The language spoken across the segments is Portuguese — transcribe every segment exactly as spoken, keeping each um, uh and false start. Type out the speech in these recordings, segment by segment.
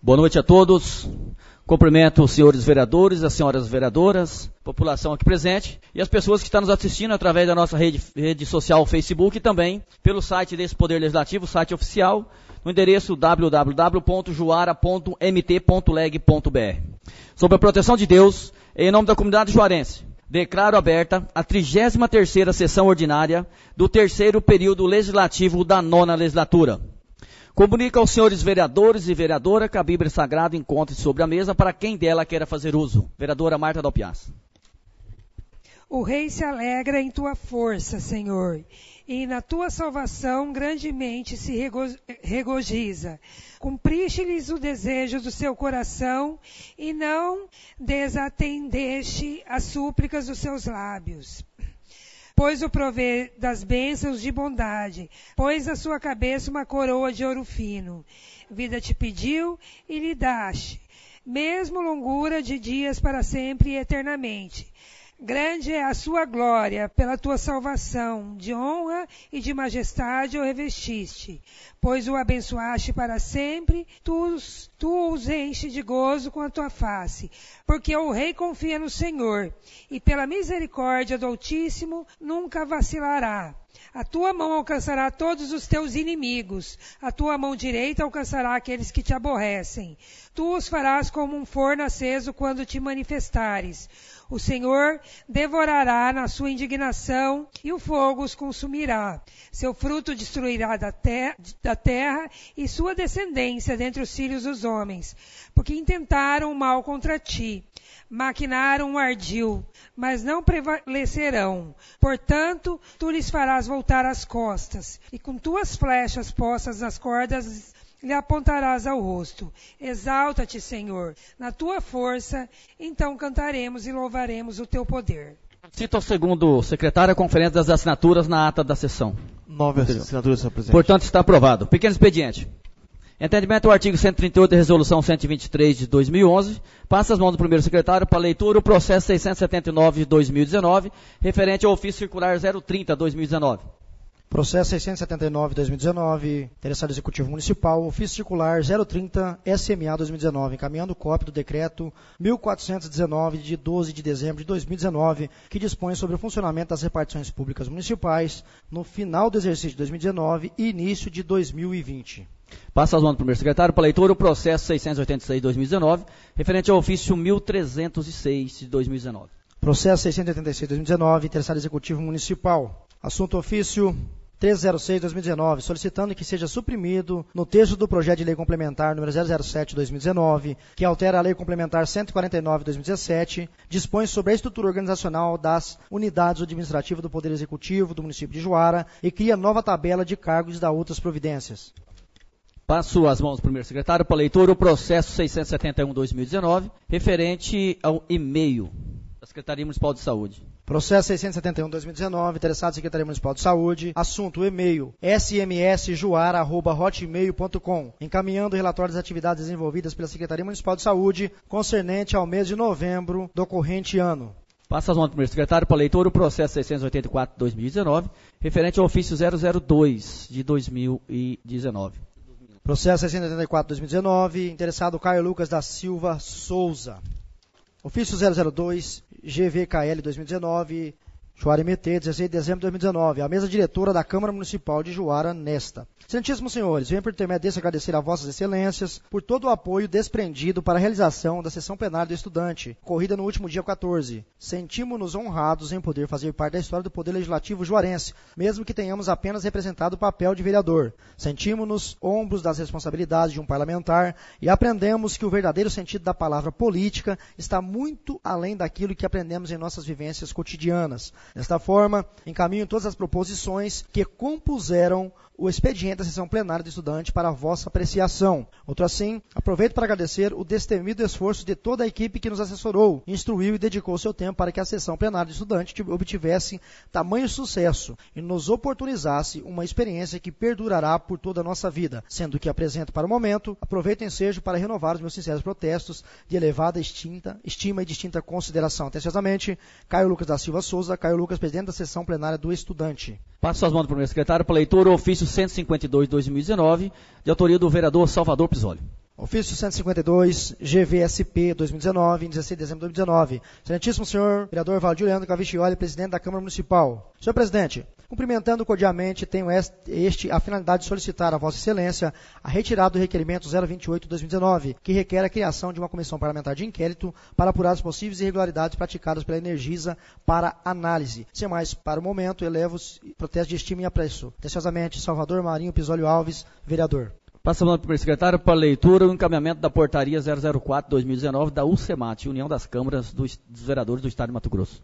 Boa noite a todos. Cumprimento os senhores vereadores, as senhoras vereadoras, população aqui presente e as pessoas que estão nos assistindo através da nossa rede, rede social Facebook e também pelo site desse Poder Legislativo, site oficial, no endereço w w w ponto juara ponto m t ponto leg ponto b r. Sob a proteção de Deus, em nome da comunidade juarense, declaro aberta a trigésima terceira sessão ordinária do terceiro período legislativo da nona legislatura. Comunica aos senhores vereadores e vereadora que a Bíblia Sagrada encontre sobre a mesa para quem dela queira fazer uso. Vereadora Marta Dalpiaz. O rei se alegra em tua força, Senhor, e na tua salvação grandemente se rego- regozija. Cumpriste-lhes o desejo do seu coração e não desatendeste as súplicas dos seus lábios. Pois o provê das bênçãos de bondade, pôs na sua cabeça uma coroa de ouro fino. Vida te pediu e lhe daste, mesmo longura de dias para sempre e eternamente. Grande é a sua glória pela tua salvação, de honra e de majestade o revestiste, pois o abençoaste para sempre, tu, tu os enche de gozo com a tua face, porque o rei confia no Senhor, e pela misericórdia do Altíssimo nunca vacilará. A tua mão alcançará todos os teus inimigos, a tua mão direita alcançará aqueles que te aborrecem. Tu os farás como um forno aceso quando te manifestares. O Senhor devorará na sua indignação e o fogo os consumirá. Seu fruto destruirá da, ter- da terra e sua descendência dentre os filhos dos homens, porque intentaram o mal contra ti. Maquinaram um ardil, mas não prevalecerão. Portanto, tu lhes farás voltar as costas, e com tuas flechas postas nas cordas lhe apontarás ao rosto. Exalta-te, Senhor, na tua força, então cantaremos e louvaremos o teu poder. Cito ao segundo secretário a conferência das assinaturas na ata da sessão. Nove assinaturas, senhor presidente. Portanto, está aprovado. Pequeno expediente. Entendimento do artigo cento e trinta e oito da Resolução cento e vinte e três de dois mil e onze, passa as mãos do primeiro secretário para leitura o processo seiscentos e setenta e nove de dois mil e dezenove, referente ao ofício circular zero trinta de dois mil e dezenove. Processo seiscentos e setenta e nove de dois mil e dezenove, interessado executivo municipal, ofício circular zero trinta S M A dois mil e dezenove, encaminhando cópia do decreto mil quatrocentos e dezenove de doze de dezembro de dois mil e dezenove, que dispõe sobre o funcionamento das repartições públicas municipais no final do exercício de dois mil e dezenove e início de dois mil e vinte. Passa as mãos do primeiro secretário para leitura o processo seiscentos e oitenta e seis de dois mil e dezenove, referente ao ofício mil trezentos e seis de dois mil e dezenove. Processo seiscentos e oitenta e seis de dois mil e dezenove, interessado executivo municipal. Assunto ofício trezentos e seis de dois mil e dezenove, solicitando que seja suprimido no texto do projeto de lei complementar número zero zero sete de dois mil e dezenove, que altera a lei complementar cento e quarenta e nove de dois mil e dezessete, dispõe sobre a estrutura organizacional das unidades administrativas do Poder Executivo do município de Juara e cria nova tabela de cargos e dá outras providências. Passo as mãos do primeiro secretário para leitura o processo seiscentos e setenta e um de dois mil e dezenove, referente ao e-mail da Secretaria Municipal de Saúde. Processo seiscentos e setenta e um de dois mil e dezenove, interessado Secretaria Municipal de Saúde. Assunto, e-mail, s m s juara arroba hotmail ponto com, encaminhando o relatório das atividades desenvolvidas pela Secretaria Municipal de Saúde, concernente ao mês de novembro do corrente ano. Passa as mãos do primeiro secretário para leitura o processo seiscentos e oitenta e quatro de dois mil e dezenove, referente ao ofício zero zero dois de dois mil e dezenove. Processo seiscentos e oitenta e quatro de dois mil e dezenove, interessado Caio Lucas da Silva Souza. Ofício zero zero dois, G V K L dois mil e dezenove, Juara M T, dezesseis de dezembro de dois mil e dezenove. A mesa diretora da Câmara Municipal de Juara, nesta. Excelentíssimos senhores, venho por intermédio desse agradecer a vossas excelências por todo o apoio desprendido para a realização da sessão plenária do estudante, ocorrida no último dia quatorze. Sentimos-nos honrados em poder fazer parte da história do Poder Legislativo juarense, mesmo que tenhamos apenas representado o papel de vereador. Sentimos-nos ombros das responsabilidades de um parlamentar e aprendemos que o verdadeiro sentido da palavra política está muito além daquilo que aprendemos em nossas vivências cotidianas. Desta forma, encaminho todas as proposições que compuseram o expediente da sessão plenária do estudante para a vossa apreciação. Outro assim, aproveito para agradecer o destemido esforço de toda a equipe que nos assessorou, instruiu e dedicou seu tempo para que a sessão plenária do estudante obtivesse tamanho sucesso e nos oportunizasse uma experiência que perdurará por toda a nossa vida, sendo que apresento para o momento, aproveito o ensejo para renovar os meus sinceros protestos de elevada extinta, estima e distinta consideração. Atenciosamente, Caio Lucas da Silva Souza, Caio Lucas, presidente da sessão plenária do estudante. Passo as mãos do primeiro secretário para leitura o ofício cento e cinquenta e dois de dois mil e dezenove, de autoria do vereador Salvador Pisoli. Ofício cento e cinquenta e dois, G V S P dois mil e dezenove, em dezesseis de dezembro de dois mil e dezenove. Excelentíssimo senhor vereador Valdir Leandro Cavicchioli, presidente da Câmara Municipal. Senhor presidente, cumprimentando cordialmente, tenho este a finalidade de solicitar a Vossa Excelência a retirada do requerimento zero vinte e oito barra dois mil e dezenove, que requer a criação de uma comissão parlamentar de inquérito para apurar as possíveis irregularidades praticadas pela Energisa para análise. Sem mais, para o momento, elevo protesto de estima e apreço. Atenciosamente, Salvador Marinho Pisólio Alves, vereador. Passamos ao primeiro secretário para leitura o encaminhamento da portaria zero zero quatro barra dois mil e dezenove da U C E M A T, União das Câmaras dos, dos Vereadores do Estado de Mato Grosso.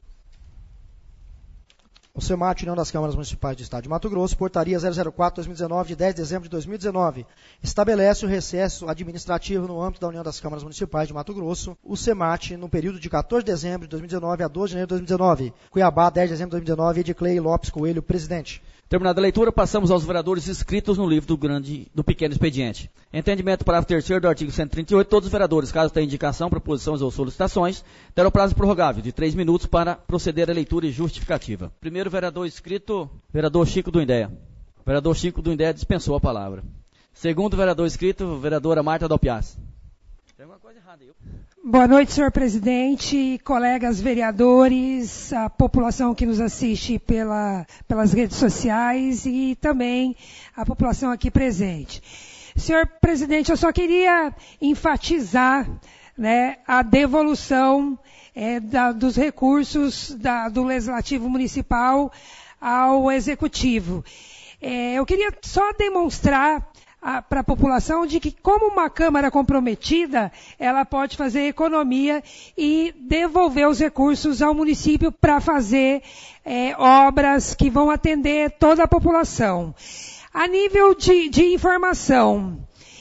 O C E M A T, União das Câmaras Municipais do Estado de Mato Grosso, portaria zero zero quatro barra dois mil e dezenove, de dez de dezembro de dois mil e dezenove, estabelece o recesso administrativo no âmbito da União das Câmaras Municipais de Mato Grosso, o C E M A T, no período de quatorze de dezembro de dois mil e dezenove a doze de janeiro de dois mil e dezenove. Cuiabá, dez de dezembro de dois mil e dezenove, Ediclei Lopes Coelho, presidente. Terminada a leitura, passamos aos vereadores inscritos no livro do, grande, do pequeno expediente. Entendimento, parágrafo terceiro do artigo cento e trinta e oito, todos os vereadores, caso tenham indicação, proposições ou solicitações, terão prazo prorrogável de três minutos para proceder à leitura e justificativa. Primeiro vereador inscrito, vereador Chico do Indéia. Vereador Chico do Indéia dispensou a palavra. Segundo vereador inscrito, vereadora Marta Dalpiaz. Tem alguma coisa errada aí. Boa noite, senhor presidente, colegas vereadores, a população que nos assiste pela, pelas redes sociais e também a população aqui presente. Senhor presidente, eu só queria enfatizar, né, a devolução é, da, dos recursos da, do Legislativo Municipal ao Executivo. É, eu queria só demonstrar para a população de que, como uma Câmara comprometida, ela pode fazer economia e devolver os recursos ao município para fazer é, obras que vão atender toda a população. A nível de, de informação,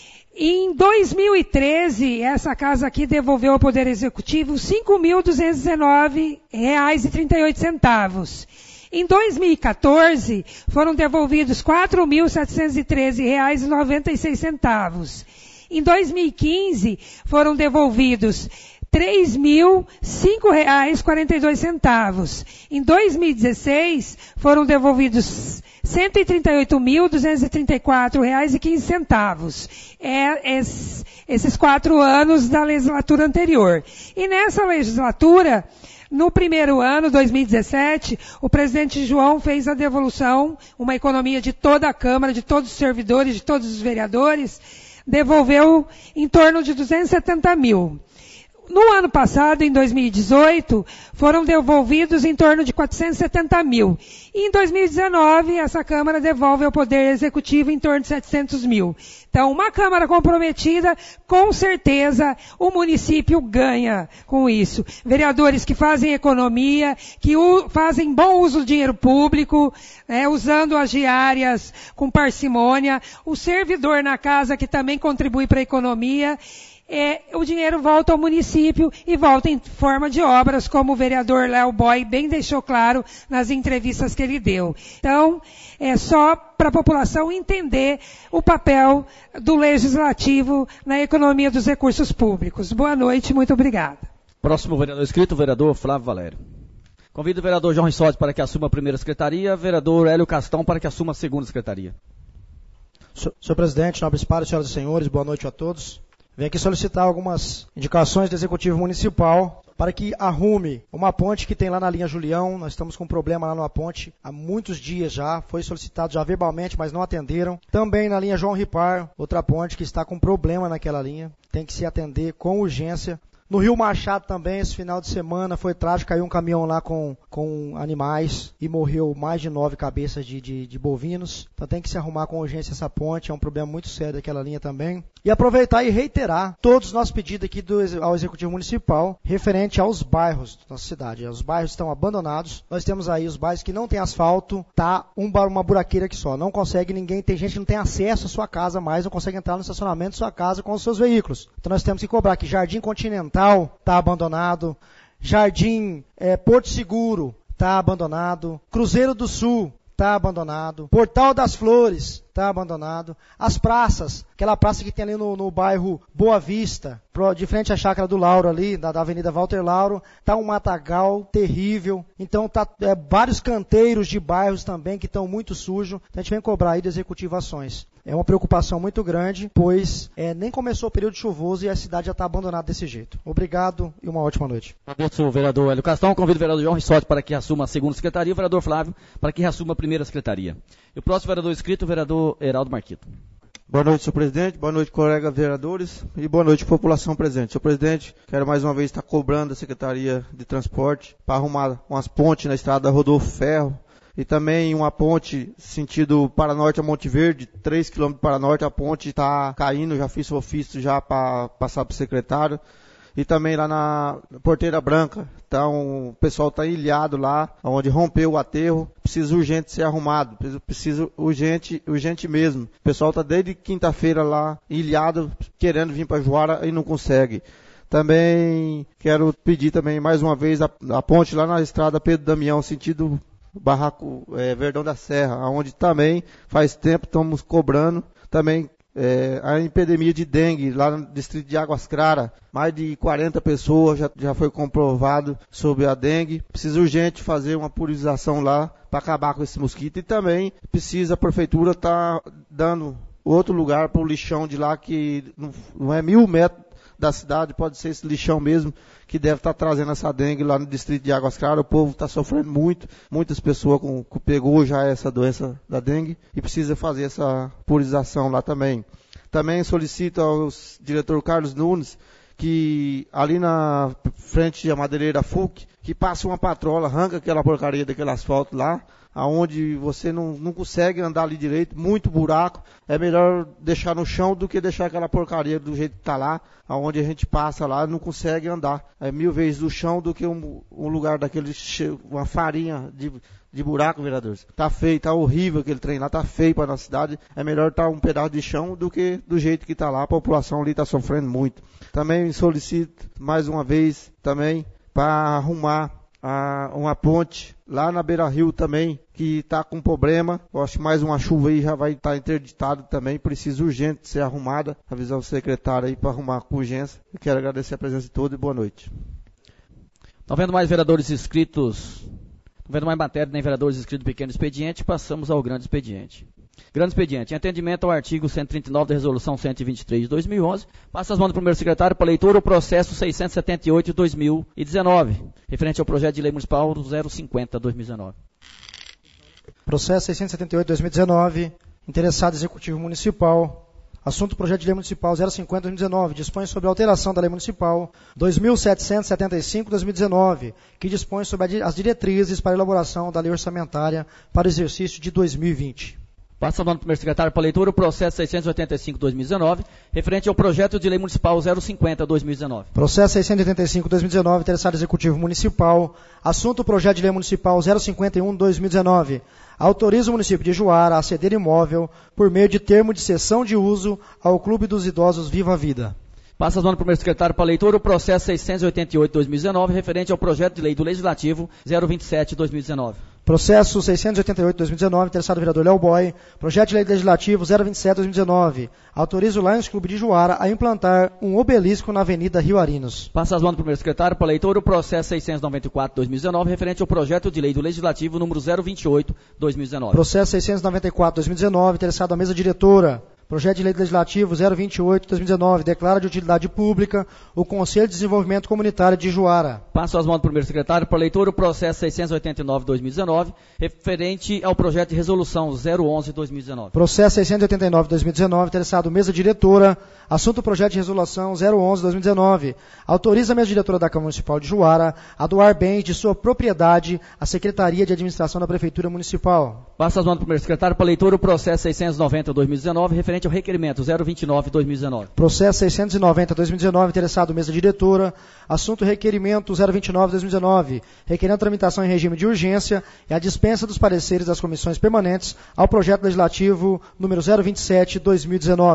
em dois mil e treze, essa casa aqui devolveu ao Poder Executivo cinco mil duzentos e dezenove reais e trinta e oito centavos. Em dois mil e quatorze, foram devolvidos quatro mil setecentos e treze reais e noventa e seis centavos. Em dois mil e quinze, foram devolvidos três mil cinco reais e quarenta e dois centavos. Em dois mil e dezesseis, foram devolvidos cento e trinta e oito mil duzentos e trinta e quatro reais e quinze centavos. É es, esses quatro anos da legislatura anterior. E nessa legislatura, no primeiro ano, dois mil e dezessete, o presidente João fez a devolução, uma economia de toda a Câmara, de todos os servidores, de todos os vereadores, devolveu em torno de duzentos e setenta mil. No ano passado, em dois mil e dezoito, foram devolvidos em torno de quatrocentos e setenta mil. E em dois mil e dezenove, essa Câmara devolve ao Poder Executivo em torno de setecentos mil. Então, uma Câmara comprometida, com certeza, o município ganha com isso. Vereadores que fazem economia, que u- fazem bom uso do dinheiro público, né, usando as diárias com parcimônia, o servidor na casa que também contribui para a economia. É, o dinheiro volta ao município e volta em forma de obras, como o vereador Léo Boy bem deixou claro nas entrevistas que ele deu. Então, é só para a população entender o papel do Legislativo na economia dos recursos públicos. Boa noite, muito obrigada. Próximo vereador inscrito, o vereador Flávio Valério. Convido o vereador João Rissotti para que assuma a primeira secretaria, o vereador Hélio Castão para que assuma a segunda secretaria. Senhor presidente, nobres pares, senhoras e senhores, boa noite a todos. Venho aqui solicitar algumas indicações do Executivo Municipal para que arrume uma ponte que tem lá na linha Julião. Nós estamos com um problema lá numa ponte há muitos dias já. Foi solicitado já verbalmente, mas não atenderam. Também na linha João Ripar, outra ponte que está com problema naquela linha. Tem que se atender com urgência. No Rio Machado também, esse final de semana, foi trágico, caiu um caminhão lá com, com animais e morreu mais de nove cabeças de, de, de bovinos. Então tem que se arrumar com urgência essa ponte, é um problema muito sério daquela linha também. E aproveitar e reiterar todos os nossos pedidos aqui do, ao Executivo Municipal, referente aos bairros da nossa cidade. Os bairros estão abandonados, nós temos aí os bairros que não tem asfalto, tá um, uma buraqueira aqui só, não consegue ninguém, tem gente que não tem acesso à sua casa mais, não consegue entrar no estacionamento da sua casa com os seus veículos. Então nós temos que cobrar que Jardim Continental está abandonado, Jardim é, Porto Seguro está abandonado, Cruzeiro do Sul está abandonado, Portal das Flores está está abandonado. As praças, aquela praça que tem ali no, no bairro Boa Vista, pro, de frente à Chácara do Lauro ali, da, da Avenida Walter Lauro, tá um matagal terrível. Então tá é, vários canteiros de bairros também que estão muito sujos. Então a gente vem cobrar aí do Executivo ações. É uma preocupação muito grande, pois é, nem começou o período chuvoso e a cidade já está abandonada desse jeito. Obrigado e uma ótima noite. Agradeço o vereador Hélio Castão, convido o vereador João Rissotti para que assuma a segunda secretaria e o vereador Flávio para que assuma a primeira secretaria. E o próximo vereador inscrito, o vereador Heraldo Marquito. Boa noite, senhor presidente, boa noite, colegas vereadores e boa noite, população presente. Senhor presidente, quero mais uma vez estar cobrando a Secretaria de Transporte para arrumar umas pontes na estrada Rodolfo Ferro, e também uma ponte sentido para norte a Monte Verde, três quilômetros para norte, a ponte está caindo, já fiz o ofício já para passar para o secretário. E também lá na Porteira Branca, então, o pessoal está ilhado lá, onde rompeu o aterro, precisa urgente ser arrumado, precisa urgente, urgente mesmo. O pessoal está desde quinta-feira lá, ilhado, querendo vir para Juara e não consegue. Também quero pedir também mais uma vez a, a ponte lá na estrada Pedro Damião, sentido Barraco é, Verdão da Serra, onde também faz tempo estamos cobrando. Também é, a epidemia de dengue lá no distrito de Águas Claras, mais de quarenta pessoas já, já foi comprovado sobre a dengue. Precisa urgente fazer uma purificação lá para acabar com esse mosquito, e também precisa a prefeitura estar tá dando outro lugar para o lixão de lá, que não, não é mil metros da cidade, pode ser esse lixão mesmo, que deve estar trazendo essa dengue lá no distrito de Águas Claras. O povo está sofrendo muito, muitas pessoas com, com pegou já essa doença da dengue e precisa fazer essa purização lá também. Também solicito ao diretor Carlos Nunes que ali na frente da madeireira F U C, que passe uma patrola, arranca aquela porcaria daquele asfalto lá, aonde você não, não consegue andar ali direito, muito buraco. É melhor deixar no chão do que deixar aquela porcaria do jeito que está lá, aonde a gente passa lá, não consegue andar. É mil vezes no chão do que um, um lugar daquele, uma farinha de, de buraco, vereadores. Tá feio, tá horrível aquele trem lá, tá feio para nossa cidade. É melhor estar um pedaço de chão do que do jeito que está lá. A população ali está sofrendo muito. Também solicito mais uma vez também para arrumar a, uma ponte lá na Beira Rio também, que está com problema. Eu acho que mais uma chuva aí já vai estar tá interditado também, precisa urgente ser arrumada. Avisar o secretário aí para arrumar com urgência. Eu quero agradecer a presença de todos e boa noite. Não vendo mais vereadores inscritos, não vendo mais matéria nem vereadores inscritos no pequeno expediente, passamos ao grande expediente. Grande expediente, em atendimento ao artigo cento e trinta e nove da Resolução cento e vinte e três de dois mil e onze, passa as mãos do primeiro secretário para leitura o processo seiscentos e setenta e oito de dois mil e dezenove, referente ao projeto de lei municipal zero cinquenta de dois mil e dezenove. Processo seiscentos e setenta e oito de dois mil e dezenove, interessado Executivo Municipal. Assunto: projeto de lei municipal zero cinquenta de dois mil e dezenove, dispõe sobre a alteração da lei municipal dois mil setecentos e setenta e cinco de dois mil e dezenove, que dispõe sobre as diretrizes para a elaboração da lei orçamentária para o exercício de dois mil e vinte. Passa a mão do primeiro secretário para leitura o processo seiscentos e oitenta e cinco de dois mil e dezenove, referente ao projeto de lei municipal zero cinquenta de dois mil e dezenove. Processo seiscentos e oitenta e cinco de dois mil e dezenove, interessado Executivo Municipal. Assunto: projeto de lei municipal zero cinquenta e um de dois mil e dezenove. Autoriza o município de Juara a ceder imóvel por meio de termo de cessão de uso ao Clube dos Idosos Viva a Vida. Passa as mãos do primeiro secretário para leitura o processo seiscentos e oitenta e oito de dois mil e dezenove, referente ao projeto de lei do Legislativo zero vinte e sete de dois mil e dezenove. Processo seiscentos e oitenta e oito de dois mil e dezenove, interessado o vereador Léo Boy. Projeto de lei legislativo zero vinte e sete de dois mil e dezenove. Autoriza o Lions Clube de Juara a implantar um obelisco na Avenida Rio Arinos. Passa as mãos do primeiro secretário para leitura o processo seiscentos e noventa e quatro de dois mil e dezenove, referente ao projeto de lei do Legislativo número zero vinte e oito de dois mil e dezenove. Processo seiscentos e noventa e quatro de dois mil e dezenove, interessado a mesa diretora. Projeto de lei legislativo zero vinte e oito de dois mil e dezenove, declara de utilidade pública o Conselho de Desenvolvimento Comunitário de Juara. Passo as mãos do primeiro secretário para leitura o processo seiscentos e oitenta e nove de dois mil e dezenove, referente ao projeto de resolução zero onze de dois mil e dezenove. Processo seiscentos e oitenta e nove de dois mil e dezenove, interessado mesa diretora, assunto projeto de resolução zero onze de dois mil e dezenove. Autoriza a mesa diretora da Câmara Municipal de Juara a doar bens de sua propriedade à Secretaria de Administração da Prefeitura Municipal. Passa as mãos do primeiro secretário para leitura o processo seiscentos e noventa de dois mil e dezenove, referente ao requerimento zero vinte e nove de dois mil e dezenove. Processo seiscentos e noventa de dois mil e dezenove, interessado mesa diretora, assunto requerimento zero vinte e nove de dois mil e dezenove, requerendo tramitação em regime de urgência e a dispensa dos pareceres das comissões permanentes ao projeto legislativo número zero vinte e sete de dois mil e dezenove.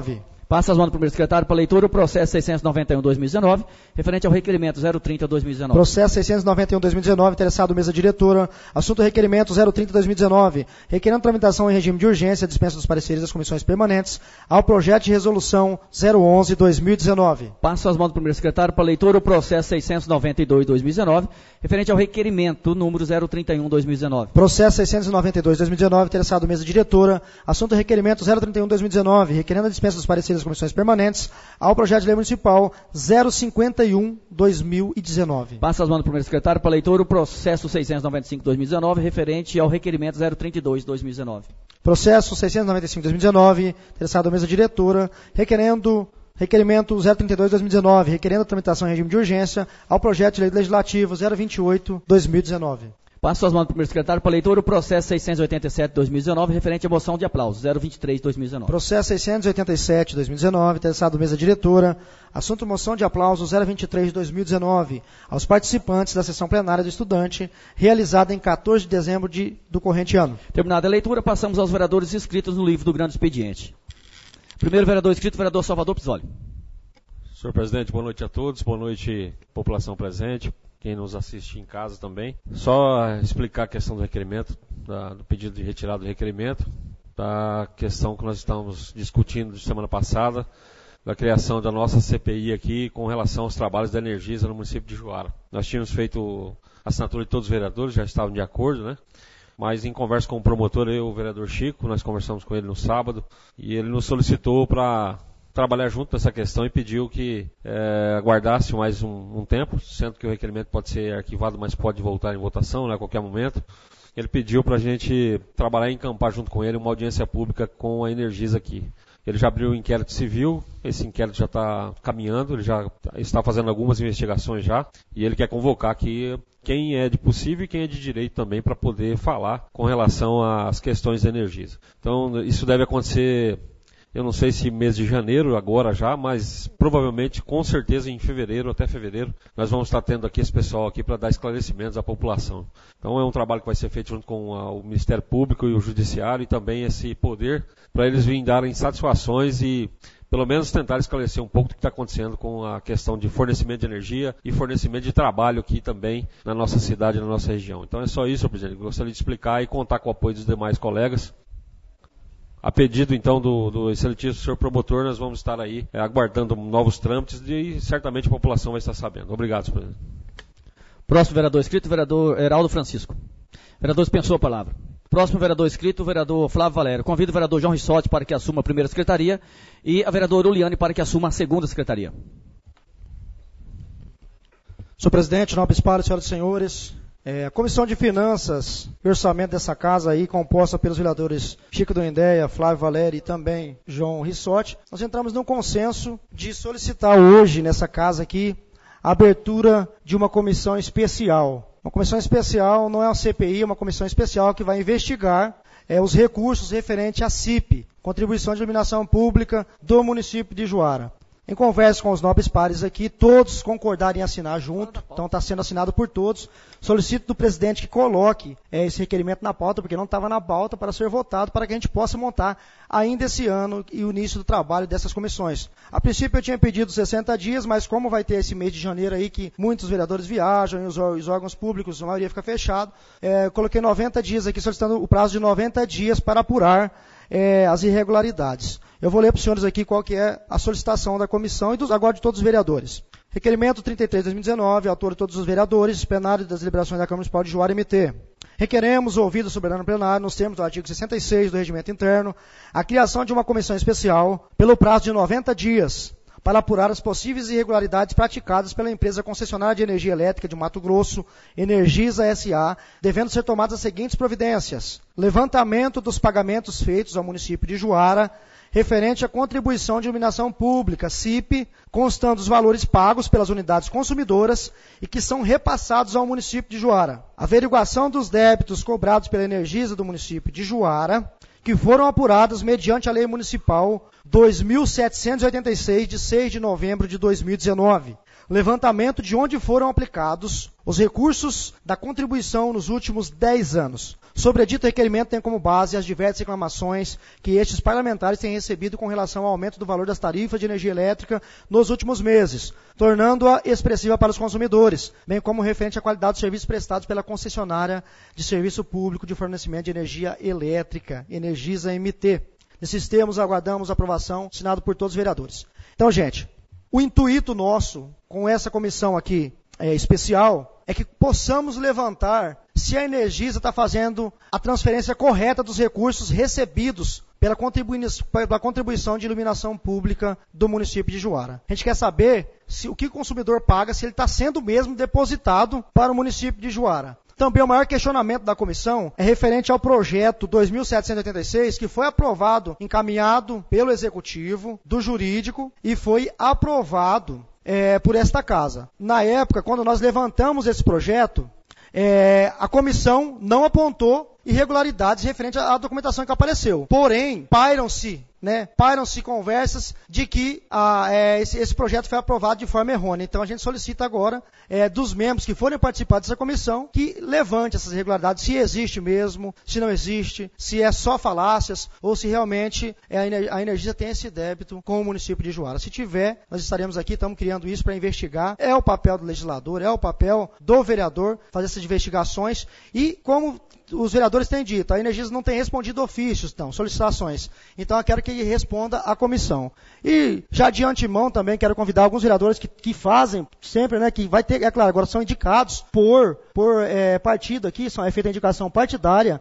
Passa as mãos do primeiro secretário para leitura o processo seiscentos e noventa e um barra dois mil e dezenove, referente ao requerimento zero trinta barra dois mil e dezenove. Processo seiscentos e noventa e um barra dois mil e dezenove, interessado mesa diretora. Assunto requerimento zero trinta barra dois mil e dezenove, requerendo tramitação em regime de urgência, dispensa dos pareceres das comissões permanentes, ao projeto de resolução zero onze barra dois mil e dezenove. Passa as mãos do primeiro secretário para leitura o processo seiscentos e noventa e dois barra dois mil e dezenove, referente ao requerimento número zero trinta e um barra dois mil e dezenove. Processo seiscentos e noventa e dois barra dois mil e dezenove, interessado mesa diretora. Assunto requerimento zero trinta e um barra dois mil e dezenove, requerendo a dispensa dos pareceres das comissões permanentes, ao projeto de lei municipal zero cinquenta e um barra dois mil e dezenove. Passa as mãos do primeiro secretário para leitura o processo seiscentos e noventa e cinco barra dois mil e dezenove, referente ao requerimento zero trinta e dois barra dois mil e dezenove. Processo seiscentos e noventa e cinco barra dois mil e dezenove, interessado mesa diretora, requerendo requerimento zero trinta e dois barra dois mil e dezenove, requerendo a tramitação em regime de urgência, ao projeto de lei legislativo zero vinte e oito barra dois mil e dezenove. Passo as mãos do primeiro secretário para leitura o processo seiscentos e oitenta e sete barra dois mil e dezenove, referente à moção de aplauso, zero vinte e três barra dois mil e dezenove. Processo seiscentos e oitenta e sete barra dois mil e dezenove, interessado mesa diretora, assunto moção de aplauso zero vinte e três barra dois mil e dezenove, aos participantes da sessão plenária do estudante, realizada em quatorze de dezembro de, do corrente ano. Terminada a leitura, passamos aos vereadores inscritos no livro do grande expediente. Primeiro vereador inscrito, vereador Salvador Pisoli. Senhor presidente, boa noite a todos, boa noite população presente, quem nos assiste em casa também. Só explicar a questão do requerimento, da, do pedido de retirada do requerimento, da questão que nós estamos discutindo de semana passada, da criação da nossa C P I aqui com relação aos trabalhos da Energisa no município de Juara. Nós tínhamos feito a assinatura de todos os vereadores, já estavam de acordo, né? Mas em conversa com o promotor, eu e o vereador Chico, nós conversamos com ele no sábado, e ele nos solicitou para trabalhar junto nessa questão e pediu que é, aguardasse mais um, um tempo, sendo que o requerimento pode ser arquivado, mas pode voltar em votação, né, a qualquer momento. Ele pediu para a gente trabalhar e encampar junto com ele uma audiência pública com a Energisa aqui. Ele já abriu o inquérito civil, esse inquérito já está caminhando, ele já está fazendo algumas investigações já, e ele quer convocar aqui quem é de possível e quem é de direito também para poder falar com relação às questões da Energisa. Então, isso deve acontecer, eu não sei se mês de janeiro, agora já, mas provavelmente, com certeza, em fevereiro, até fevereiro, nós vamos estar tendo aqui esse pessoal aqui para dar esclarecimentos à população. Então, é um trabalho que vai ser feito junto com a, o Ministério Público e o Judiciário e também esse poder para eles virem darem satisfações e pelo menos tentar esclarecer um pouco do que está acontecendo com a questão de fornecimento de energia e fornecimento de trabalho aqui também na nossa cidade, na nossa região. Então é só isso, presidente. Gostaria de explicar e contar com o apoio dos demais colegas. A pedido, então, do, do excelentíssimo senhor promotor, nós vamos estar aí é, aguardando novos trâmites e certamente a população vai estar sabendo. Obrigado, senhor presidente. Próximo vereador inscrito, vereador Heraldo Francisco. Vereador dispensou a palavra. Próximo vereador inscrito, o vereador Flávio Valério. Convido o vereador João Rissotti para que assuma a primeira secretaria e a vereadora Uliane para que assuma a segunda secretaria. Senhor presidente, nobres pares, senhoras e senhores, é, a Comissão de Finanças e Orçamento dessa casa aí, composta pelos vereadores Chico do Indéia, Flávio Valério e também João Rissotti, nós entramos num consenso de solicitar hoje nessa casa aqui a abertura de uma comissão especial. Uma comissão especial não é uma C P I, é uma comissão especial que vai investigar é, os recursos referentes à C I P, Contribuição de Iluminação Pública do município de Juara. Em conversa com os nobres pares aqui, todos concordaram em assinar junto, então está sendo assinado por todos. Solicito do presidente que coloque é, esse requerimento na pauta, porque não estava na pauta para ser votado, para que a gente possa montar ainda esse ano e o início do trabalho dessas comissões. A princípio eu tinha pedido sessenta dias, mas como vai ter esse mês de janeiro aí que muitos vereadores viajam e os, os órgãos públicos, a maioria fica fechado, é, coloquei noventa dias aqui, solicitando o prazo de noventa dias para apurar é, as irregularidades. Eu vou ler para os senhores aqui qual que é a solicitação da comissão e dos, agora de todos os vereadores. Requerimento trinta e três barra dois mil e dezenove, autor de todos os vereadores, plenário das deliberações da Câmara Municipal de Juara M T. Requeremos, ouvido o soberano plenário, nos termos do artigo sessenta e seis do Regimento Interno, a criação de uma comissão especial pelo prazo de noventa dias para apurar as possíveis irregularidades praticadas pela empresa concessionária de energia elétrica de Mato Grosso, Energisa S A, devendo ser tomadas as seguintes providências: levantamento dos pagamentos feitos ao município de Juara, referente à contribuição de iluminação pública, C I P, constando os valores pagos pelas unidades consumidoras e que são repassados ao município de Juara. Averiguação dos débitos cobrados pela Energisa do município de Juara, que foram apurados mediante a Lei Municipal dois mil setecentos e oitenta e seis, de seis de novembro de dois mil e dezenove. levantamento de onde foram aplicados os recursos da contribuição nos últimos dez anos. Sobre o dito requerimento tem como base as diversas reclamações que estes parlamentares têm recebido com relação ao aumento do valor das tarifas de energia elétrica nos últimos meses, tornando-a expressiva para os consumidores, bem como referente à qualidade dos serviços prestados pela concessionária de serviço público de fornecimento de energia elétrica, Energisa M T. Nesses termos, aguardamos a aprovação, assinado por todos os vereadores. Então, gente, o intuito nosso com essa comissão aqui é, especial é que possamos levantar se a Energisa está fazendo a transferência correta dos recursos recebidos pela, contribui pela contribuição de iluminação pública do município de Juara. A gente quer saber se o que o consumidor paga, se ele está sendo mesmo depositado para o município de Juara. Também o maior questionamento da comissão é referente ao projeto dois mil setecentos e oitenta e seis, que foi aprovado, encaminhado pelo Executivo, do Jurídico, e foi aprovado é, por esta Casa. Na época, quando nós levantamos esse projeto, é, a comissão não apontou irregularidades referente à documentação que apareceu. Porém, pairam-se Né, pairam-se conversas de que ah, é, esse, esse projeto foi aprovado de forma errônea. Então a gente solicita agora é, dos membros que forem participar dessa comissão que levante essas irregularidades, se existe mesmo, se não existe, se é só falácias ou se realmente é, a Energisa tem esse débito com o município de Juara. Se tiver, nós estaremos aqui, estamos criando isso para investigar. É o papel do legislador, é o papel do vereador fazer essas investigações e como os vereadores têm dito, a Energisa não tem respondido ofícios, então, solicitações. Então eu quero que ele responda à comissão. E já de antemão também quero convidar alguns vereadores que, que fazem sempre, né, que vai ter, é claro, agora são indicados por, por é, partido aqui, são, é feita a indicação partidária.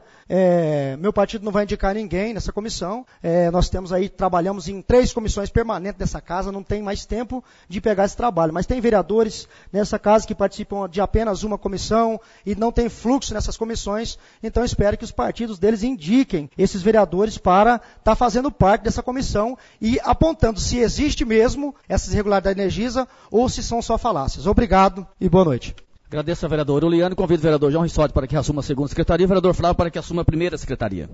É, meu partido não vai indicar ninguém nessa comissão. É, nós temos aí, trabalhamos em três comissões permanentes dessa casa, não tem mais tempo de pegar esse trabalho. Mas tem vereadores nessa casa que participam de apenas uma comissão e não tem fluxo nessas comissões. Então espero que os partidos deles indiquem esses vereadores para estar tá fazendo parte dessa comissão e apontando se existe mesmo essas irregularidades da Energisa ou se são só falácias. Obrigado e boa noite. Agradeço ao vereador Uliano e convido o vereador João Rissotti para que assuma a segunda secretaria e o vereador Flávio para que assuma a primeira secretaria.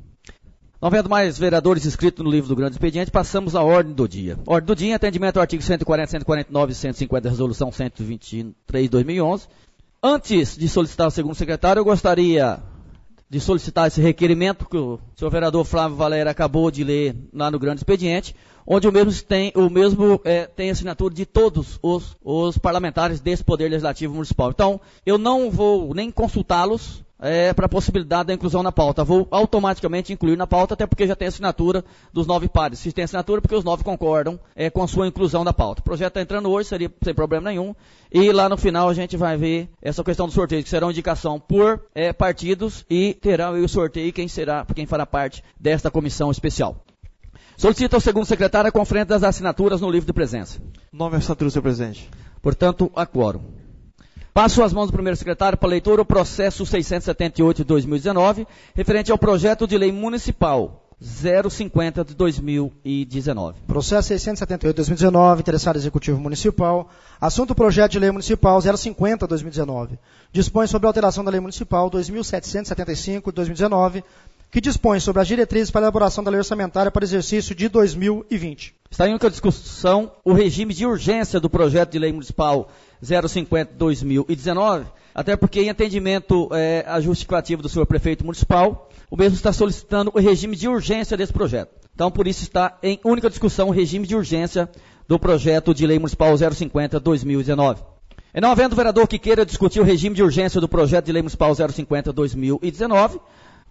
Não havendo mais vereadores inscritos no livro do grande expediente, passamos à ordem do dia. Ordem do dia, atendimento ao artigo cento e quarenta, cento e quarenta e nove e cento e cinquenta da resolução cento e vinte e três de dois mil e onze. Antes de solicitar o segundo secretário, eu gostaria de solicitar esse requerimento que o senhor vereador Flávio Valério acabou de ler lá no grande expediente, onde o mesmo tem, o mesmo, é, tem assinatura de todos os, os parlamentares desse Poder Legislativo Municipal. Então, eu não vou nem consultá-los é, para a possibilidade da inclusão na pauta. Vou automaticamente incluir na pauta, até porque já tem assinatura dos nove pares. Se tem assinatura, porque os nove concordam é, com a sua inclusão na pauta. O projeto está entrando hoje, seria sem problema nenhum. E lá no final a gente vai ver essa questão do sorteio, que será uma indicação por é, partidos e terá o sorteio quem será, quem fará parte desta comissão especial. Solicita ao segundo secretário a conferência das assinaturas no livro de presença. Nove assinaturas, senhor presidente. Portanto, a quórum. Passo às mãos do primeiro secretário para leitura o processo seiscentos e setenta e oito de dois mil e dezenove, referente ao projeto de lei municipal zero cinquenta de dois mil e dezenove. Processo seiscentos e setenta e oito de dois mil e dezenove, interessado executivo municipal. Assunto projeto de lei municipal zero cinquenta de dois mil e dezenove. Dispõe sobre a alteração da lei municipal dois mil setecentos e setenta e cinco de dois mil e dezenove, que dispõe sobre as diretrizes para a elaboração da lei orçamentária para o exercício de dois mil e vinte. Está em única discussão o regime de urgência do projeto de lei municipal zero cinquenta de dois mil e dezenove, até porque em atendimento é, à justificativa do senhor prefeito municipal, o mesmo está solicitando o regime de urgência desse projeto. Então, por isso está em única discussão o regime de urgência do projeto de lei municipal zero cinquenta de dois mil e dezenove. E não havendo vereador que queira discutir o regime de urgência do projeto de lei municipal zero cinquenta de dois mil e dezenove,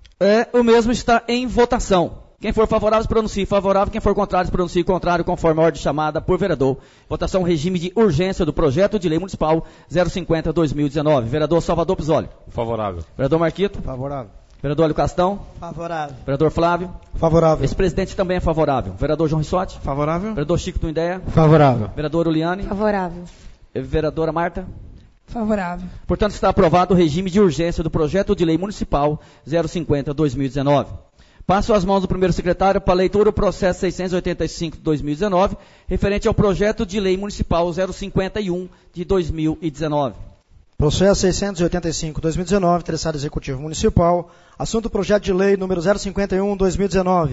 é, o mesmo está em votação. Quem for favorável, se pronuncie favorável. Quem for contrário, se pronuncie contrário, conforme a ordem chamada por vereador. Votação regime de urgência do projeto de lei municipal zero cinquenta de dois mil e dezenove. Vereador Salvador Pisoli. Favorável. Vereador Marquito. Favorável. Vereador Hélio Castão. Favorável. Vereador Flávio. Favorável. Vice-presidente também é favorável. Vereador João Rissotti. Favorável. Vereador Chico Tuindéia. Favorável. Vereador Uliane. Favorável. Vereadora Marta. Favorável. Portanto, está aprovado o regime de urgência do projeto de lei municipal zero cinquenta de dois mil e dezenove. Passo às mãos do primeiro secretário para a leitura do processo seiscentos e oitenta e cinco de dois mil e dezenove, referente ao projeto de lei municipal zero cinquenta e um de dois mil e dezenove. Processo seiscentos e oitenta e cinco de dois mil e dezenove, interessado executivo municipal. Assunto projeto de lei número zero cinquenta e um de dois mil e dezenove.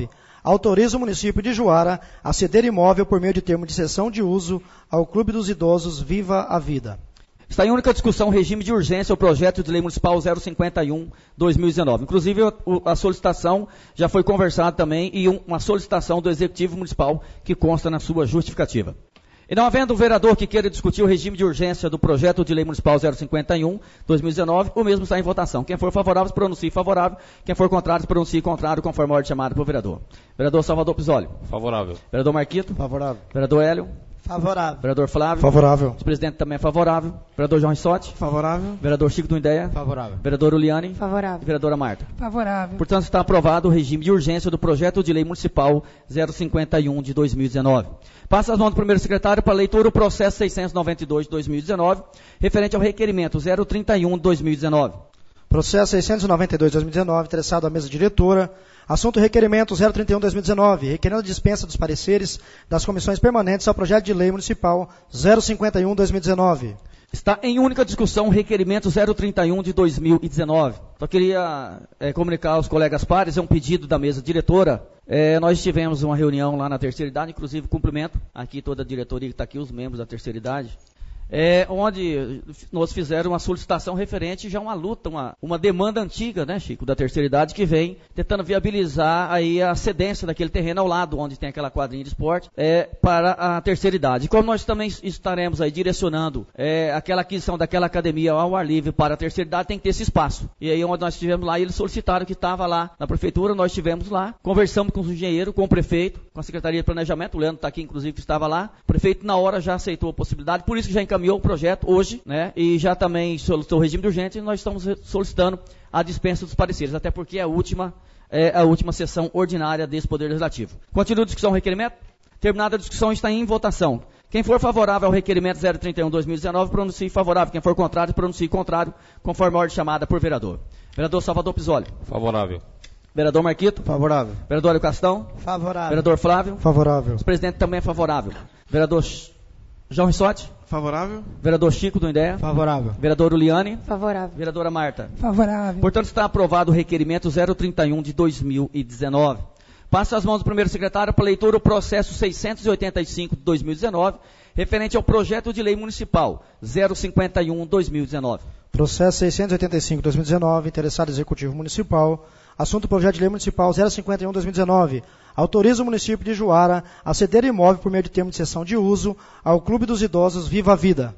autoriza o município de Juara a ceder imóvel por meio de termo de cessão de uso ao Clube dos Idosos Viva a Vida. Está em única discussão regime de urgência o projeto de lei municipal zero cinquenta e um barra dois mil e dezenove. Inclusive, a solicitação já foi conversada também e uma solicitação do Executivo Municipal que consta na sua justificativa. E não havendo um vereador que queira discutir o regime de urgência do projeto de lei municipal zero cinquenta e um barra dois mil e dezenove, o mesmo está em votação. Quem for favorável, se pronuncie favorável. Quem for contrário, se pronuncie contrário, conforme a ordem chamada pelo vereador. Vereador Salvador Pisoli. Favorável. Vereador Marquito. Favorável. Vereador Hélio. Favorável. Vereador Flávio. Favorável. O presidente também é favorável. Vereador João Rissotti. Favorável. Vereador Chico do Indéia. Favorável. Vereador Uliane. Favorável. E vereadora Marta. Favorável. Portanto, está aprovado o regime de urgência do projeto de lei municipal zero cinquenta e um de dois mil e dezenove. Passa as mãos do primeiro secretário para leitura o processo seiscentos e noventa e dois de dois mil e dezenove, referente ao requerimento zero trinta e um de dois mil e dezenove. Processo seiscentos e noventa e dois de dois mil e dezenove, interessado à mesa diretora. Assunto requerimento zero trinta e um de dois mil e dezenove, requerendo a dispensa dos pareceres das comissões permanentes ao projeto de lei municipal zero cinquenta e um de dois mil e dezenove. Está em única discussão o requerimento zero trinta e um de dois mil e dezenove. Só queria é, comunicar aos colegas pares, é um pedido da mesa diretora. É, nós tivemos uma reunião lá na terceira idade, inclusive cumprimento aqui toda a diretoria que está aqui, os membros da terceira idade. É, onde nós fizemos uma solicitação referente já a uma luta, uma, uma demanda antiga, né, Chico, da terceira idade, que vem tentando viabilizar aí a cedência daquele terreno ao lado, onde tem aquela quadrinha de esporte, é, para a terceira idade. E como nós também estaremos aí direcionando é, aquela aquisição daquela academia ao ar livre para a terceira idade, tem que ter esse espaço. E aí onde nós estivemos lá, eles solicitaram que estava lá na prefeitura, nós estivemos lá, conversamos com os engenheiros, com o prefeito, com a Secretaria de Planejamento, o Leandro está aqui, inclusive, que estava lá. O prefeito, na hora, já aceitou a possibilidade, por isso que já encaminhou o projeto hoje, né, e já também solicitou o regime de urgência e nós estamos solicitando a dispensa dos pareceres, até porque é a última, é a última sessão ordinária desse Poder Legislativo. Continua a discussão do requerimento? Terminada a discussão, está em votação. Quem for favorável ao requerimento zero trinta e um de dois mil e dezenove, pronuncie favorável. Quem for contrário, pronuncie contrário, conforme a ordem chamada por vereador. Vereador Salvador Pisoli. Favorável. Vereador Marquito. Favorável. Vereador Hélio Castão. Favorável. Vereador Flávio. Favorável. O presidente também é favorável. Vereador João Rissotti. Favorável. Vereador Chico do Indéia. Favorável. Vereador Uliane. Favorável. Vereadora Marta. Favorável. Portanto, está aprovado o requerimento zero trinta e um de dois mil e dezenove. Passa as mãos do primeiro secretário para leitura o processo seiscentos e oitenta e cinco de dois mil e dezenove, referente ao projeto de lei municipal zero cinquenta e um de dois mil e dezenove. Processo seiscentos e oitenta e cinco de dois mil e dezenove, interessado Executivo Municipal. Assunto projeto de lei municipal zero cinquenta e um de dois mil e dezenove. Autoriza o município de Juara a ceder imóvel por meio de termo de cessão de uso ao Clube dos Idosos Viva a Vida.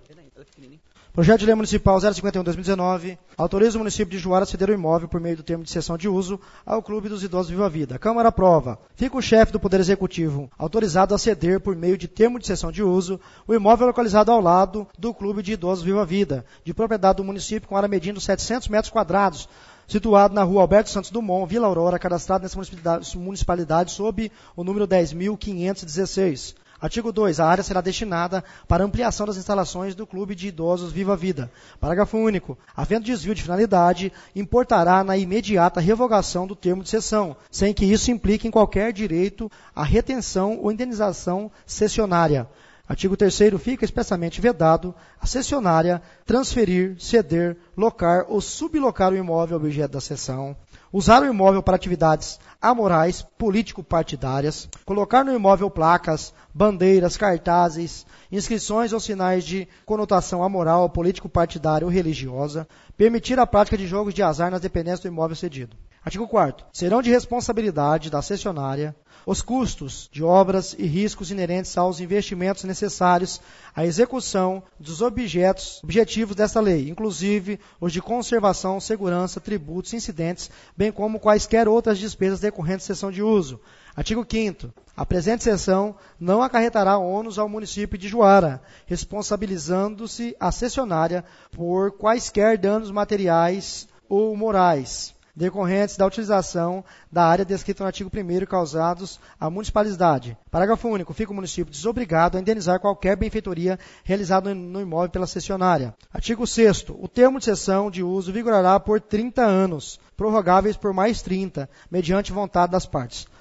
Projeto de lei municipal zero cinquenta e um de dois mil e dezenove. Autoriza o município de Juara a ceder o imóvel por meio do termo de cessão de uso ao Clube dos Idosos Viva a Vida. Câmara aprova. Fica o chefe do Poder Executivo autorizado a ceder por meio de termo de cessão de uso o imóvel localizado ao lado do Clube de Idosos Viva a Vida, de propriedade do município com área medindo setecentos metros quadrados, situado na rua Alberto Santos Dumont, Vila Aurora, cadastrado nessa municipalidade, municipalidade sob o número dez mil quinhentos e dezesseis. Artigo dois. A área será destinada para ampliação das instalações do Clube de Idosos Viva a Vida. Parágrafo único. Havendo desvio de finalidade, importará na imediata revogação do termo de cessão, sem que isso implique em qualquer direito à retenção ou indenização cessionária. Artigo terceiro. Fica expressamente vedado a cessionária transferir, ceder, locar ou sublocar o imóvel objeto da cessão, usar o imóvel para atividades amorais, político-partidárias, colocar no imóvel placas, bandeiras, cartazes, inscrições ou sinais de conotação amoral, político-partidária ou religiosa, permitir a prática de jogos de azar nas dependências do imóvel cedido. Artigo quarto. Serão de responsabilidade da cessionária os custos de obras e riscos inerentes aos investimentos necessários à execução dos objetos, objetivos desta lei, inclusive os de conservação, segurança, tributos, incidentes, bem como quaisquer outras despesas decorrentes de cessão de uso. Artigo quinto. A presente cessão não acarretará ônus ao município de Juara, responsabilizando-se a cessionária por quaisquer danos materiais ou morais decorrentes da utilização da área descrita no artigo primeiro causados à municipalidade. Parágrafo único. Fica o município desobrigado a indenizar qualquer benfeitoria realizada no imóvel pela cessionária. Artigo sexto. O termo de cessão de uso vigorará por trinta anos, prorrogáveis por mais trinta, mediante vontade das partes.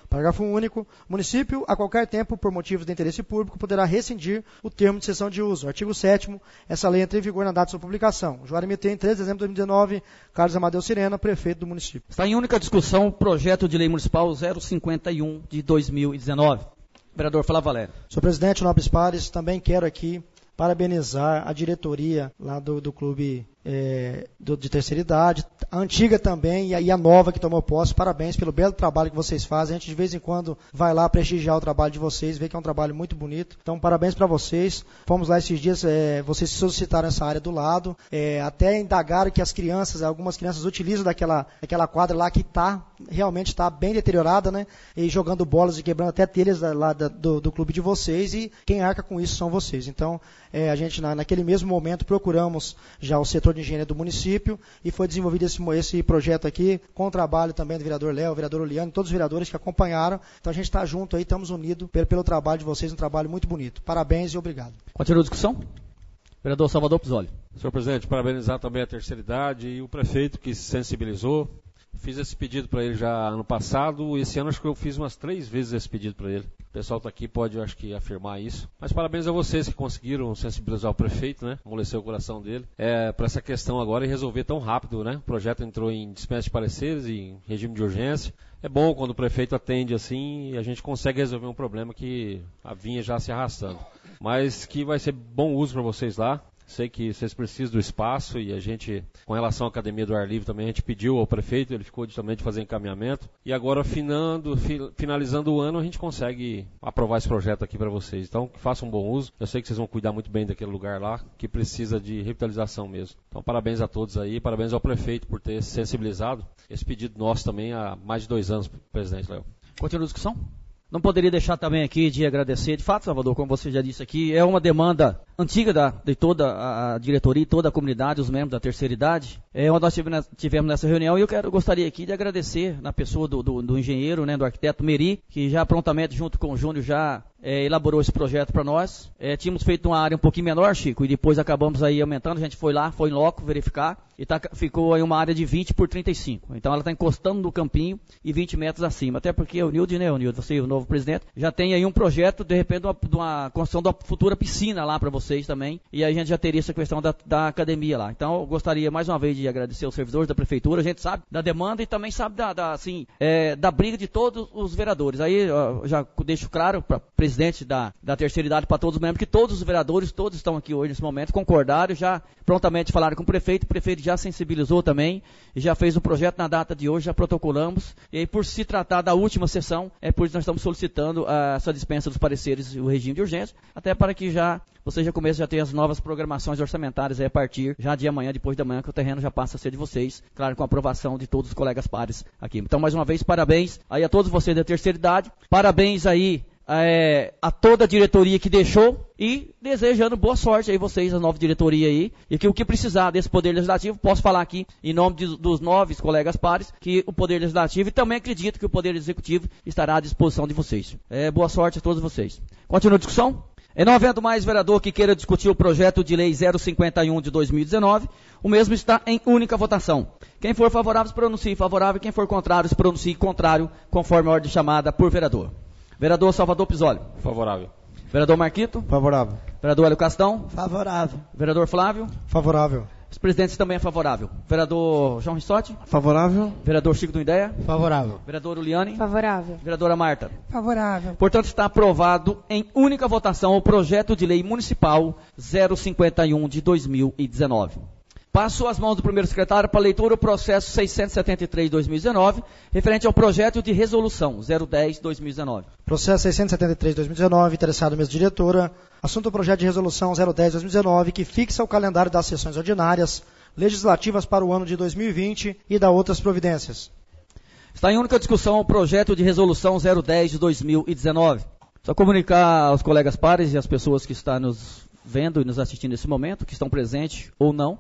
Parágrafo único. O município, a qualquer tempo, por motivos de interesse público, poderá rescindir o termo de cessão de uso. Artigo sétimo. Essa lei entra em vigor na data de sua publicação. Joara M T, em treze de dezembro de dois mil e dezenove. Carlos Amadeu Sirena, prefeito do município. Está em única discussão o projeto de lei municipal zero cinquenta e um de dois mil e dezenove. Vereador Flávio Valério. Senhor presidente, nobres pares, também quero aqui parabenizar a diretoria lá do, do clube é, do, de terceira idade, a antiga também e a, e a nova que tomou posse. Parabéns pelo belo trabalho que vocês fazem. A gente de vez em quando vai lá prestigiar o trabalho de vocês, vê que é um trabalho muito bonito. Então, parabéns para vocês. Fomos lá esses dias, é, vocês se solicitaram essa área do lado, é, até indagaram que as crianças, algumas crianças utilizam daquela, daquela quadra lá que tá, realmente está bem deteriorada, né? E jogando bolas e quebrando até telhas da, lá da, do, do clube de vocês, e quem arca com isso são vocês. Então, é, a gente na, naquele mesmo momento procuramos já o setor de engenharia do município e foi desenvolvido esse, esse projeto aqui, com o trabalho também do vereador Léo, o vereador Oliano, todos os vereadores que acompanharam. Então a gente está junto aí, estamos unidos pelo, pelo trabalho de vocês, um trabalho muito bonito. Parabéns e obrigado. Continua a discussão? Vereador Salvador Pizzoli. Senhor presidente, parabenizar também a terceira idade e o prefeito que se sensibilizou. Fiz esse pedido para ele já ano passado, esse ano acho que eu fiz umas três vezes esse pedido para ele. O pessoal está aqui, pode, eu acho que, afirmar isso. Mas parabéns a vocês que conseguiram sensibilizar o prefeito, né? Amolecer o coração dele. É, para essa questão agora e resolver tão rápido, né? O projeto entrou em dispensa de pareceres, em regime de urgência. É bom quando o prefeito atende assim e a gente consegue resolver um problema que vinha já se arrastando. Mas que vai ser bom uso para vocês lá. Sei que vocês precisam do espaço e a gente, com relação à Academia do Ar Livre também, a gente pediu ao prefeito, ele ficou de, também de fazer encaminhamento. E agora, finando, fi, finalizando o ano, a gente consegue aprovar esse projeto aqui para vocês. Então, façam um bom uso. Eu sei que vocês vão cuidar muito bem daquele lugar lá, que precisa de revitalização mesmo. Então, parabéns a todos aí, parabéns ao prefeito por ter sensibilizado esse pedido nosso também há mais de dois anos, presidente Léo. Continua a discussão? Não poderia deixar também aqui de agradecer, de fato, Salvador, como você já disse aqui, é uma demanda antiga da, de toda a diretoria e toda a comunidade, os membros da terceira idade. É onde nós tivemos, tivemos nessa reunião e eu quero, gostaria aqui de agradecer na pessoa do, do, do engenheiro, né, do arquiteto Meri, que já prontamente, junto com o Júnior, já é, elaborou esse projeto para nós. É, tínhamos feito uma área um pouquinho menor, Chico, e depois acabamos aí aumentando, a gente foi lá, foi em loco verificar, e tá, ficou aí uma área de vinte por trinta e cinco. Então ela está encostando no campinho e vinte metros acima. Até porque o Nildo, né, o Nildo, você, o novo presidente, já tem aí um projeto, de repente, de uma, de uma construção de uma futura piscina lá para vocês também. E aí a gente já teria essa questão da, da academia lá. Então eu gostaria mais uma vez de agradecer aos servidores da prefeitura. A gente sabe da demanda e também sabe da, da, assim, é, da briga de todos os vereadores. Aí ó, já deixo claro para o presidente da, da terceira idade, para todos os membros, que todos os vereadores, todos estão aqui hoje nesse momento, concordaram, já prontamente falaram com o prefeito. O prefeito já sensibilizou também e já fez o projeto na data de hoje, já protocolamos. E aí, por se tratar da última sessão, é por isso que nós estamos solicitando uh, essa dispensa dos pareceres e o regime de urgência, até para que já você já comece a ter as novas programações orçamentárias aí a partir já de amanhã, depois da manhã, que o terreno já passa a ser de vocês, claro, com a aprovação de todos os colegas pares aqui. Então, mais uma vez, parabéns aí a todos vocês da terceira idade, parabéns aí É, a toda a diretoria que deixou e desejando boa sorte aí vocês, a nova diretoria aí, e que o que precisar desse Poder Legislativo, posso falar aqui em nome de, dos nove colegas pares, que o Poder Legislativo, e também acredito que o Poder Executivo estará à disposição de vocês. É, boa sorte a todos vocês. Continua a discussão? E não havendo mais vereador que queira discutir o projeto de lei zero cinquenta e um de dois mil e dezenove, o mesmo está em única votação. Quem for favorável se pronuncie favorável, quem for contrário se pronuncie contrário, conforme a ordem chamada por vereador. Vereador Salvador Pizzoli. Favorável. Vereador Marquito. Favorável. Vereador Hélio Castão. Favorável. Vereador Flávio. Favorável. Os presidentes também é favorável. Vereador João Rissotti. Favorável. Vereador Chico do Ideia. Favorável. Vereador Uliane. Favorável. Vereadora Marta. Favorável. Portanto, está aprovado em única votação o projeto de lei municipal zero cinquenta e um de dois mil e dezenove. Passo às mãos do primeiro secretário para leitura o processo seiscentos e setenta e três de dois mil e dezenove, referente ao projeto de resolução zero dez de dois mil e dezenove. Processo seiscentos e setenta e três de dois mil e dezenove, interessado mesa diretora. Assunto: o projeto de resolução zero dez de dois mil e dezenove, que fixa o calendário das sessões ordinárias legislativas para o ano de dois mil e vinte e da outras providências. Está em única discussão o projeto de resolução zero dez de dois mil e dezenove. Só comunicar aos colegas pares e às pessoas que estão nos vendo e nos assistindo nesse momento, que estão presentes ou não,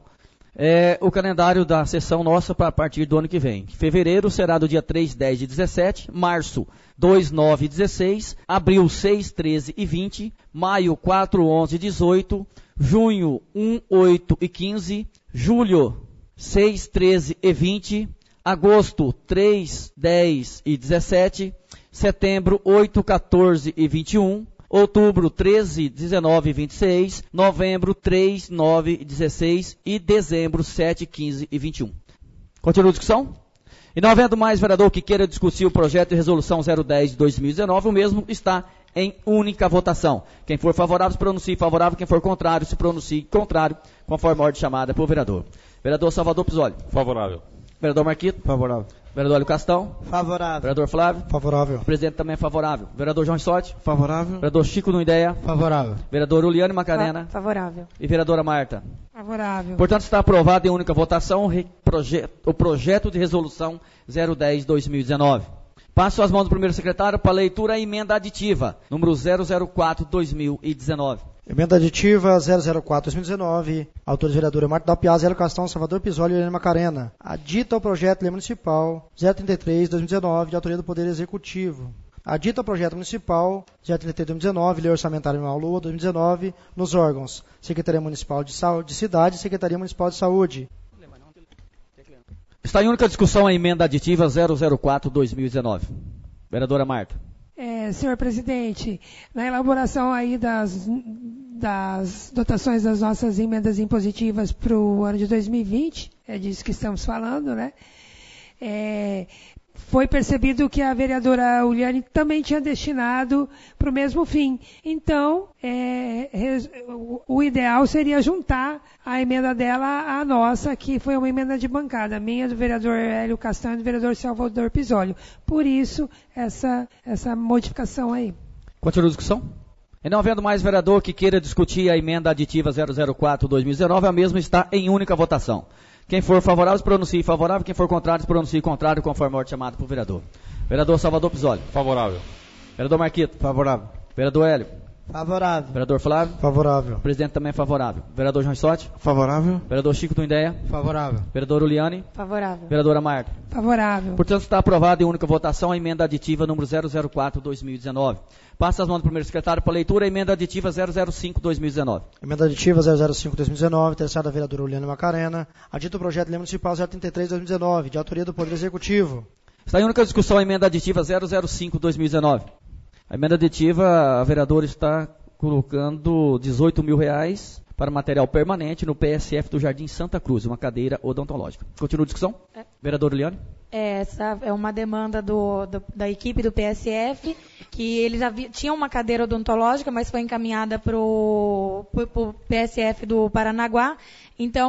É, o calendário da sessão nossa para a partir do ano que vem. Fevereiro será do dia três, dez e dezessete, março dois, nove e dezesseis, abril seis, treze e vinte, maio quatro, onze e dezoito, junho um, oito e quinze, julho seis, treze e vinte, agosto três, dez e dezessete, setembro, oito, quatorze e vinte e um, outubro, treze, dezenove e vinte e seis, novembro, três, nove e dezesseis e dezembro, sete, quinze e vinte e um. Continua a discussão? E não havendo mais vereador que queira discutir o projeto de resolução zero dez de dois mil e dezenove, o mesmo está em única votação. Quem for favorável, se pronuncie favorável. Quem for contrário, se pronuncie contrário, conforme a ordem chamada pelo vereador. Vereador Salvador Pizzoli. Favorável. Vereador Marquito. Favorável. Vereador Hélio Castão. Favorável. Vereador Flávio. Favorável. O presidente também é favorável. Vereador João Sorte. Favorável. Vereador Chico no Ideia. Favorável. Vereador Uliane Macarena. Favorável. E vereadora Marta. Favorável. Portanto, está aprovado em única votação o, re- proje- o projeto de resolução zero dez de dois mil e dezenove. Passo às mãos do primeiro secretário para a leitura a emenda aditiva, número zero zero quatro de dois mil e dezenove. Emenda aditiva zero zero quatro de dois mil e dezenove, autores vereadora Marta da Piazza, Hélio Castão, Salvador Pizzoli e Helena Macarena. Adita ao projeto de lei municipal zero trinta e três de dois mil e dezenove, de autoria do Poder Executivo. Adita ao projeto municipal zero trinta e três de dois mil e dezenove, lei orçamentária anual Lua dois mil e dezenove, nos órgãos Secretaria Municipal de, Saúde, de Cidade e Secretaria Municipal de Saúde. Está em única discussão a emenda aditiva zero zero quatro de dois mil e dezenove. Vereadora Marta. É, senhor presidente, na elaboração aí das, das dotações das nossas emendas impositivas para o ano de dois mil e vinte, é disso que estamos falando, né? É, foi percebido que a vereadora Uliane também tinha destinado para o mesmo fim. Então, é, res, o, o ideal seria juntar a emenda dela à nossa, que foi uma emenda de bancada, minha, do vereador Hélio Castão e do vereador Salvador Pizzoli. Por isso, essa, essa modificação aí. Continua a discussão? E não havendo mais vereador que queira discutir a emenda aditiva zero zero quatro de dois mil e dezenove, a mesma está em única votação. Quem for favorável, se pronuncie favorável. Quem for contrário, se pronuncie contrário, conforme a ordem chamada pelo vereador. Vereador Salvador Pizzoli. Favorável. Vereador Marquito. Favorável. Vereador Hélio. Favorável. Vereador Flávio. Favorável. O presidente também é favorável. Vereador João Sorte. Favorável. Vereador Chico do Ideia. Favorável. Vereador Uliane. Favorável. Vereadora Marta. Favorável. Portanto, está aprovada em única votação a emenda aditiva número zero zero quatro de dois mil e dezenove. Passa as mãos do primeiro secretário para a leitura a emenda aditiva zero zero cinco de dois mil e dezenove. Emenda aditiva zero zero cinco de dois mil e dezenove, interessada a vereadora Uliane Macarena. Adita o projeto de lei municipal zero trinta e três de dois mil e dezenove, de autoria do Poder Executivo. Está em única discussão a emenda aditiva zero zero cinco de dois mil e dezenove. A emenda aditiva, a vereadora está colocando dezoito mil reais para material permanente no P S F do Jardim Santa Cruz, uma cadeira odontológica. Continua a discussão? É. Vereador Uliane? Essa é uma demanda do, do, da equipe do P S F, que eles havia, tinham uma cadeira odontológica, mas foi encaminhada para o P S F do Paranaguá. Então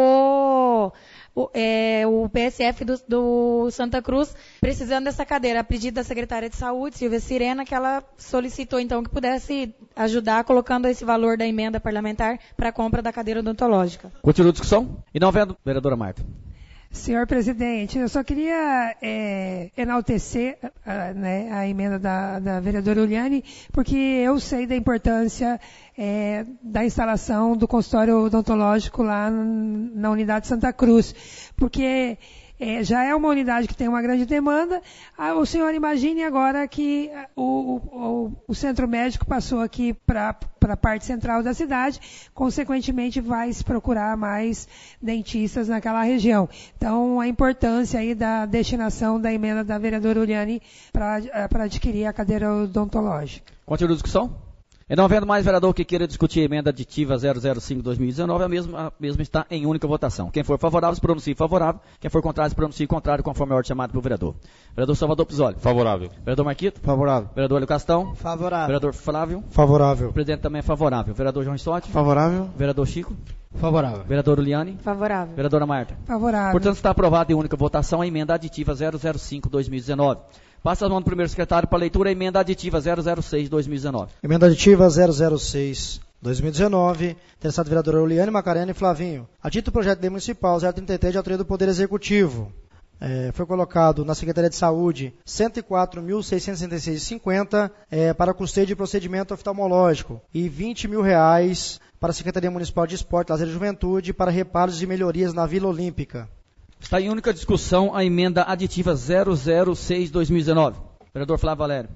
ficou o, é, o P S F do, do Santa Cruz precisando dessa cadeira. A pedido da secretária de Saúde, Silvia Sirena, que ela solicitou então que pudesse ajudar colocando esse valor da emenda parlamentar para a compra da cadeira odontológica. Continua a discussão? E não vendo, vereadora Marta. Senhor presidente, eu só queria é, enaltecer uh, né, a emenda da, da vereadora Uliane, porque eu sei da importância é, da instalação do consultório odontológico lá na unidade Santa Cruz, porque é, já é uma unidade que tem uma grande demanda. Ah, o senhor imagine agora que o, o, o centro médico passou aqui para a parte central da cidade, consequentemente vai se procurar mais dentistas naquela região. Então, a importância aí da destinação da emenda da vereadora Uliane para adquirir a cadeira odontológica. Continua a discussão? E não havendo mais vereador que queira discutir a emenda aditiva zero zero cinco de dois mil e dezenove, a mesma, a mesma está em única votação. Quem for favorável, se pronuncie favorável. Quem for contrário, se pronuncie contrário, conforme a ordem chamada pelo vereador. Vereador Salvador Pizzoli. Favorável. Vereador Marquito. Favorável. Vereador Hélio Castão. Favorável. Vereador Flávio. Favorável. O presidente também é favorável. Vereador João Stott. Favorável. Vereador Chico. Favorável. Vereador Uliane. Favorável. Vereadora Marta. Favorável. Portanto, está aprovada em única votação a emenda aditiva zero zero cinco de dois mil e dezenove. Passa as mãos do primeiro secretário para a leitura a emenda aditiva zero zero seis de dois mil e dezenove. Emenda aditiva zero zero seis de dois mil e dezenove, interessado vereadora Uliane Macarena e Flavinho. Adito o projeto de lei municipal zero trinta e três de autoria do Poder Executivo. É, foi colocado na Secretaria de Saúde cento e quatro mil seiscentos e sessenta e seis reais e cinquenta centavos é, para custeio de procedimento oftalmológico e vinte mil reais para a Secretaria Municipal de Esporte, Lazer e Juventude para reparos e melhorias na Vila Olímpica. Está em única discussão a emenda aditiva zero zero seis de dois mil e dezenove. Vereador Flávio Valério.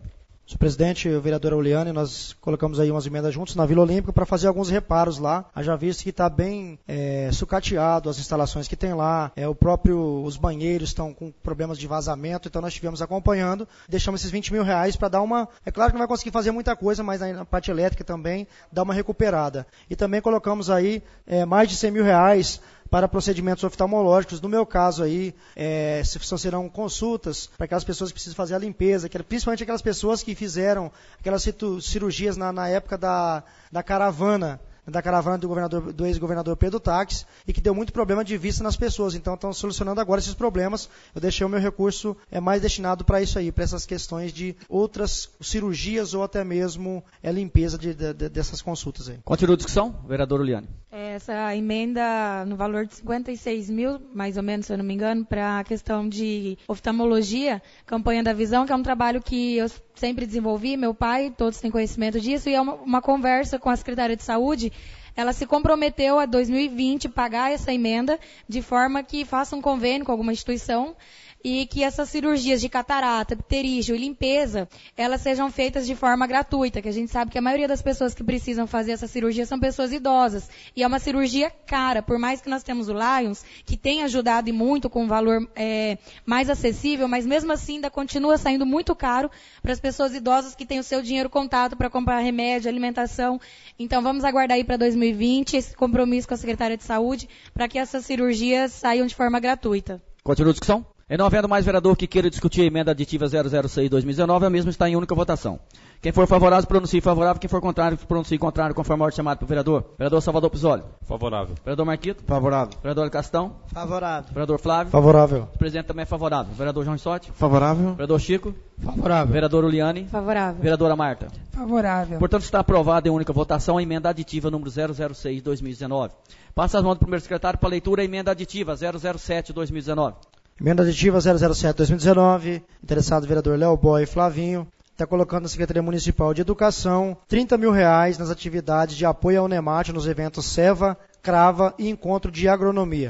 Senhor presidente, o vereador Auliane, nós colocamos aí umas emendas juntos na Vila Olímpica para fazer alguns reparos lá. Haja visto que está bem é, sucateado as instalações que tem lá, é, o próprio, os banheiros estão com problemas de vazamento, então nós estivemos acompanhando, deixamos esses vinte mil reais para dar uma... É claro que não vai conseguir fazer muita coisa, mas na parte elétrica também dá uma recuperada. E também colocamos aí é, mais de cem mil reais para procedimentos oftalmológicos. No meu caso aí, é, serão consultas para aquelas pessoas que precisam fazer a limpeza, que, principalmente aquelas pessoas que fizeram aquelas cirurgias na, na época da, da caravana, da caravana do, governador, do ex-governador Pedro Taques, e que deu muito problema de vista nas pessoas. Então, estão solucionando agora esses problemas. Eu deixei o meu recurso é, mais destinado para isso aí, para essas questões de outras cirurgias ou até mesmo é, limpeza de, de, de, dessas consultas aí. Continua a discussão, vereador Uliane. Essa emenda no valor de cinquenta e seis mil, mais ou menos, se eu não me engano, para a questão de oftalmologia, campanha da visão, que é um trabalho que eu sempre desenvolvi, meu pai, todos têm conhecimento disso, e é uma, uma conversa com a Secretaria de Saúde. Ela se comprometeu a dois mil e vinte pagar essa emenda de forma que faça um convênio com alguma instituição e que essas cirurgias de catarata, pterígio e limpeza, elas sejam feitas de forma gratuita, que a gente sabe que a maioria das pessoas que precisam fazer essa cirurgia são pessoas idosas, e é uma cirurgia cara, por mais que nós temos o Lions, que tem ajudado e muito com um valor é, mais acessível, mas mesmo assim ainda continua saindo muito caro para as pessoas idosas que têm o seu dinheiro contado para comprar remédio, alimentação. Então vamos aguardar aí para dois mil e vinte esse compromisso com a Secretaria de Saúde para que essas cirurgias saiam de forma gratuita. Continua a discussão? E não havendo mais vereador que queira discutir a emenda aditiva zero zero seis barra dois mil e dezenove, a mesma está em única votação. Quem for favorável, pronuncie favorável. Quem for contrário, pronuncie contrário, conforme a ordem chamada pelo vereador. Vereador Salvador Pisoli. Favorável. Vereador Marquito. Favorável. Vereador Castão. Favorável. Vereador Flávio. Favorável. O presidente também é favorável. Vereador João Rissotti. Favorável. Vereador Chico. Favorável. Vereador Uliane. Favorável. Vereadora Marta. Favorável. Portanto, está aprovada em única votação a emenda aditiva número zero zero seis barra dois mil e dezenove. Passa as mãos do primeiro secretário para a leitura a emenda aditiva zero zero sete barra dois mil e dezenove. Emenda aditiva zero zero sete barra dois mil e dezenove, interessado vereador Léo Boy Flavinho, está colocando na Secretaria Municipal de Educação trinta mil reais nas atividades de apoio ao Unemate nos eventos SEVA, CRAVA e Encontro de Agronomia.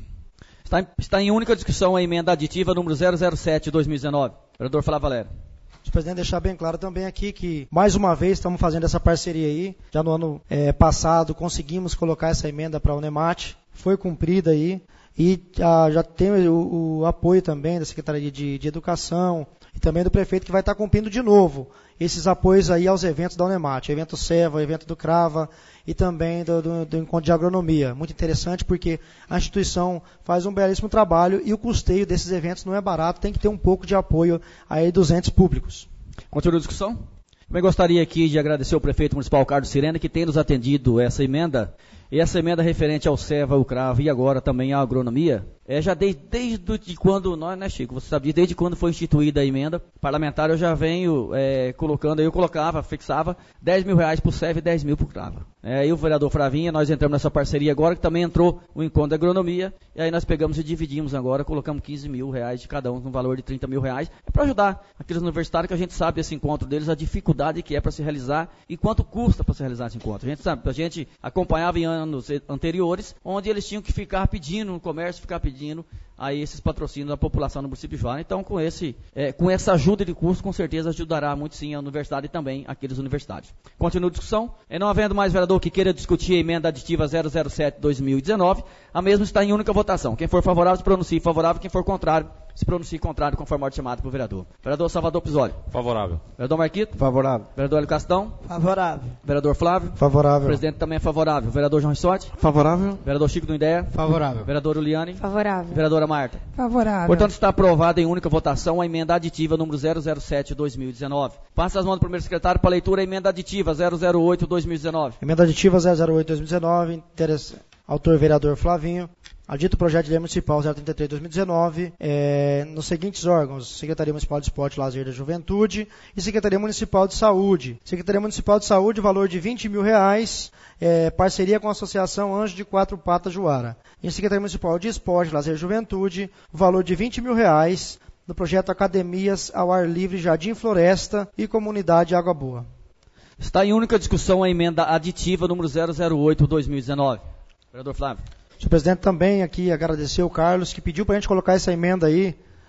Está em, está em única discussão a emenda aditiva número zero zero sete barra dois mil e dezenove. Vereador Flávio Valério. Senhor presidente, deixar bem claro também aqui que, mais uma vez, estamos fazendo essa parceria aí. Já no ano é, passado conseguimos colocar essa emenda para a Unemate, foi cumprida aí. E ah, já tem o, o apoio também da Secretaria de, de Educação e também do prefeito, que vai estar cumprindo de novo esses apoios aí aos eventos da Unemate, evento SEVA, evento do CRAVA e também do, do, do Encontro de Agronomia. Muito interessante porque a instituição faz um belíssimo trabalho e o custeio desses eventos não é barato, tem que ter um pouco de apoio aí dos entes públicos. Continua a discussão? Também gostaria aqui de agradecer ao prefeito municipal Carlos Sirene, que tem nos atendido essa emenda. E essa emenda referente ao SEVA, ao CRAVA e agora também à agronomia, é já desde, desde quando, nós, né, Chico, você sabe, desde quando foi instituída a emenda parlamentar, eu já venho é, colocando, eu colocava, fixava dez mil reais para o SEVA e dez mil para o CRAVA. É, e o vereador Fravinha, nós entramos nessa parceria agora, que também entrou o encontro da agronomia, e aí nós pegamos e dividimos agora, colocamos quinze mil reais de cada um, no valor de trinta mil reais, é para ajudar aqueles universitários que a gente sabe esse encontro deles, a dificuldade que é para se realizar e quanto custa para se realizar esse encontro. A gente sabe, a gente acompanhava em anos anteriores, onde eles tinham que ficar pedindo no comércio, ficar pedindo aí esses patrocínios da população do município de Juara. Então, com, esse, é, com essa ajuda de custo, com certeza ajudará muito sim a universidade e também aqueles universitários. Continua a discussão. E não havendo mais vereador que queira discutir a emenda aditiva zero zero sete barra dois mil e dezenove, a mesma está em única votação. Quem for favorável, se pronuncie favorável. Quem for contrário, se pronuncie contrário, conforme a ordem chamada pelo vereador. Vereador Salvador Pisoli. Favorável. Vereador Marquito. Favorável. Vereador Hélio Castão. Favorável. Vereador Flávio. Favorável. O presidente também é favorável. Vereador João Rissotti. Favorável. Vereador Chico do Ideia. Favorável. Vereador Uliane. Favorável. Vereadora Marta. Favorável. Portanto, está aprovada em única votação a emenda aditiva número zero zero sete barra dois mil e dezenove. Passa as mãos do primeiro secretário para a leitura a emenda aditiva zero zero oito barra dois mil e dezenove. Emenda aditiva zero zero oito barra dois mil e dezenove, interessa... autor vereador Flavinho. Adito projeto de lei municipal zero trinta e três barra dois mil e dezenove, é, nos seguintes órgãos: Secretaria Municipal de Esporte e Lazer da Juventude e Secretaria Municipal de Saúde. Secretaria Municipal de Saúde, valor de vinte mil reais, é, parceria com a Associação Anjo de Quatro Patas Juara. E Secretaria Municipal de Esporte, Lazer e Juventude, valor de vinte mil reais, no projeto Academias ao Ar Livre Jardim Floresta e Comunidade Água Boa. Está em única discussão a emenda aditiva número zero zero oito barra dois mil e dezenove. Vereador Flávio. Senhor presidente, também aqui agradecer o Carlos, que pediu para a gente colocar essa emenda aí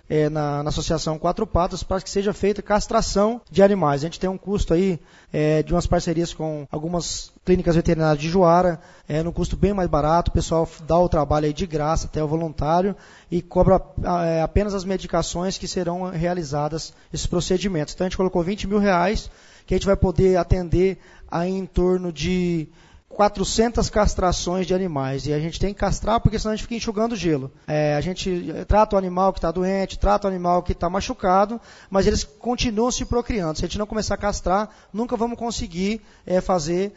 é, na, na Associação Quatro Patas para que seja feita castração de animais. A gente tem um custo aí é, de umas parcerias com algumas clínicas veterinárias de Juara, é, num custo bem mais barato, o pessoal dá o trabalho aí de graça, até o voluntário, e cobra é, apenas as medicações que serão realizadas esses procedimentos. Então a gente colocou vinte mil reais, que a gente vai poder atender aí em torno de quatrocentas castrações de animais. E a gente tem que castrar porque senão a gente fica enxugando gelo. É, a gente trata o animal que está doente, trata o animal que está machucado, mas eles continuam se procriando. Se a gente não começar a castrar, nunca vamos conseguir é, fazer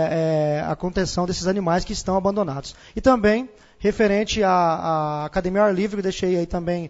é, é, a contenção desses animais que estão abandonados. E também, referente à, à Academia Ar Livre, eu deixei aí também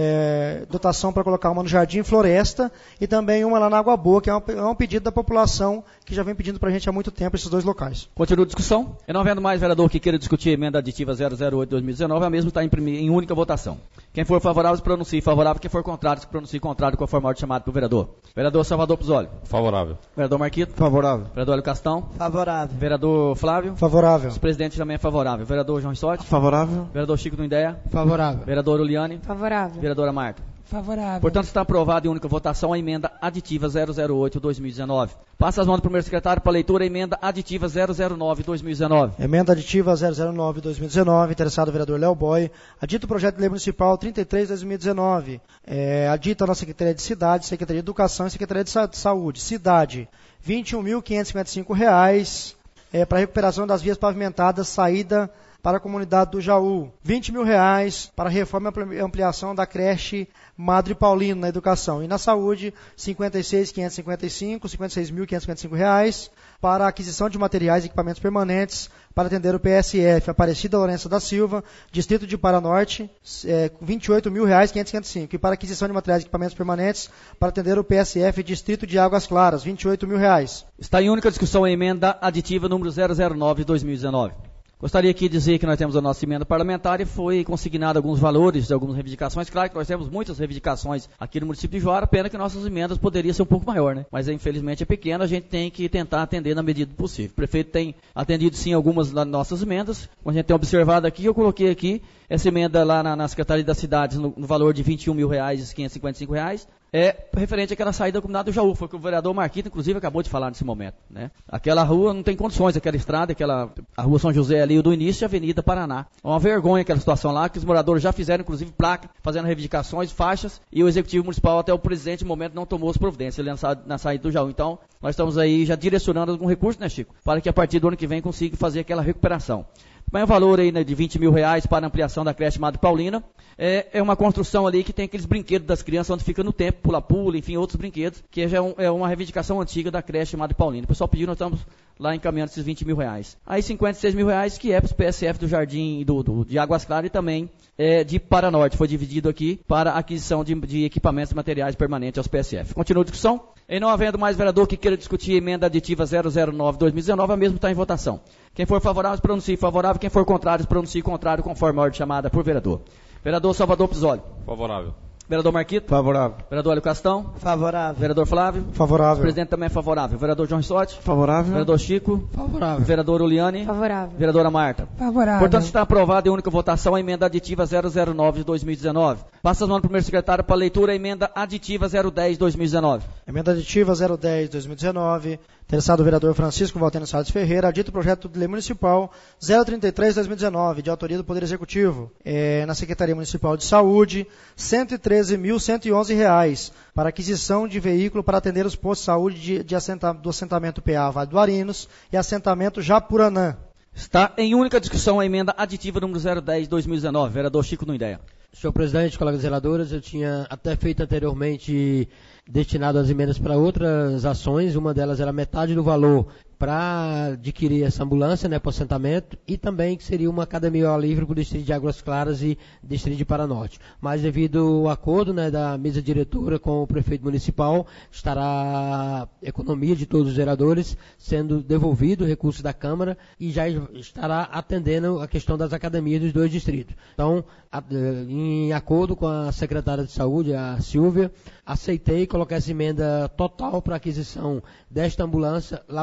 é, dotação para colocar uma no Jardim Floresta e também uma lá na Água Boa, que é um, é um pedido da população que já vem pedindo para a gente há muito tempo esses dois locais. Continua a discussão. E não havendo mais vereador que queira discutir a emenda aditiva zero zero oito barra dois mil e dezenove, a mesma está em, em única votação. Quem for favorável, se pronuncie favorável. Quem for contrário, se pronuncie contrário, conforme a ordem chamada pelo vereador. Vereador Salvador Pizzoli. Favorável. Vereador Marquito. Favorável. Vereador Hélio Castão. Favorável. Vereador Flávio. Favorável. O presidente também é favorável. Vereador João Rissotti. Favorável. Vereador Chico do Indéia. Favorável. Vereador Uliane. Favorável. Vereadora Marta. Favorável. Portanto, está aprovada em única votação a emenda aditiva zero zero oito barra dois mil e dezenove. Passa as mãos do primeiro secretário para leitura a emenda aditiva zero zero nove barra dois mil e dezenove. Emenda aditiva zero zero nove barra dois mil e dezenove, interessado o vereador Léo Boy. Adito o projeto de lei municipal trinta e três barra dois mil e dezenove. É, adita na Secretaria de Cidade, Secretaria de Educação e Secretaria de, Sa- de Saúde. Cidade, vinte e um mil quinhentos e cinquenta e cinco reais é, para recuperação das vias pavimentadas, saída para a comunidade do Jaú. vinte mil reais para reforma e ampliação da creche Madre Paulino na educação. E na saúde, cinquenta e seis mil quinhentos e cinquenta e cinco, cinquenta e seis mil quinhentos e cinquenta e cinco reais para a aquisição de materiais e equipamentos permanentes para atender o P S F Aparecida Lourenço da Silva, Distrito de Paranorte, é, vinte e oito mil reais quinhentos e cinquenta e cinco. E para aquisição de materiais e equipamentos permanentes para atender o P S F Distrito de Águas Claras, vinte e oito mil reais. Está em única discussão a emenda aditiva número zero zero nove barra dois mil e dezenove. Gostaria aqui de dizer que nós temos a nossa emenda parlamentar e foi consignado alguns valores de algumas reivindicações. Claro que nós temos muitas reivindicações aqui no município de Juara, pena que nossas emendas poderiam ser um pouco maior, né? Mas infelizmente é pequena, a gente tem que tentar atender na medida do possível. O prefeito tem atendido sim algumas das nossas emendas, como a gente tem observado aqui, eu coloquei aqui essa emenda lá na, na Secretaria das Cidades no, no valor de vinte e um mil reais e quinhentos e cinquenta e cinco reais. É referente àquela saída da comunidade do Jaú, foi o que o vereador Marquito, inclusive, acabou de falar nesse momento, né? Aquela rua não tem condições, aquela estrada, aquela, a rua São José ali, do início e a Avenida Paraná. É uma vergonha aquela situação lá, que os moradores já fizeram, inclusive, placa, fazendo reivindicações, faixas, e o Executivo Municipal, até o presidente, no momento, não tomou as providências ali na, na saída do Jaú. Então, nós estamos aí já direcionando algum recurso, né, Chico? Para que a partir do ano que vem consiga fazer aquela recuperação. Mas o valor aí, né, de vinte mil reais para a ampliação da creche Madre Paulina é, é uma construção ali que tem aqueles brinquedos das crianças onde fica no tempo, pula-pula, enfim, outros brinquedos, que já é, um, é uma reivindicação antiga da creche Madre Paulina. O pessoal pediu, nós estamos lá encaminhando esses vinte mil reais. Aí cinquenta e seis mil reais que é para os P S F do Jardim do, do, de Águas Claras e também é, de Paranorte. Foi dividido aqui para aquisição de, de equipamentos e materiais permanentes aos P S F. Continua a discussão. E não havendo mais vereador que queira discutir a emenda aditiva zero zero nove barra dois mil e dezenove, a mesma está em votação. Quem for favorável, se pronuncie favorável. Quem for contrário, se pronuncie contrário, conforme a ordem chamada por vereador. Vereador Salvador Pizzoli. Favorável. Vereador Marquito. Favorável. Vereador Hélio Castão. Favorável. Vereador Flávio. Favorável. O presidente também é favorável. Vereador João Rissotti. Favorável. Vereador Chico. Favorável. Vereador Uliane. Favorável. Vereadora Marta. Favorável. Portanto, está aprovada em única votação a emenda aditiva zero zero nove barra dois mil e dezenove. Passa as mãos do primeiro secretário para leitura a emenda aditiva zero dez barra dois mil e dezenove. Emenda aditiva zero dez barra dois mil e dezenove. Interessado o vereador Francisco Valtênio Salles Ferreira, adito o projeto de lei municipal zero trinta e três barra dois mil e dezenove, de autoria do Poder Executivo, é, na Secretaria Municipal de Saúde, cento e treze mil cento e onze reais, para aquisição de veículo para atender os postos de saúde de, de assenta, do assentamento P A Vale do Arinos e assentamento Japuranã. Está em única discussão a emenda aditiva número zero dez barra dois mil e dezenove. Vereador Chico do Indéia. Senhor presidente, colegas zeladores, eu tinha até feito anteriormente destinado as emendas para outras ações, uma delas era metade do valor para adquirir essa ambulância, né, para o assentamento, e também que seria uma academia ao livre para o Distrito de Águas Claras e Distrito de Paranorte. Mas devido ao acordo, né, da mesa diretora com o prefeito municipal, estará a economia de todos os vereadores sendo devolvido o recurso da Câmara e já estará atendendo a questão das academias dos dois distritos. Então, a, em acordo com a secretária de saúde, a Silvia, aceitei colocar essa emenda total para aquisição desta ambulância lá para o assentamento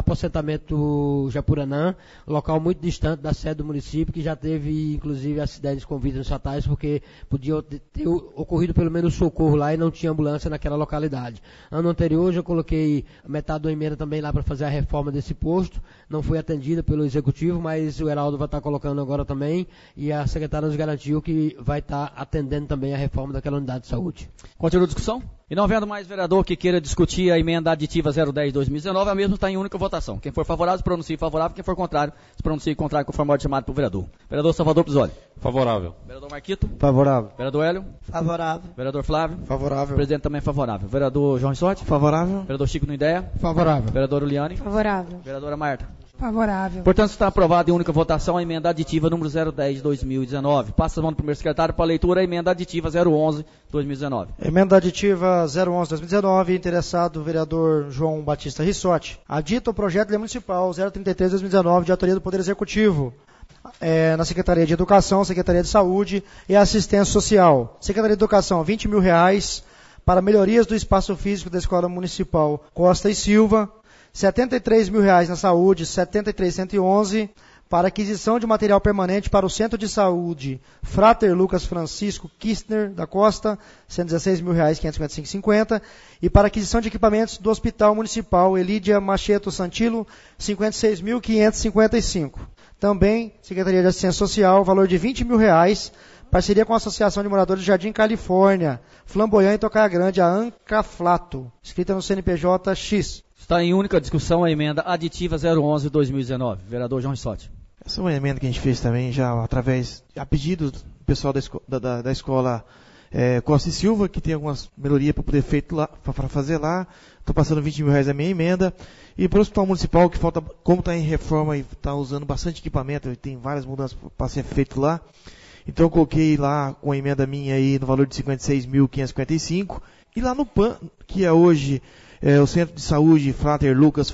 assentamento Japuranã, local muito distante da sede do município, que já teve, inclusive, acidentes com vidas fatais, porque podia ter ocorrido pelo menos socorro lá e não tinha ambulância naquela localidade. Ano anterior, eu coloquei metade da emenda também lá para fazer a reforma desse posto, não foi atendida pelo Executivo, mas o Heraldo vai estar colocando agora também, e a secretária nos garantiu que vai estar atendendo também a reforma daquela unidade de saúde. Continua a discussão? E não havendo mais vereador que queira discutir a emenda aditiva zero dez barra dois mil e dezenove, a mesma está em única votação. Quem for favorável, se pronuncie favorável. Quem for contrário, se pronuncie contrário, conforme a ordem chamada pelo vereador. Vereador Salvador Pisoli. Favorável. Vereador Marquito. Favorável. Vereador Hélio. Favorável. Vereador Flávio. Favorável. Presidente também favorável. Vereador João Rissotti. Favorável. Vereador Chico Nuideia. Favorável. Vereador Uliane. Favorável. Vereadora Marta. Favorável. Portanto, está aprovada em única votação a emenda aditiva número zero dez barra dois mil e dezenove. Passa a mão do primeiro secretário para a leitura a emenda aditiva zero onze barra dois mil e dezenove. Emenda aditiva zero onze barra dois mil e dezenove, interessado o vereador João Batista Rissotti. Adita o projeto de lei municipal zero trinta e três barra dois mil e dezenove, de autoria do Poder Executivo, é, na Secretaria de Educação, Secretaria de Saúde e Assistência Social. Secretaria de Educação, vinte mil reais para melhorias do espaço físico da Escola Municipal Costa e Silva. setenta e três mil reais na saúde, setenta e três mil cento e onze, para aquisição de material permanente para o Centro de Saúde Frater Lucas Francisco Kistner da Costa, cento e dezesseis mil reais, quinhentos e cinquenta e cinco reais e cinquenta centavos, e para aquisição de equipamentos do Hospital Municipal Elídia Macheto Santilo, cinquenta e seis mil quinhentos e cinquenta e cinco reais. Também, Secretaria de Assistência Social, valor de vinte mil reais, parceria com a Associação de Moradores do Jardim Califórnia, Flamboyant e Tocaia Grande, a Ancaflato, escrita no C N P J X. Está em única discussão a emenda aditiva zero onze barra dois mil e dezenove. Vereador João Rissotti. Essa é uma emenda que a gente fez também já através, a pedido do pessoal da, esco, da, da, da escola é, Costa e Silva, que tem algumas melhorias para poder feito lá, para fazer lá. Estou passando vinte mil reais a minha emenda. E para o Hospital Municipal, que falta, como está em reforma e está usando bastante equipamento, e tem várias mudanças para ser feito lá. Então eu coloquei lá com a emenda minha aí no valor de cinquenta e seis mil quinhentos e cinquenta e cinco. E lá no P A N, que é hoje é, o Centro de Saúde Frater Lucas,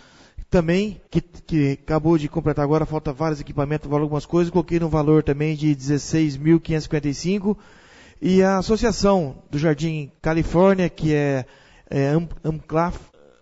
também, que, que acabou de completar agora, falta vários equipamentos, algumas coisas, coloquei no valor também de dezesseis mil quinhentos e cinquenta e cinco. E a Associação do Jardim Califórnia, que é, é Am, Amclaf,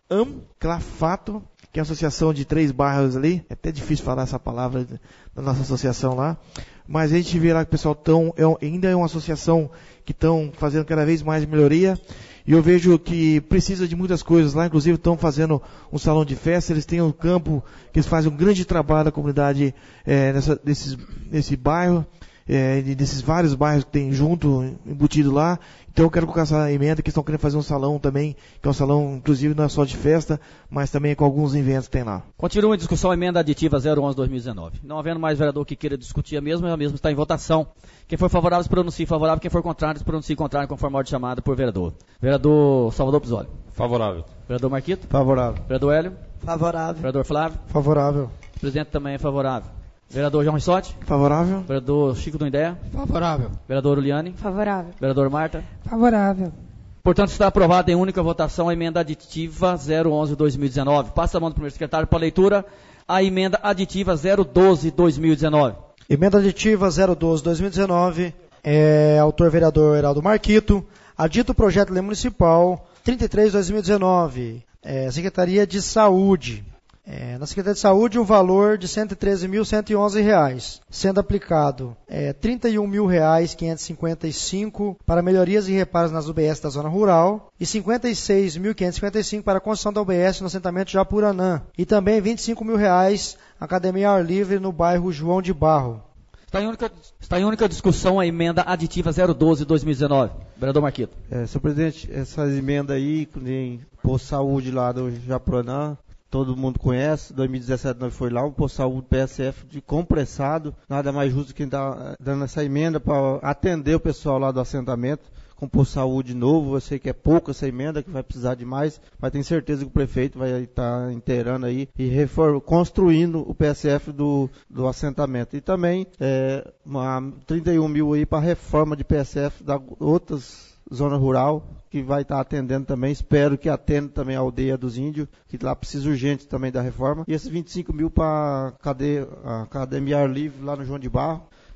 Amclafato, que é a associação de três bairros ali, é até difícil falar essa palavra da nossa associação lá, mas a gente vê lá que o pessoal tão, é, ainda é uma associação que estão fazendo cada vez mais melhoria, e eu vejo que precisa de muitas coisas lá, inclusive estão fazendo um salão de festa, eles têm um campo que eles fazem um grande trabalho na comunidade, é, nessa, desses, nesse bairro, é, desses vários bairros que tem junto, embutido lá. Então eu quero colocar essa emenda que estão querendo fazer um salão também, que é um salão, inclusive, não é só de festa, mas também com alguns eventos que tem lá. Continua em discussão a emenda aditiva zero onze barra dois mil e dezenove. Não havendo mais vereador que queira discutir a mesma, a mesma está em votação. Quem for favorável, se pronuncie favorável. Quem for contrário, se pronuncie contrário, conforme a ordem chamada por vereador. Vereador Salvador Pisoli. Favorável. Vereador Marquito. Favorável. Vereador Hélio. Favorável. Vereador Flávio. Favorável. O presidente também é favorável. Vereador João Rissotti. Favorável. Vereador Chico Nuideia. Favorável. Vereador Uliane. Favorável. Vereador Marta. Favorável. Portanto, está aprovada em única votação a emenda aditiva zero onze barra dois mil e dezenove. Passa a mão do primeiro secretário para a leitura a emenda aditiva zero doze barra dois mil e dezenove. Emenda aditiva zero doze barra dois mil e dezenove, é, autor vereador Heraldo Marquito. Adito o projeto de lei municipal trinta e três barra dois mil e dezenove, é, Secretaria de Saúde. É, na Secretaria de Saúde, o valor de cento e treze mil cento e onze reais, sendo aplicado é, trinta e um mil reais, quinhentos e cinquenta e cinco para melhorias e reparos nas U B S da zona rural e cinquenta e seis mil quinhentos e cinquenta e cinco para a construção da U B S no assentamento Japuranã e também vinte e cinco mil reais Academia Ar Livre no bairro João de Barro. Está em única, está em única discussão a emenda aditiva zero doze barra dois mil e dezenove. Vereador Marquito. É, senhor presidente, essa emenda aí, em posto de saúde lá do Japuranã, todo mundo conhece, dois mil e dezessete nós foi lá, o posto de saúde P S F de compressado, nada mais justo que dar dando essa emenda para atender o pessoal lá do assentamento, com posto de saúde novo. Eu sei que é pouco essa emenda, que vai precisar de mais, mas tenho certeza que o prefeito vai estar inteirando aí e reform, construindo o P S F do, do assentamento. E também é, uma, trinta e um mil aí para reforma de P S F da outras zona rural, que vai estar atendendo também, espero que atenda também a aldeia dos índios, que lá precisa urgente também da reforma. E esses vinte e cinco mil para a Academia Ar Livre lá no João de Barro,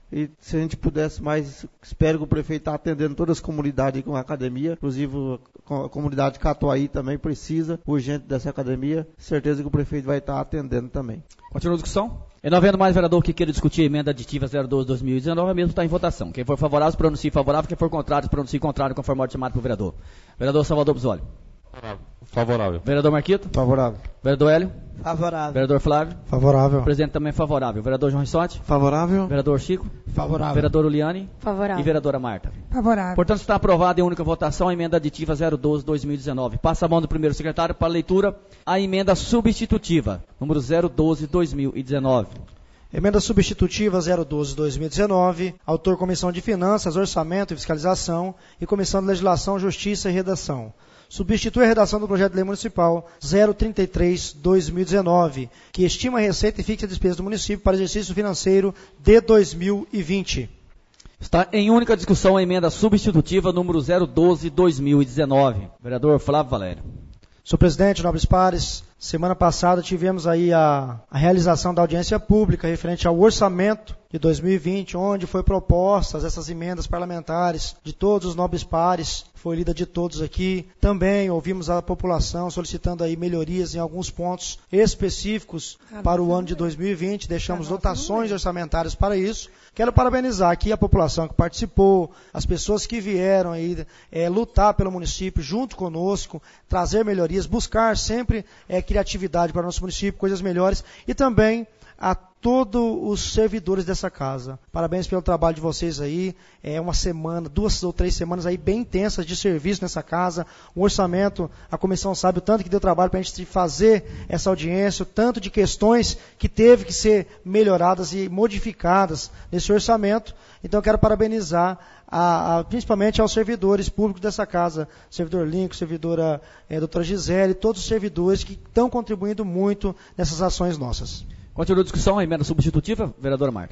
E se a gente pudesse mais, espero que o prefeito está atendendo todas as comunidades com a academia, inclusive a comunidade de Catuaí também precisa urgente dessa academia. Certeza que o prefeito vai estar atendendo também. Continua a discussão? E não havendo mais vereador que queira discutir a emenda aditiva zero doze barra dois mil e dezenove, a mesma está em votação. Quem for favorável, se pronuncie favorável. Quem for contrário, se pronuncie contrário, conforme ordem chamada pelo vereador. Vereador Salvador Bisoli. Favorável. Vereador Marquito. Favorável. Vereador Hélio. Favorável. Vereador Flávio. Favorável. Presidente também favorável. Vereador João Rissotti. Favorável. Vereador Chico. Favorável. Vereador Uliane. Favorável. E vereadora Marta. Favorável. Portanto, está aprovada em única votação a emenda aditiva zero doze barra dois mil e dezenove. Passa a mão do primeiro secretário para a leitura a emenda substitutiva, número zero doze barra dois mil e dezenove. Emenda substitutiva zero doze barra dois mil e dezenove, autor Comissão de Finanças, Orçamento e Fiscalização e Comissão de Legislação, Justiça e Redação. Substitui a redação do projeto de lei municipal zero trinta e três barra dois mil e dezenove, que estima a receita e fixa a despesa do município para exercício financeiro de dois mil e vinte. Está em única discussão a emenda substitutiva número zero doze barra dois mil e dezenove. Vereador Flávio Valério. Senhor presidente, nobres pares, semana passada tivemos aí a, a realização da audiência pública referente ao orçamento de dois mil e vinte, onde foi propostas essas emendas parlamentares de todos os nobres pares, foi lida de todos aqui. Também ouvimos a população solicitando aí melhorias em alguns pontos específicos para o ano de dois mil e vinte, deixamos dotações orçamentárias para isso. Quero parabenizar aqui a população que participou, as pessoas que vieram aí é, lutar pelo município junto conosco, trazer melhorias, buscar sempre é, criatividade para o nosso município, coisas melhores, e também a todos os servidores dessa casa. Parabéns pelo trabalho de vocês aí. É uma semana, duas ou três semanas aí bem intensas de serviço nessa casa. O orçamento, a comissão sabe o tanto que deu trabalho para a gente fazer essa audiência, o tanto de questões que teve que ser melhoradas e modificadas nesse orçamento. Então eu quero parabenizar a, a, principalmente aos servidores públicos dessa casa, servidor Lincoln, servidora é, doutora Gisele, todos os servidores que estão contribuindo muito nessas ações nossas. Continua a discussão, a emenda substitutiva, vereadora Marta.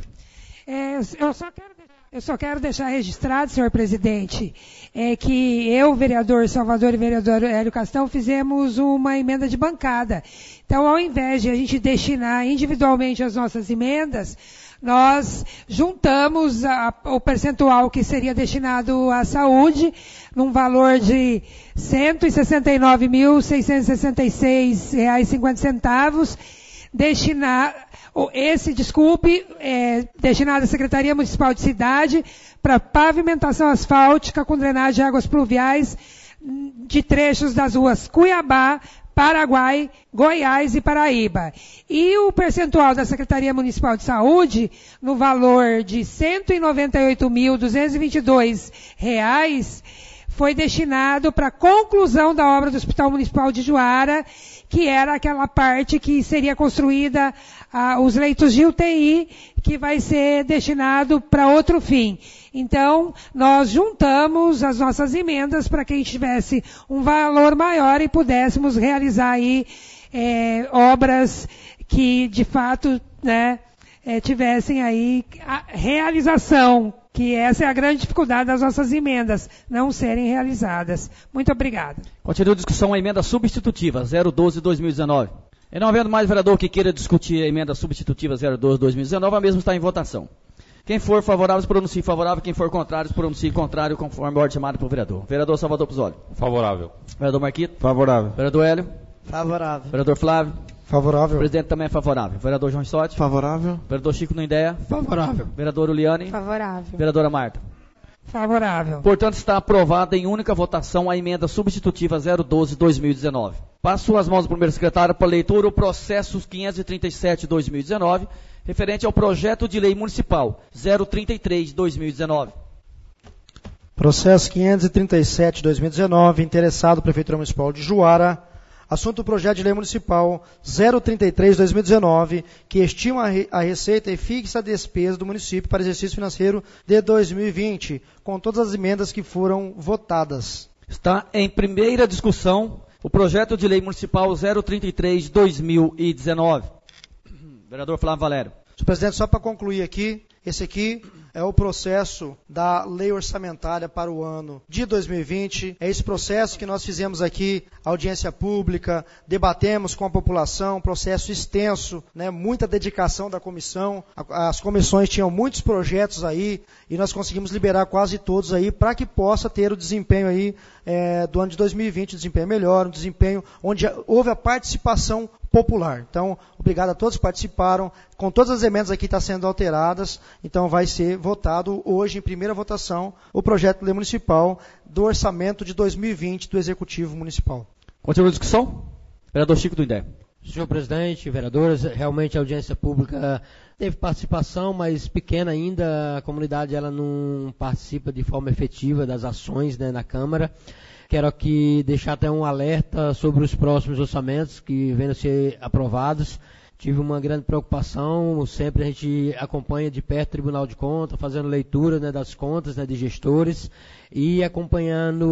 É, eu, só quero, eu só quero deixar registrado, senhor presidente, é, que eu, vereador Salvador e vereador Hélio Castão, fizemos uma emenda de bancada. Então, ao invés de a gente destinar individualmente as nossas emendas, nós juntamos a, o percentual que seria destinado à saúde, num valor de cento e sessenta e nove mil, seiscentos e sessenta e seis reais e cinquenta centavos, destinar, esse, desculpe, é, destinado à Secretaria Municipal de Cidade para pavimentação asfáltica com drenagem de águas pluviais de trechos das ruas Cuiabá, Paraguai, Goiás e Paraíba. E o percentual da Secretaria Municipal de Saúde, no valor de cento e noventa e oito mil, duzentos e vinte e dois reais, foi destinado para a conclusão da obra do Hospital Municipal de Juara, que era aquela parte que seria construída, ah, os leitos de U T I, que vai ser destinado para outro fim. Então, nós juntamos as nossas emendas para que a gente tivesse um valor maior e pudéssemos realizar aí é, obras que, de fato, né, é, tivessem aí a realização, que essa é a grande dificuldade das nossas emendas, não serem realizadas. Muito obrigada. Continua a discussão a emenda substitutiva, zero doze barra dois mil e dezenove. E não havendo mais vereador que queira discutir a emenda substitutiva zero doze barra dois mil e dezenove, a mesma está em votação. Quem for favorável, se pronuncie favorável. Quem for contrário, se pronuncie contrário, conforme a ordem chamada pelo vereador. Vereador Salvador Pisoli. Favorável. Vereador Marquito. Favorável. Vereador Hélio. Favorável. Vereador Flávio. Favorável. O presidente também é favorável. Vereador João Rissotti. Favorável. Vereador Chico Noindeia. Favorável. Vereador Uliane. Favorável. Vereadora Marta. Favorável. Portanto, está aprovada em única votação a emenda substitutiva zero doze barra dois mil e dezenove. Passo as mãos do primeiro secretário para leitura o processo quinhentos e trinta e sete barra dois mil e dezenove, referente ao projeto de lei municipal zero trinta e três barra dois mil e dezenove. Processo quinhentos e trinta e sete barra dois mil e dezenove, interessado Prefeitura Municipal de Juara. Assunto do projeto de lei municipal zero trinta e três barra dois mil e dezenove, que estima a, re, a receita e fixa a despesa do município para exercício financeiro de dois mil e vinte, com todas as emendas que foram votadas. Está em primeira discussão o projeto de lei municipal zero trinta e três barra dois mil e dezenove. Vereador Flávio Valério. Senhor presidente, só para concluir aqui, esse aqui é o processo da lei orçamentária para o ano de dois mil e vinte. É esse processo que nós fizemos aqui, audiência pública, debatemos com a população, processo extenso, né, muita dedicação da comissão. As comissões tinham muitos projetos aí e nós conseguimos liberar quase todos aí para que possa ter o desempenho aí é, do ano de dois mil e vinte, um desempenho melhor, um desempenho onde houve a participação popular. Então, obrigado a todos que participaram. Com todas as emendas aqui estão sendo alteradas, então vai ser votado hoje, em primeira votação, o projeto de lei municipal do orçamento de dois mil e vinte do Executivo Municipal. Continua a discussão? Vereador Chico do Indé. Senhor presidente, vereadores, realmente a audiência pública teve participação, mas pequena ainda. A comunidade ela não participa de forma efetiva das ações, né, na Câmara. Quero aqui deixar até um alerta sobre os próximos orçamentos que venham a ser aprovados. Tive uma grande preocupação, sempre a gente acompanha de perto o Tribunal de Contas, fazendo leitura, né, das contas, né, de gestores e acompanhando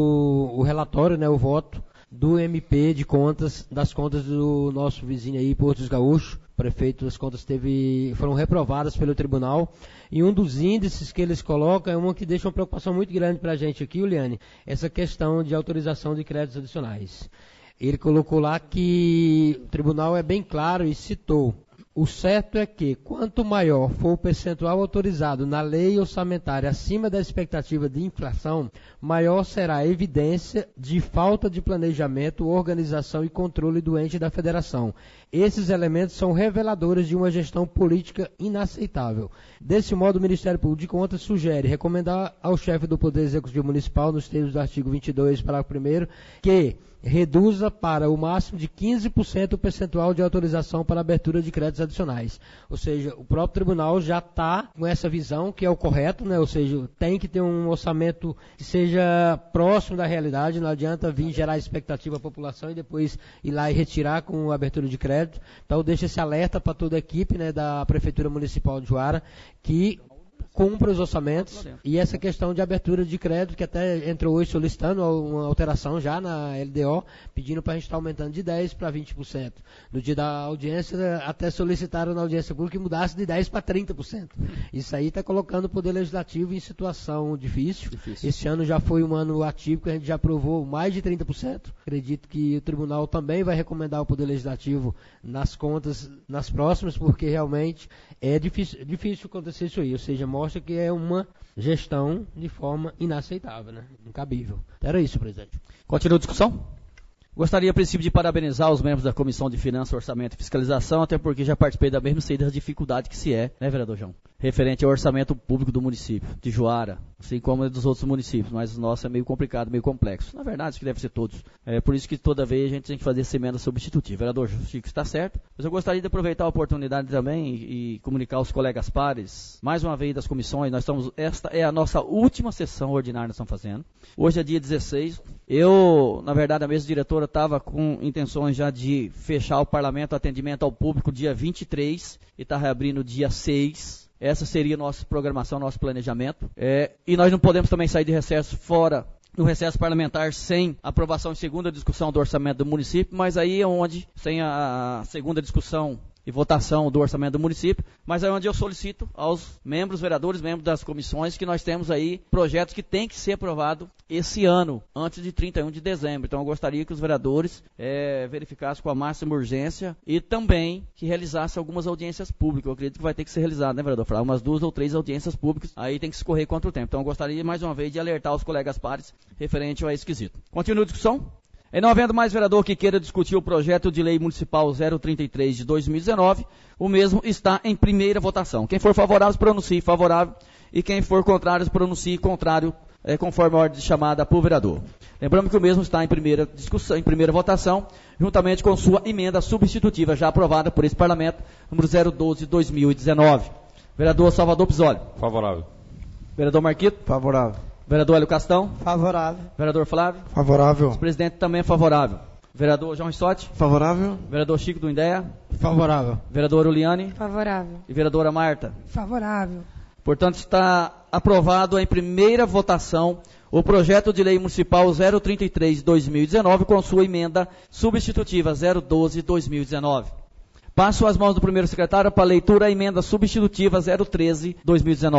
o relatório, né, o voto do M P de contas, das contas do nosso vizinho aí, Porto dos Gaúchos. O prefeito das contas teve, foram reprovadas pelo tribunal. E um dos índices que eles colocam é uma que deixa uma preocupação muito grande para a gente aqui, Uliane, essa questão de autorização de créditos adicionais. Ele colocou lá que o tribunal é bem claro e citou: o certo é que, quanto maior for o percentual autorizado na lei orçamentária acima da expectativa de inflação, maior será a evidência de falta de planejamento, organização e controle do ente da federação. Esses elementos são reveladores de uma gestão política inaceitável. Desse modo, o Ministério Público de Contas sugere recomendar ao chefe do Poder Executivo Municipal, nos termos do artigo vinte e dois, parágrafo primeiro, que reduza para o máximo de quinze por cento o percentual de autorização para abertura de créditos adicionais. Ou seja, o próprio tribunal já está com essa visão, que é o correto, né? Ou seja, tem que ter um orçamento que seja próximo da realidade, não adianta vir gerar expectativa à população e depois ir lá e retirar com a abertura de crédito. Então, deixa esse alerta para toda a equipe, né, da Prefeitura Municipal de Juara, que cumpra os orçamentos, e essa questão de abertura de crédito, que até entrou hoje solicitando uma alteração já na L D O, pedindo para a gente estar aumentando de dez por cento para vinte por cento. No dia da audiência, até solicitaram na audiência pública que mudasse de dez por cento para trinta por cento. Isso aí está colocando o Poder Legislativo em situação difícil. difícil. Esse ano já foi um ano atípico, a gente já aprovou mais de trinta por cento. Acredito que o Tribunal também vai recomendar ao Poder Legislativo nas contas, nas próximas, porque realmente é difícil, é difícil acontecer isso aí. Ou seja, mostra que é uma gestão de forma inaceitável, né? Incabível. Era isso, presidente. Continua a discussão? Gostaria, a princípio, de parabenizar os membros da Comissão de Finanças, Orçamento e Fiscalização, até porque já participei da mesma, sei da dificuldade que se é, né, vereador João? Referente ao orçamento público do município de Juara, assim como dos outros municípios, mas o nosso é meio complicado, meio complexo. Na verdade, isso que deve ser todos. É por isso que toda vez a gente tem que fazer essa emenda substitutiva. Vereador Chico, está certo, mas eu gostaria de aproveitar a oportunidade também e, e comunicar aos colegas pares, mais uma vez das comissões, nós estamos, esta é a nossa última sessão ordinária que nós estamos fazendo. Hoje é dia dezesseis. Eu, na verdade, a mesa diretora estava com intenções já de fechar o parlamento, atendimento ao público dia vinte e três e está reabrindo dia seis. Essa seria a nossa programação, nosso planejamento. É, e nós não podemos também sair de recesso fora no recesso parlamentar sem aprovação em segunda discussão do orçamento do município, mas aí é onde, sem a segunda discussão e votação do orçamento do município, mas é onde eu solicito aos membros, vereadores, membros das comissões, que nós temos aí projetos que têm que ser aprovados esse ano, antes de trinta e um de dezembro. Então eu gostaria que os vereadores é, verificassem com a máxima urgência e também que realizassem algumas audiências públicas. Eu acredito que vai ter que ser realizado, né, vereador? Falar umas duas ou três audiências públicas, aí tem que escorrer contra o tempo. Então eu gostaria, mais uma vez, de alertar os colegas pares referente a esse quesito. Continua a discussão? E não havendo mais vereador que queira discutir o projeto de lei municipal zero trinta e três de dois mil e dezenove, o mesmo está em primeira votação. Quem for favorável, se pronuncie favorável, e quem for contrário, se pronuncie contrário, é, conforme a ordem de chamada por vereador. Lembrando que o mesmo está em primeira discussão, em primeira votação, juntamente com sua emenda substitutiva, já aprovada por esse parlamento, número zero doze de dois mil e dezenove. Vereador Salvador Pisoli. Favorável. Vereador Marquito. Favorável. Vereador Hélio Castão. Favorável. Vereador Flávio. Favorável. O presidente também é favorável. Vereador João Rissotti. Favorável. Vereador Chico do Indéia. Favorável. Vereadora Uliane. Favorável. E vereadora Marta. Favorável. Portanto, está aprovado em primeira votação o projeto de lei municipal zero trinta e três de dois mil e dezenove com sua emenda substitutiva zero doze de dois mil e dezenove. Passo às mãos do primeiro secretário para a leitura da emenda substitutiva zero treze de dois mil e dezenove.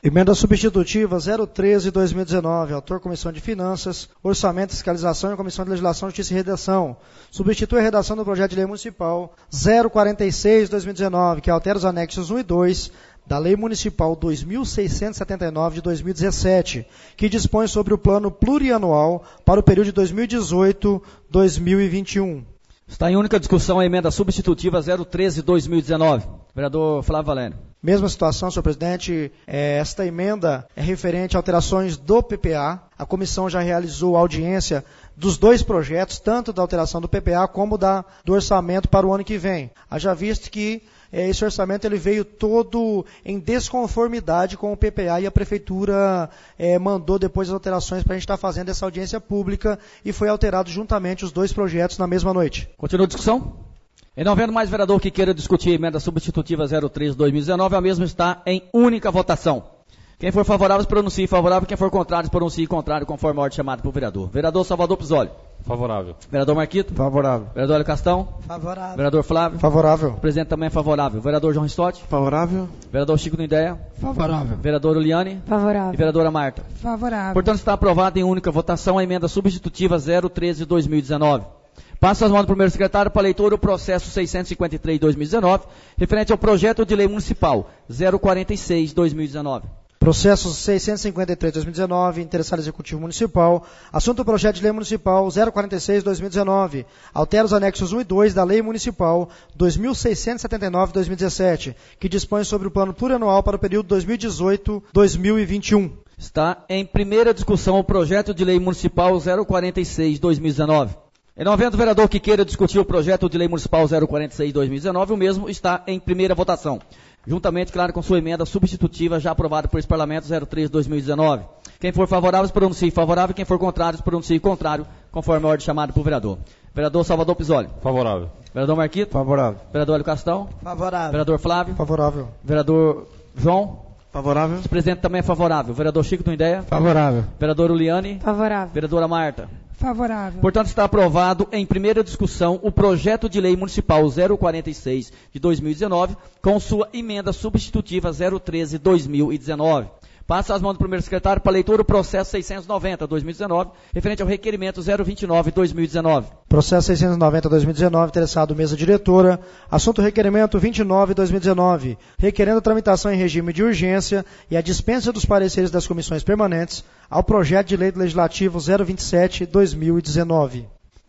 Emenda substitutiva zero treze de dois mil e dezenove, autor Comissão de Finanças, Orçamento, Fiscalização e Comissão de Legislação, Justiça e Redação. Substitui a redação do projeto de lei municipal zero quarenta e seis de dois mil e dezenove, que altera os anexos um e dois da Lei Municipal dois mil seiscentos e setenta e nove de dois mil e dezessete, que dispõe sobre o plano plurianual para o período de dois mil e dezoito a dois mil e vinte e um. Está em única discussão a emenda substitutiva zero treze de dois mil e dezenove. Vereador Flávio Valério. Mesma situação, senhor presidente. Esta emenda é referente a alterações do P P A. A comissão já realizou audiência dos dois projetos, tanto da alteração do P P A como da, do orçamento para o ano que vem. Haja visto que eh, esse orçamento ele veio todo em desconformidade com o P P A e a prefeitura eh, mandou depois as alterações para a gente estar fazendo essa audiência pública e foi alterado juntamente os dois projetos na mesma noite. Continua a discussão? E não vendo mais vereador que queira discutir a emenda substitutiva zero treze de dois mil e dezenove, a mesma está em única votação. Quem for favorável, se pronuncie favorável. Quem for contrário, se pronuncie contrário, conforme a ordem chamada pelo vereador. Vereador Salvador Pisoli. Favorável. Vereador Marquito. Favorável. Vereador Hélio Castão. Favorável. Vereador Flávio. Favorável. O presidente também é favorável. Vereador João Ristot. Favorável. Vereador Chico do Ideia. Favorável. Vereador Uliane. Favorável. E vereadora Marta. Favorável. Portanto, está aprovada em única votação a emenda substitutiva zero treze de dois mil e dezenove. Passa as mãos do primeiro secretário para a leitura o processo seiscentos e cinquenta e três de dois mil e dezenove, referente ao projeto de lei municipal zero quarenta e seis de dois mil e dezenove. Processo seiscentos e cinquenta e três de dois mil e dezenove, interessado Executivo Municipal. Assunto projeto de lei municipal zero quarenta e seis de dois mil e dezenove. Altera os anexos um e dois da Lei Municipal dois mil seiscentos e setenta e nove de dois mil e dezessete, que dispõe sobre o plano plurianual para o período dois mil e dezoito a dois mil e vinte e um. Está em primeira discussão o projeto de lei municipal zero quarenta e seis de dois mil e dezenove. E não havendo vereador que queira discutir o projeto de lei municipal zero quarenta e seis de dois mil e dezenove, o mesmo está em primeira votação. Juntamente, claro, com sua emenda substitutiva já aprovada por esse Parlamento zero treze de dois mil e dezenove. Quem for favorável, se pronuncie favorável. Quem for contrário, se pronuncie contrário, conforme a ordem chamada pelo vereador. Vereador Salvador Pisoli. Favorável. Vereador Marquito. Favorável. Vereador Hélio Castão. Favorável. Vereador Flávio. Favorável. Vereador João. Favorável. O presidente também é favorável. Vereador Chico do Ideia. Favorável. Vereador Uliane. Favorável. Vereadora Marta. Favorável. Portanto, está aprovado em primeira discussão o projeto de lei municipal zero quarenta e seis de dois mil e dezenove, com sua emenda substitutiva zero treze de dois mil e dezenove. Passa as mãos do primeiro secretário para a leitura o processo seiscentos e noventa de dois mil e dezenove, referente ao requerimento zero vinte e nove de dois mil e dezenove. Processo seiscentos e noventa de dois mil e dezenove, interessado mesa diretora. Assunto requerimento vinte e nove de dois mil e dezenove, requerendo a tramitação em regime de urgência e a dispensa dos pareceres das comissões permanentes ao projeto de lei do legislativo zero vinte e sete de dois mil e dezenove.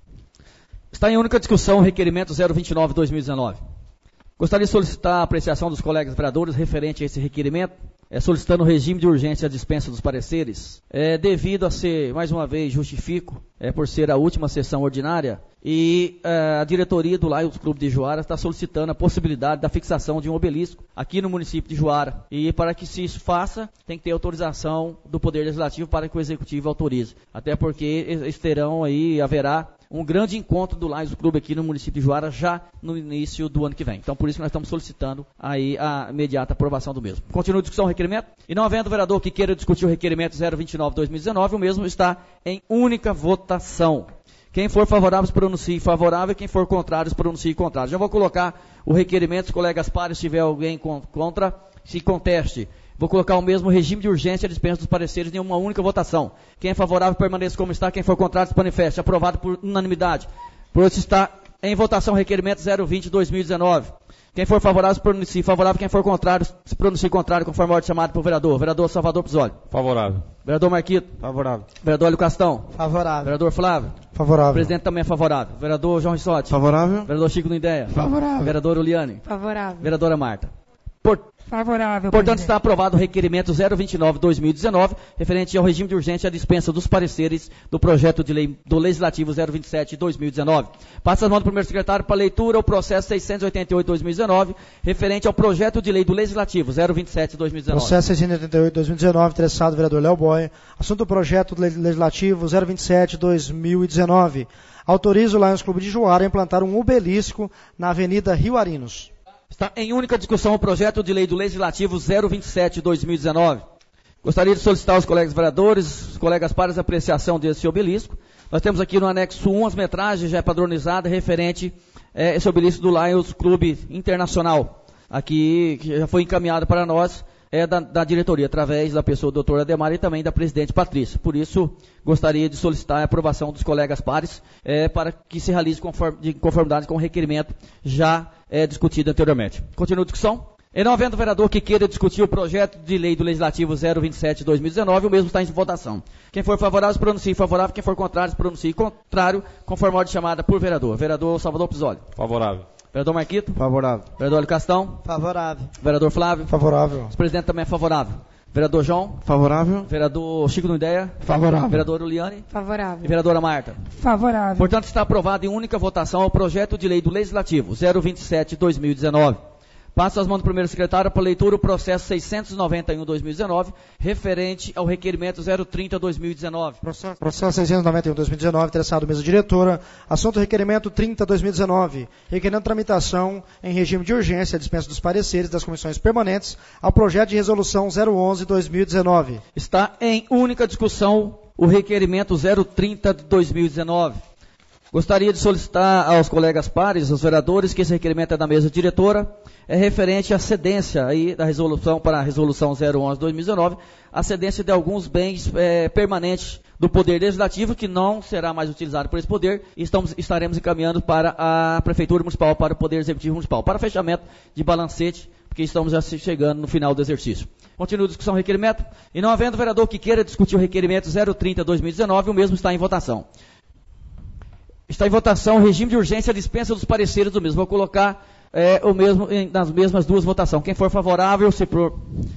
Está em única discussão o requerimento zero vinte e nove de dois mil e dezenove. Gostaria de solicitar a apreciação dos colegas vereadores referente a esse requerimento, é, solicitando o regime de urgência e a dispensa dos pareceres, é, devido a ser, mais uma vez, justifico, é, por ser a última sessão ordinária, e é, a diretoria do Lions Clube de Juara está solicitando a possibilidade da fixação de um obelisco aqui no município de Juara. E para que se isso faça, tem que ter autorização do Poder Legislativo para que o Executivo autorize. Até porque eles terão aí, haverá um grande encontro do Lions Clube aqui no município de Juara já no início do ano que vem. Então, por isso que nós estamos solicitando aí a imediata aprovação do mesmo. Continua a discussão do requerimento. E não havendo vereador que queira discutir o requerimento zero vinte e nove de dois mil e dezenove, o mesmo está em única votação. Quem for favorável, se pronuncie favorável. Quem for contrário, se pronuncie contrário. Já vou colocar o requerimento, os colegas pares, se tiver alguém contra, se conteste. Vou colocar o mesmo regime de urgência e dispensa dos pareceres em uma única votação. Quem é favorável, permaneça como está. Quem for contrário, se manifeste. Aprovado por unanimidade. Por isso está em votação o requerimento zero vinte de dois mil e dezenove. Quem for favorável, se pronuncie favorável. Quem for contrário, se pronuncie contrário, conforme a ordem chamada pelo vereador. Vereador Salvador Pisoli. Favorável. Vereador Marquito. Favorável. Vereador Hélio Castão. Favorável. Vereador Flávio. Favorável. O presidente também é favorável. Vereador João Rissotti. Favorável. Vereador Chico do Ideia. Favorável. Vereador Uliane. Favorável. Vereadora Marta. Por... Favorável. Portanto, presidente. está aprovado o requerimento zero vinte e nove de dois mil e dezenove, referente ao regime de urgência e à dispensa dos pareceres do projeto de lei do Legislativo zero vinte e sete de dois mil e dezenove. Passa as mãos do primeiro secretário para leitura o processo seiscentos e oitenta e oito de dois mil e dezenove, referente ao projeto de lei do Legislativo zero vinte e sete de dois mil e dezenove. Processo seiscentos e oitenta e oito de dois mil e dezenove, interessado vereador Léo Boy. Assunto projeto legislativo zero vinte e sete de dois mil e dezenove. Autoriza o Lions Clube de Juara a implantar um obelisco na Avenida Rio Arinos. Está em única discussão o projeto de lei do Legislativo zero vinte e sete de dois mil e dezenove. Gostaria de solicitar aos colegas vereadores, os colegas pares, a apreciação desse obelisco. Nós temos aqui no anexo um as metragens já padronizadas referente a é, esse obelisco do Lions Clube Internacional, aqui que já foi encaminhado para nós é da, da diretoria, através da pessoa do doutor Ademar e também da presidente Patrícia. Por isso, gostaria de solicitar a aprovação dos colegas pares é, para que se realize conform, de conformidade com o requerimento já é, discutido anteriormente. Continua a discussão? E não havendo vereador que queira discutir o projeto de lei do Legislativo zero vinte e sete de dois mil e dezenove, o mesmo está em votação. Quem for favorável, se pronuncie favorável. Quem for contrário, se pronuncie contrário, conforme a ordem chamada por vereador. Vereador Salvador Pisoli. Favorável. Vereador Marquito. Favorável. Vereador Hélio Castão. Favorável. Vereador Flávio. Favorável. O presidente também é favorável. Vereador João. Favorável. Vereador Chico do Ideia. Favorável. Vereador Uliane. Favorável. E vereadora Marta. Favorável. Portanto, está aprovado em única votação o projeto de lei do Legislativo zero vinte e sete de dois mil e dezenove. Passo às mãos do primeiro secretário para leitura o processo seiscentos e noventa e um de dois mil e dezenove, referente ao requerimento zero trinta de dois mil e dezenove. Processo, processo seiscentos e noventa e um de dois mil e dezenove, interessado mesa diretora. Assunto requerimento trinta de dois mil e dezenove, requerendo tramitação em regime de urgência, dispensa dos pareceres das comissões permanentes ao projeto de resolução zero onze de dois mil e dezenove. Está em única discussão o requerimento zero trinta de dois mil e dezenove. Gostaria de solicitar aos colegas pares, aos vereadores, que esse requerimento é da mesa diretora, é referente à cedência aí da resolução para a resolução zero onze de dois mil e dezenove, a cedência de alguns bens é, permanentes do Poder Legislativo, que não será mais utilizado por esse poder, e estamos, estaremos encaminhando para a Prefeitura Municipal, para o Poder Executivo Municipal, para fechamento de balancete, porque estamos já chegando no final do exercício. Continua a discussão do requerimento, e não havendo vereador que queira discutir o requerimento zero trinta de dois mil e dezenove, o mesmo está em votação. Está em votação o regime de urgência e a dispensa dos pareceres do mesmo. Vou colocar é, o mesmo em, nas mesmas duas votações. Quem for favorável, se pro...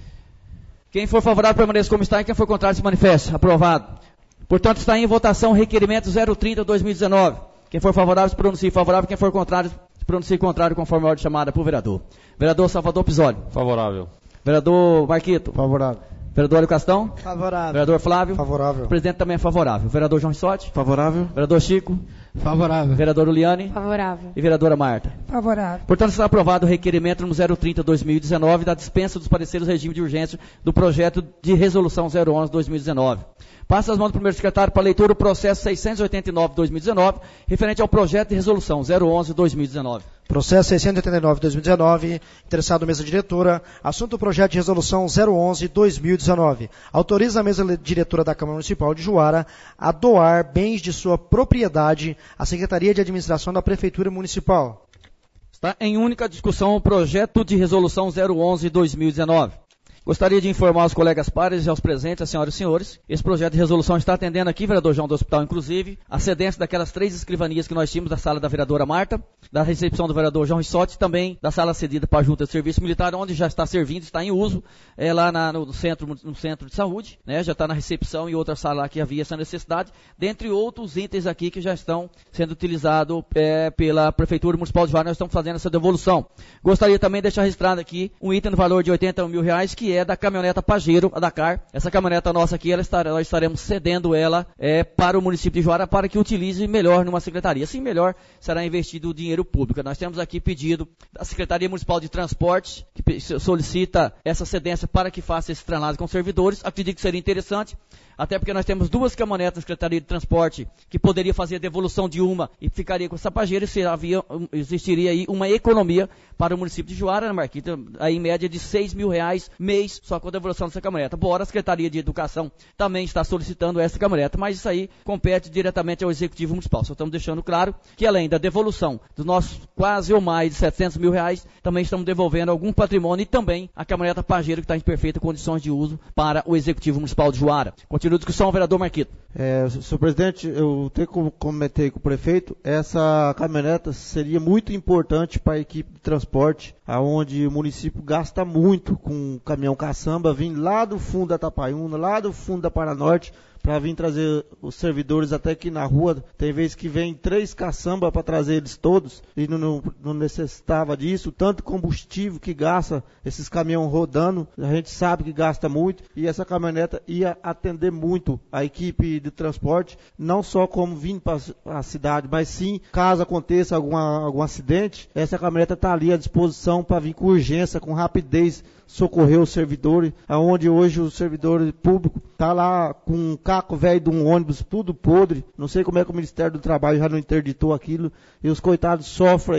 quem for favorável permaneça como está e quem for contrário se manifeste. Aprovado. Portanto, está em votação o requerimento zero trinta de dois mil e dezenove. Quem for favorável se pronuncie favorável, quem for contrário se pronuncie contrário, conforme a ordem chamada por vereador. Vereador Salvador Pisoli. Favorável. Vereador Marquito. Favorável. Vereador Hélio Castão. Favorável. Vereador Flávio. Favorável. O presidente também é favorável. Vereador João Rissotti. Favorável. Vereador Chico. Favorável. Vereadora Uliane. Favorável. E vereadora Marta. Favorável. Portanto, está aprovado o requerimento número zero trinta de dois mil e dezenove da dispensa dos pareceres do regime de urgência do projeto de resolução zero onze de dois mil e dezenove. Passa as mãos do primeiro secretário para leitura o processo seiscentos e oitenta e nove de dois mil e dezenove, referente ao projeto de resolução zero onze de dois mil e dezenove. Processo seiscentos e oitenta e nove de dois mil e dezenove, interessado mesa diretora, assunto projeto de resolução zero onze de dois mil e dezenove. Autoriza a mesa diretora da Câmara Municipal de Juara a doar bens de sua propriedade à Secretaria de Administração da Prefeitura Municipal. Está em única discussão o projeto de resolução zero onze de dois mil e dezenove. Gostaria de informar aos colegas pares e aos presentes, as senhoras e senhores, esse projeto de resolução está atendendo aqui, vereador João do Hospital, inclusive, a cedência daquelas três escrivanias que nós tínhamos da sala da vereadora Marta, da recepção do vereador João Rissotti, também da sala cedida para a Junta de Serviço Militar, onde já está servindo, está em uso, é, lá na, no, centro, no centro de saúde, né, já está na recepção e outra sala lá que havia essa necessidade, dentre outros itens aqui que já estão sendo utilizados é, pela Prefeitura Municipal de Juara, nós estamos fazendo essa devolução. Gostaria também de deixar registrado aqui um item no valor de oitenta e um mil reais, que é é da caminhoneta Pajero, a Dakar. Essa caminhoneta nossa aqui, ela estará, nós estaremos cedendo ela é, para o município de Juara para que utilize melhor numa secretaria. Assim melhor será investido o dinheiro público. Nós temos aqui pedido da Secretaria Municipal de Transporte, que solicita essa cedência para que faça esse translado com servidores. Acredito que seria interessante, até porque nós temos duas caminhonetas na Secretaria de Transporte que poderia fazer a devolução de uma e ficaria com essa Pajero, e se havia, existiria aí uma economia para o município de Juara, né, Marquita? Aí em média de seis mil reais mês só com a devolução dessa caminhoneta. Bora, a Secretaria de Educação também está solicitando essa caminhoneta, mas isso aí compete diretamente ao Executivo Municipal. Só estamos deixando claro que além da devolução dos nossos quase ou mais de setecentos mil reais, também estamos devolvendo algum patrimônio e também a caminhoneta Pajero, que está em perfeitas condições de uso para o Executivo Municipal de Juara. Continua a discussão, vereador Marquito. É, senhor presidente, eu tenho que comentar com o prefeito, essa caminhoneta seria muito importante para a equipe de transporte, aonde o município gasta muito com caminhão caçamba, vindo lá do fundo da Tapaiúna, lá do fundo da Paranorte, para vir trazer os servidores até aqui na rua. Tem vezes que vem três caçamba para trazer eles todos e não, não, não necessitava disso. Tanto combustível que gasta esses caminhões rodando, a gente sabe que gasta muito, e essa caminhoneta ia atender muito a equipe de transporte, não só como vindo para a cidade, mas sim, caso aconteça alguma, algum acidente, essa caminhoneta está ali à disposição para vir com urgência, com rapidez, socorrer os servidores, aonde hoje o servidor público está lá com um caco velho de um ônibus, tudo podre. Não sei como é que o Ministério do Trabalho já não interditou aquilo, e os coitados sofrem aí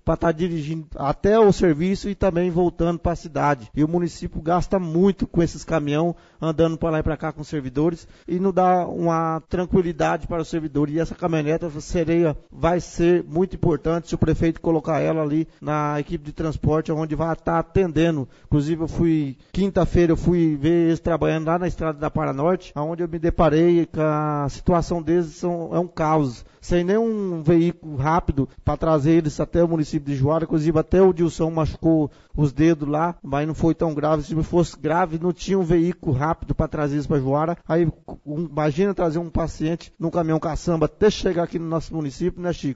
para estar dirigindo até o serviço e também voltando para a cidade. E o município gasta muito com esses caminhões, andando para lá e para cá com os servidores, e não dá uma tranquilidade para o servidor. E essa caminhoneta seria, vai ser muito importante se o prefeito colocar ela ali na equipe de transporte, onde vai estar atendendo. Inclusive, eu fui, quinta-feira, eu fui ver eles trabalhando lá na estrada da Paranorte, onde eu me deparei com a situação deles, são, é um caos. Sem nenhum veículo rápido para trazer eles até o município de Juara. Inclusive, até o Dilson machucou os dedos lá, mas não foi tão grave. Se fosse grave, não tinha um veículo rápido para trazer eles para Juara. Aí, um, imagina trazer um paciente num caminhão caçamba até chegar aqui no nosso município, né, Chico?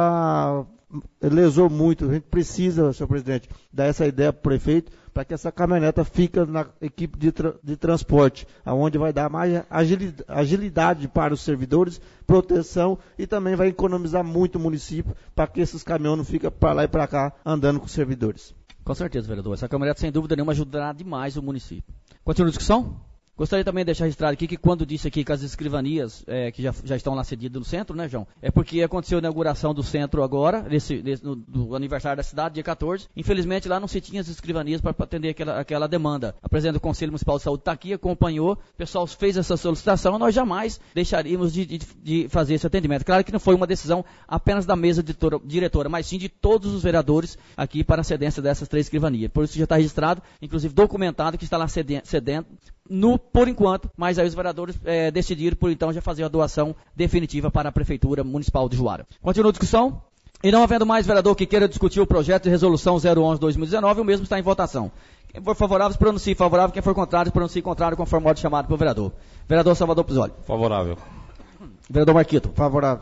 Já lesou muito. A gente precisa, senhor presidente, dar essa ideia para o prefeito, para que essa caminhoneta fique na equipe de, tra de transporte, onde vai dar mais agilidade, agilidade para os servidores, proteção, e também vai economizar muito o município, para que esses caminhões não fiquem para lá e para cá andando com os servidores. Com certeza, vereador. Essa caminhoneta, sem dúvida nenhuma, ajudará demais o município. Continua a discussão? Gostaria também de deixar registrado aqui que quando disse aqui que as escrivanias é, que já, já estão lá cedidas no centro, né, João? É porque aconteceu a inauguração do centro agora, nesse, nesse, no, do aniversário da cidade, dia quatorze. Infelizmente lá não se tinha as escrivanias para atender aquela, aquela demanda. A presidente do Conselho Municipal de Saúde está aqui, acompanhou, o pessoal fez essa solicitação, nós jamais deixaríamos de, de, de fazer esse atendimento. Claro que não foi uma decisão apenas da mesa diretora, diretora, mas sim de todos os vereadores aqui para a cedência dessas três escrivanias. Por isso já está registrado, inclusive documentado, que está lá cedendo, cedendo no, por enquanto, mas aí os vereadores é, decidiram, por então, já fazer a doação definitiva para a Prefeitura Municipal de Juara. Continua a discussão? E não havendo mais vereador que queira discutir o projeto de resolução zero onze barra dois mil e dezenove, o mesmo está em votação. Quem for favorável, pronuncie favorável. Quem for contrário, pronuncie contrário, conforme o modo chamado pelo vereador. Vereador Salvador Pisoli. Favorável. Vereador Marquito. Favorável.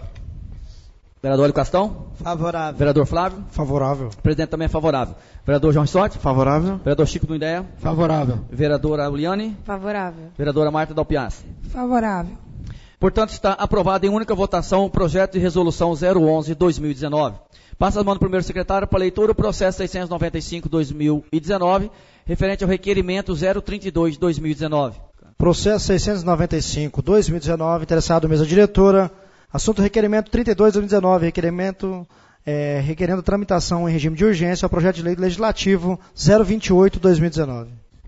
Vereador Hélio Castão. Favorável. Vereador Flávio. Favorável. O presidente também é favorável. Vereador João Rissotti. Favorável. Vereador Chico do Ideia. Favorável. Vereadora Uliane. Favorável. Vereadora Marta Dalpiassi. Favorável. Portanto, está aprovado em única votação o projeto de resolução zero onze barra dois mil e dezenove. Passa as mãos do primeiro secretário para leitura o processo seiscentos e noventa e cinco barra dois mil e dezenove, referente ao requerimento zero trinta e dois barra dois mil e dezenove. Processo seiscentos e noventa e cinco barra dois mil e dezenove, interessado mesa diretora. Assunto requerimento trinta e dois barra dois mil e dezenove, requerimento é, requerendo tramitação em regime de urgência ao projeto de lei legislativo zero vinte e oito barra dois mil e dezenove.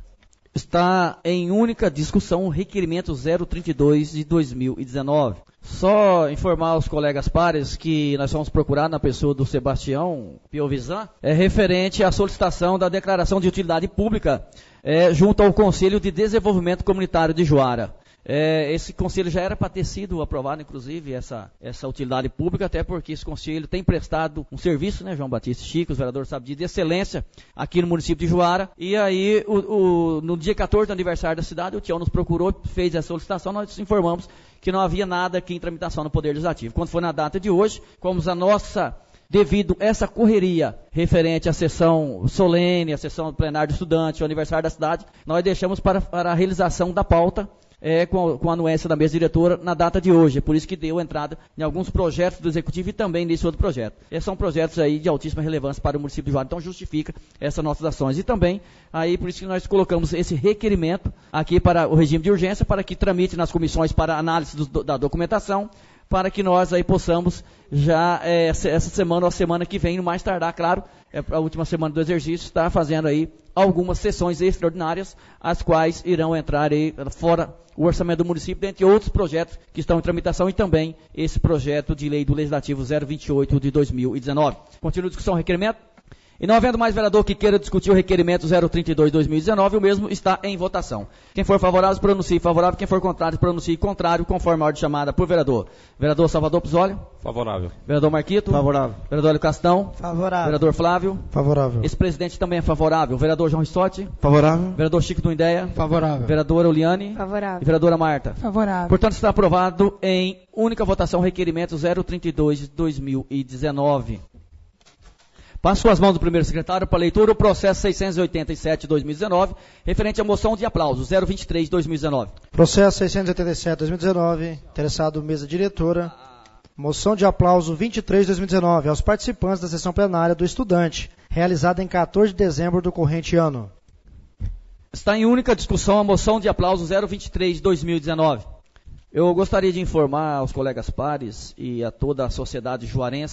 Está em única discussão o requerimento zero trinta e dois de dois mil e dezenove. Só informar aos colegas pares que nós fomos procurar na pessoa do Sebastião Piovisan, é referente à solicitação da declaração de utilidade pública é, junto ao Conselho de Desenvolvimento Comunitário de Juara. É, esse conselho já era para ter sido aprovado, inclusive, essa, essa utilidade pública, até porque esse conselho tem prestado um serviço, né, João Batista Chico, os vereadores sabem disso, de excelência aqui no município de Juara. E aí, o, o, no dia quatorze do aniversário da cidade, o Tião nos procurou, fez a solicitação, nós informamos que não havia nada aqui em tramitação no Poder Legislativo. Quando foi na data de hoje, como a nossa... Devido a essa correria referente à sessão solene, à sessão plenária do estudante, ao aniversário da cidade, nós deixamos para, para a realização da pauta é, com, com a anuência da mesa diretora na data de hoje. É por isso que deu entrada em alguns projetos do Executivo e também nesse outro projeto. Esses são projetos aí de altíssima relevância para o município de Juara, então justifica essas nossas ações. E também, aí por isso que nós colocamos esse requerimento aqui para o regime de urgência, para que tramite nas comissões para análise do, da documentação, para que nós aí possamos já é, essa semana ou a semana que vem, no mais tardar, claro, é a última semana do exercício, estar fazendo aí algumas sessões extraordinárias, as quais irão entrar aí fora o orçamento do município, dentre outros projetos que estão em tramitação e também esse projeto de lei do Legislativo zero vinte e oito de dois mil e dezenove. Continua a discussão, requerimento. E não havendo mais vereador que queira discutir o requerimento zero trinta e dois barra dois mil e dezenove, o mesmo está em votação. Quem for favorável, pronuncie favorável. Quem for contrário, pronuncie contrário, conforme a ordem chamada por vereador. Vereador Salvador Pisoli. Favorável. Vereador Marquito. Favorável. Vereador Hélio Castão. Favorável. Vereador Flávio. Favorável. Esse presidente também é favorável. Vereador João Rissotti. Favorável. Vereador Chico do Ideia. Favorável. Vereadora Uliane. Favorável. E vereadora Marta. Favorável. Portanto, está aprovado em única votação o requerimento zero trinta e dois barra dois mil e dezenove. Passo as mãos do primeiro secretário para leitura o processo seiscentos e oitenta e sete barra dois mil e dezenove, referente à moção de aplauso zero vinte e três barra dois mil e dezenove. Processo seiscentos e oitenta e sete barra dois mil e dezenove, interessado mesa diretora. Moção de aplauso vinte e três barra dois mil e dezenove aos participantes da sessão plenária do estudante, realizada em quatorze de dezembro do corrente ano. Está em única discussão a moção de aplauso zero vinte e três barra dois mil e dezenove. Eu gostaria de informar aos colegas pares e a toda a sociedade juarense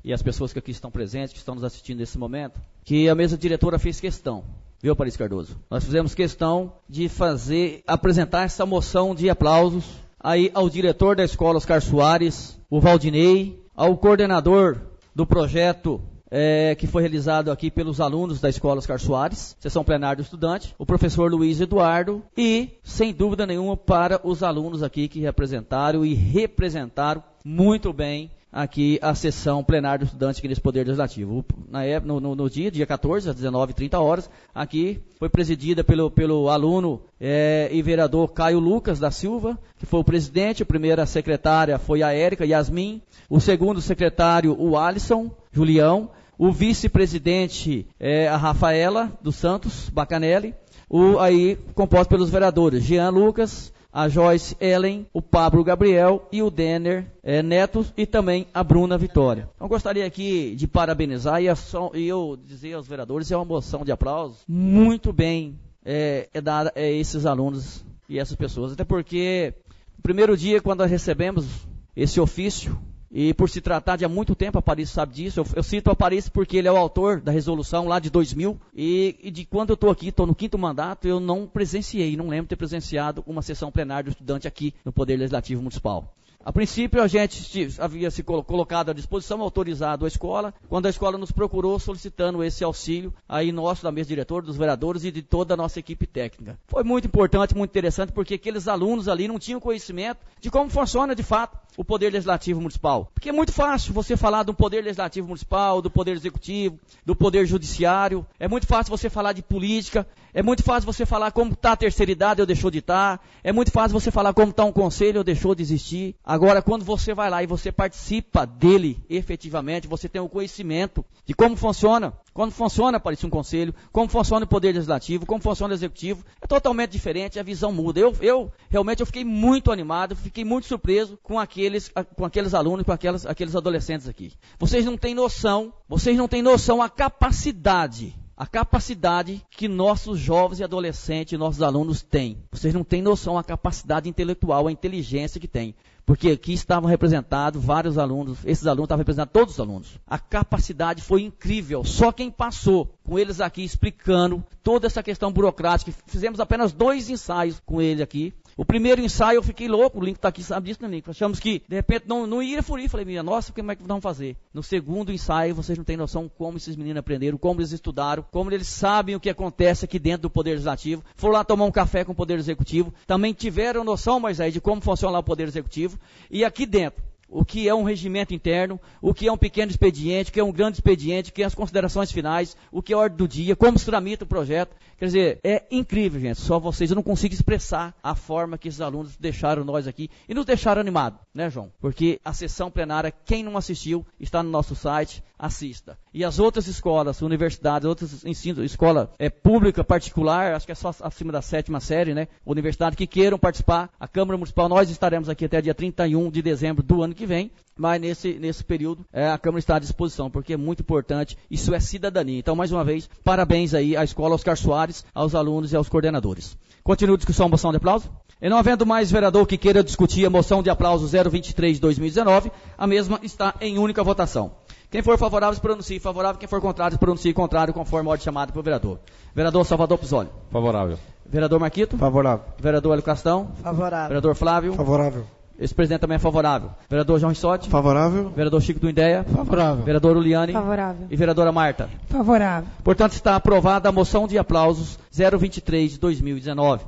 e as pessoas que aqui estão presentes, que estão nos assistindo nesse momento, que a mesa diretora fez questão, viu, Paris Cardoso? Nós fizemos questão de fazer, apresentar essa moção de aplausos aí ao diretor da escola Oscar Soares, o Valdinei, ao coordenador do projeto É, que foi realizado aqui pelos alunos da Escola Oscar Soares, sessão plenária do estudante, o professor Luiz Eduardo e, sem dúvida nenhuma, para os alunos aqui que representaram e representaram muito bem aqui a sessão plenária do estudante aqui nesse Poder Legislativo. Na época, no, no, no dia, dia quatorze, às dezenove e trinta horas, aqui foi presidida pelo, pelo aluno é, e vereador Caio Lucas da Silva, que foi o presidente. A primeira secretária foi a Érica Yasmin, o segundo secretário o Alisson Julião, o vice-presidente é a Rafaela dos Santos Bacanelli, o, aí composto pelos vereadores Jean Lucas, a Joyce Ellen, o Pablo Gabriel e o Denner é, Neto e também a Bruna Vitória. Eu gostaria aqui de parabenizar e, a, e eu dizer aos vereadores, é uma moção de aplausos muito bem é, é dada a esses alunos e essas pessoas, até porque no primeiro dia quando nós recebemos esse ofício, e por se tratar de há muito tempo, a Paris sabe disso, eu, eu cito a Paris porque ele é o autor da resolução lá de dois mil, e, e de quando eu estou aqui, estou no quinto mandato, eu não presenciei, não lembro de ter presenciado uma sessão plenária do estudante aqui no Poder Legislativo Municipal. A princípio, a gente havia se colocado à disposição, autorizado a escola, quando a escola nos procurou solicitando esse auxílio, aí nosso, da mesa diretora, dos vereadores e de toda a nossa equipe técnica. Foi muito importante, muito interessante, porque aqueles alunos ali não tinham conhecimento de como funciona, de fato, o Poder Legislativo Municipal. Porque é muito fácil você falar do Poder Legislativo Municipal, do Poder Executivo, do Poder Judiciário, é muito fácil você falar de política, é muito fácil você falar como está a terceira idade ou deixou de estar, é muito fácil você falar como está um conselho ou deixou de existir. Agora, quando você vai lá e você participa dele efetivamente, você tem o conhecimento de como funciona, como funciona, parece um conselho, como funciona o Poder Legislativo, como funciona o Executivo, é totalmente diferente, a visão muda. Eu, eu realmente eu fiquei muito animado, fiquei muito surpreso com aqueles, com aqueles alunos, com aquelas, aqueles adolescentes aqui. Vocês não têm noção, vocês não têm noção a capacidade A capacidade que nossos jovens e adolescentes, nossos alunos têm. Vocês não têm noção a capacidade intelectual, a inteligência que têm. Porque aqui estavam representados vários alunos, esses alunos estavam representando todos os alunos. A capacidade foi incrível. Só quem passou com eles aqui explicando toda essa questão burocrática. Fizemos apenas dois ensaios com ele aqui. O primeiro ensaio eu fiquei louco, o Link está aqui, sabe disso, né, Link? Achamos que, de repente, não, não ia furir. Falei, minha nossa, como é que vamos fazer? No segundo ensaio, vocês não têm noção como esses meninos aprenderam, como eles estudaram, como eles sabem o que acontece aqui dentro do Poder Legislativo. Foram lá tomar um café com o Poder Executivo. Também tiveram noção, Moisés, de como funciona lá o Poder Executivo. E aqui dentro, o que é um regimento interno, o que é um pequeno expediente, o que é um grande expediente, o que é as considerações finais, o que é a ordem do dia, como se tramita o projeto. Quer dizer, é incrível, gente. Só vocês, eu não consigo expressar a forma que esses alunos deixaram nós aqui e nos deixaram animados, né, João? Porque a sessão plenária, quem não assistiu, está no nosso site, assista. E as outras escolas, universidades, outras ensinos, escola é, pública, particular, acho que é só acima da sétima série, né? Universidade que queiram participar, a Câmara Municipal, nós estaremos aqui até dia trinta e um de dezembro do ano que vem, mas nesse, nesse período é, a Câmara está à disposição, porque é muito importante, isso é cidadania. Então, mais uma vez, parabéns aí à Escola Oscar Soares, aos alunos e aos coordenadores. Continua a discussão, moção de aplauso? E não havendo mais vereador que queira discutir a moção de aplauso zero vinte e três de dois mil e dezenove, a mesma está em única votação. Quem for favorável, se pronuncie favorável. Quem for contrário, se pronuncie contrário, conforme a ordem chamada pelo vereador. Vereador Salvador Pisoli. Favorável. Vereador Marquito. Favorável. Vereador Hélio Castão. Favorável. Vereador Flávio. Favorável. Esse presidente também é favorável. Vereador João Rissotti. Favorável. Vereador Chico do Indéia. Favorável. Vereador Uliane. Favorável. E vereadora Marta. Favorável. Portanto, está aprovada a moção de aplausos zero vinte e três de dois mil e dezenove.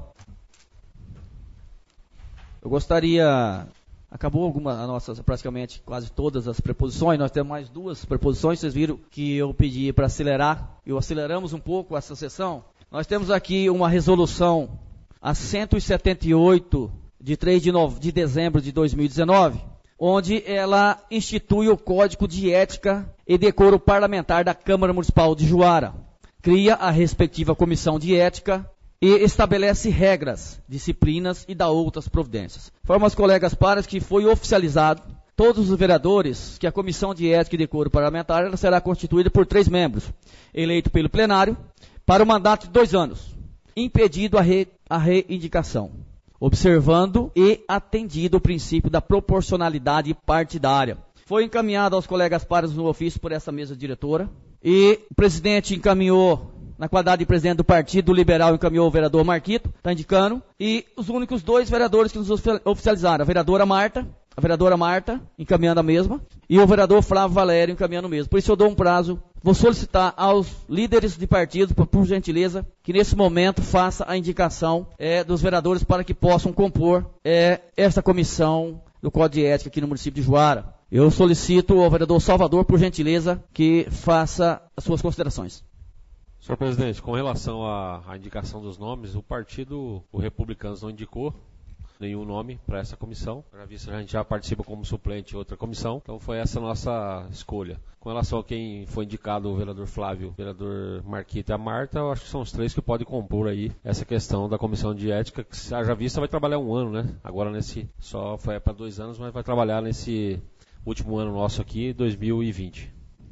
Eu gostaria... Acabou algumas, as nossas, praticamente quase todas as preposições. Nós temos mais duas preposições. Vocês viram que eu pedi para acelerar. E aceleramos um pouco essa sessão. Nós temos aqui uma resolução a cento e setenta e oito de três de, nove, de dezembro de dois mil e dezenove, onde ela institui o Código de Ética e Decoro Parlamentar da Câmara Municipal de Juara. Cria a respectiva Comissão de Ética e estabelece regras, disciplinas e dá outras providências. Informa aos colegas pares que foi oficializado todos os vereadores que a Comissão de Ética e Decoro Parlamentar ela será constituída por três membros, eleito pelo plenário, para o mandato de dois anos, impedido a, re, a reindicação, observando e atendido o princípio da proporcionalidade partidária. foi encaminhado aos colegas pares no ofício por essa mesa diretora. E o presidente encaminhou, na qualidade de presidente do Partido Liberal, encaminhou o vereador Marquito, está indicando. E os únicos dois vereadores que nos oficializaram, a vereadora Marta, a vereadora Marta, encaminhando a mesma, e o vereador Flávio Valério, encaminhando o mesmo. Por isso eu dou um prazo, vou solicitar aos líderes de partido, por, por gentileza, que nesse momento faça a indicação é, dos vereadores para que possam compor é, esta comissão do Código de Ética aqui no município de Juara. Eu solicito ao vereador Salvador, por gentileza, que faça as suas considerações. Senhor presidente, com relação à, à indicação dos nomes, o partido, o Republicanos, não indicou nenhum nome para essa comissão. Já visto, a gente já participa como suplente em outra comissão, então foi essa a nossa escolha. Com relação a quem foi indicado, o vereador Flávio, o vereador Marquito e a Marta, eu acho que são os três que podem compor aí essa questão da comissão de ética, que já vista vai trabalhar um ano, né? Agora nesse, só foi para dois anos, mas vai trabalhar nesse último ano nosso aqui, dois mil e vinte.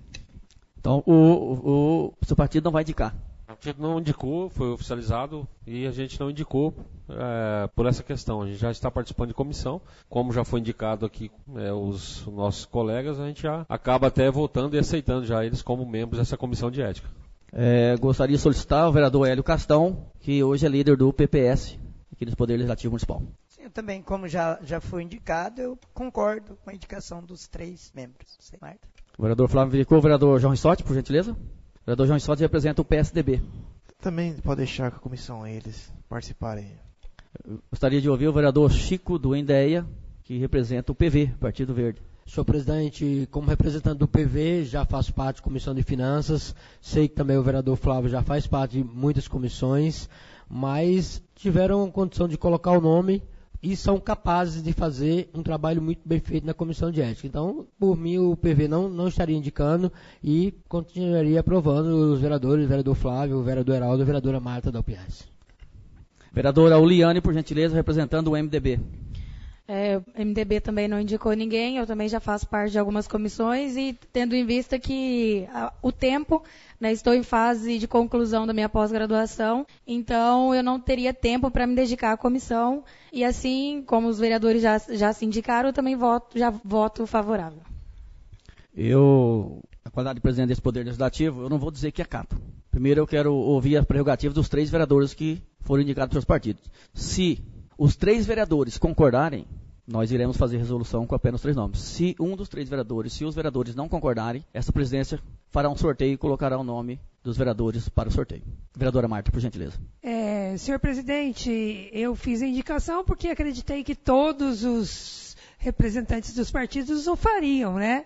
Então o, o, o seu partido não vai indicar? O partido não indicou, foi oficializado e a gente não indicou é, por essa questão. A gente já está participando de comissão, como já foi indicado aqui é, os nossos colegas, a gente já acaba até votando e aceitando já eles como membros dessa comissão de ética. É, gostaria de solicitar ao vereador Hélio Castão, que hoje é líder do P P S, aqui do Poder Legislativo Municipal. Sim, eu também, como já, já foi indicado, eu concordo com a indicação dos três membros. Sei, Marta. O vereador Flávio indicou, o vereador João Rissotti, por gentileza. O vereador João Rissotti representa o P S D B. Também pode deixar com a comissão eles participarem. Eu gostaria de ouvir o vereador Chico do Endeia, que representa o P V, Partido Verde. Senhor presidente, como representante do P V, já faço parte da Comissão de Finanças. Sei que também o vereador Flávio já faz parte de muitas comissões, mas tiveram condição de colocar o nome e são capazes de fazer um trabalho muito bem feito na Comissão de Ética. Então, por mim, o P V não, não estaria indicando e continuaria aprovando os vereadores, o vereador Flávio, o vereador Heraldo e a vereadora Marta da U P S. Vereadora Uliane, por gentileza, representando o M D B. É, o M D B também não indicou ninguém, eu também já faço parte de algumas comissões e tendo em vista que a, o tempo, né, estou em fase de conclusão da minha pós-graduação, então eu não teria tempo para me dedicar à comissão e assim, como os vereadores já, já se indicaram, eu também voto, já voto favorável. Eu, na qualidade de presidente desse Poder Legislativo, eu não vou dizer que acato. Primeiro eu quero ouvir as prerrogativas dos três vereadores que foram indicados pelos partidos. Se os três vereadores concordarem, nós iremos fazer resolução com apenas três nomes. Se um dos três vereadores, se os vereadores não concordarem, essa presidência fará um sorteio e colocará o nome dos vereadores para o sorteio. Vereadora Marta, por gentileza. É, senhor presidente, eu fiz a indicação porque acreditei que todos os representantes dos partidos o fariam, né?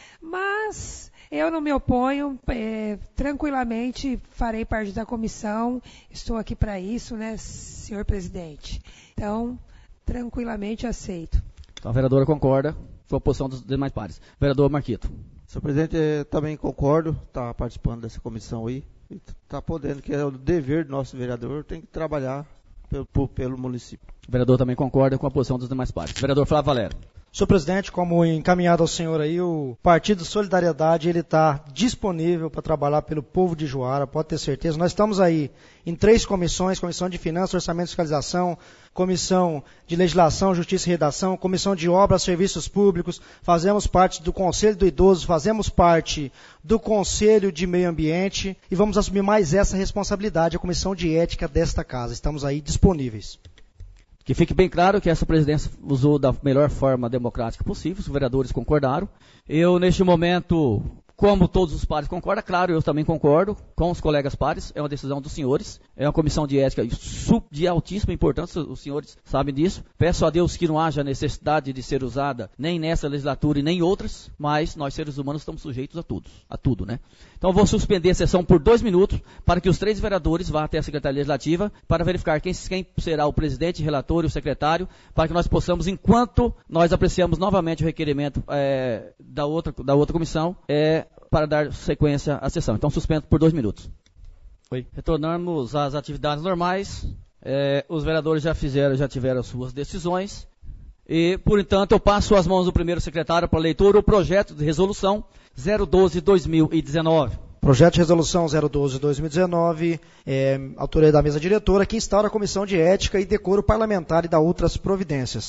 Mas eu não me oponho, é, tranquilamente farei parte da comissão, estou aqui para isso, né, senhor presidente? Então, tranquilamente aceito. Então a vereadora concorda com a posição dos demais pares. Vereador Marquito. Senhor presidente, eu também concordo, está participando dessa comissão aí, está podendo, que é o dever do nosso vereador, tem que trabalhar pelo, pelo município. O vereador também concorda com a posição dos demais pares. Vereador Flávio Valério. Senhor presidente, como encaminhado ao senhor aí, o Partido Solidariedade ele está disponível para trabalhar pelo povo de Juara, pode ter certeza. Nós estamos aí em três comissões, Comissão de Finanças, Orçamento e Fiscalização, Comissão de Legislação, Justiça e Redação, Comissão de Obras, Serviços Públicos, fazemos parte do Conselho do Idoso, fazemos parte do Conselho de Meio Ambiente e vamos assumir mais essa responsabilidade, a Comissão de Ética desta casa. Estamos aí disponíveis. Que fique bem claro que essa presidência usou da melhor forma democrática possível, os vereadores concordaram. Eu, neste momento, como todos os pares concordam, claro, eu também concordo com os colegas pares, é uma decisão dos senhores, é uma comissão de ética de altíssima importância, os senhores sabem disso. Peço a Deus que não haja necessidade de ser usada nem nessa legislatura e nem outras, mas nós seres humanos estamos sujeitos a tudo, a tudo, né? Então eu vou suspender a sessão por dois minutos para que os três vereadores vá até a Secretaria Legislativa para verificar quem, quem será o presidente, relator e o secretário, para que nós possamos, enquanto nós apreciamos novamente o requerimento é, da, outra, da outra comissão, é, para dar sequência à sessão. Então suspendo por dois minutos. Oi. Retornamos às atividades normais. É, os vereadores já fizeram, já tiveram as suas decisões. E, por entanto, eu passo às mãos do primeiro secretário para leitura o projeto de resolução zero doze barra dois mil e dezenove. Projeto de resolução zero doze barra dois mil e dezenove, é, autoria da mesa diretora, que instaura a Comissão de Ética e Decoro Parlamentar e dá outras providências.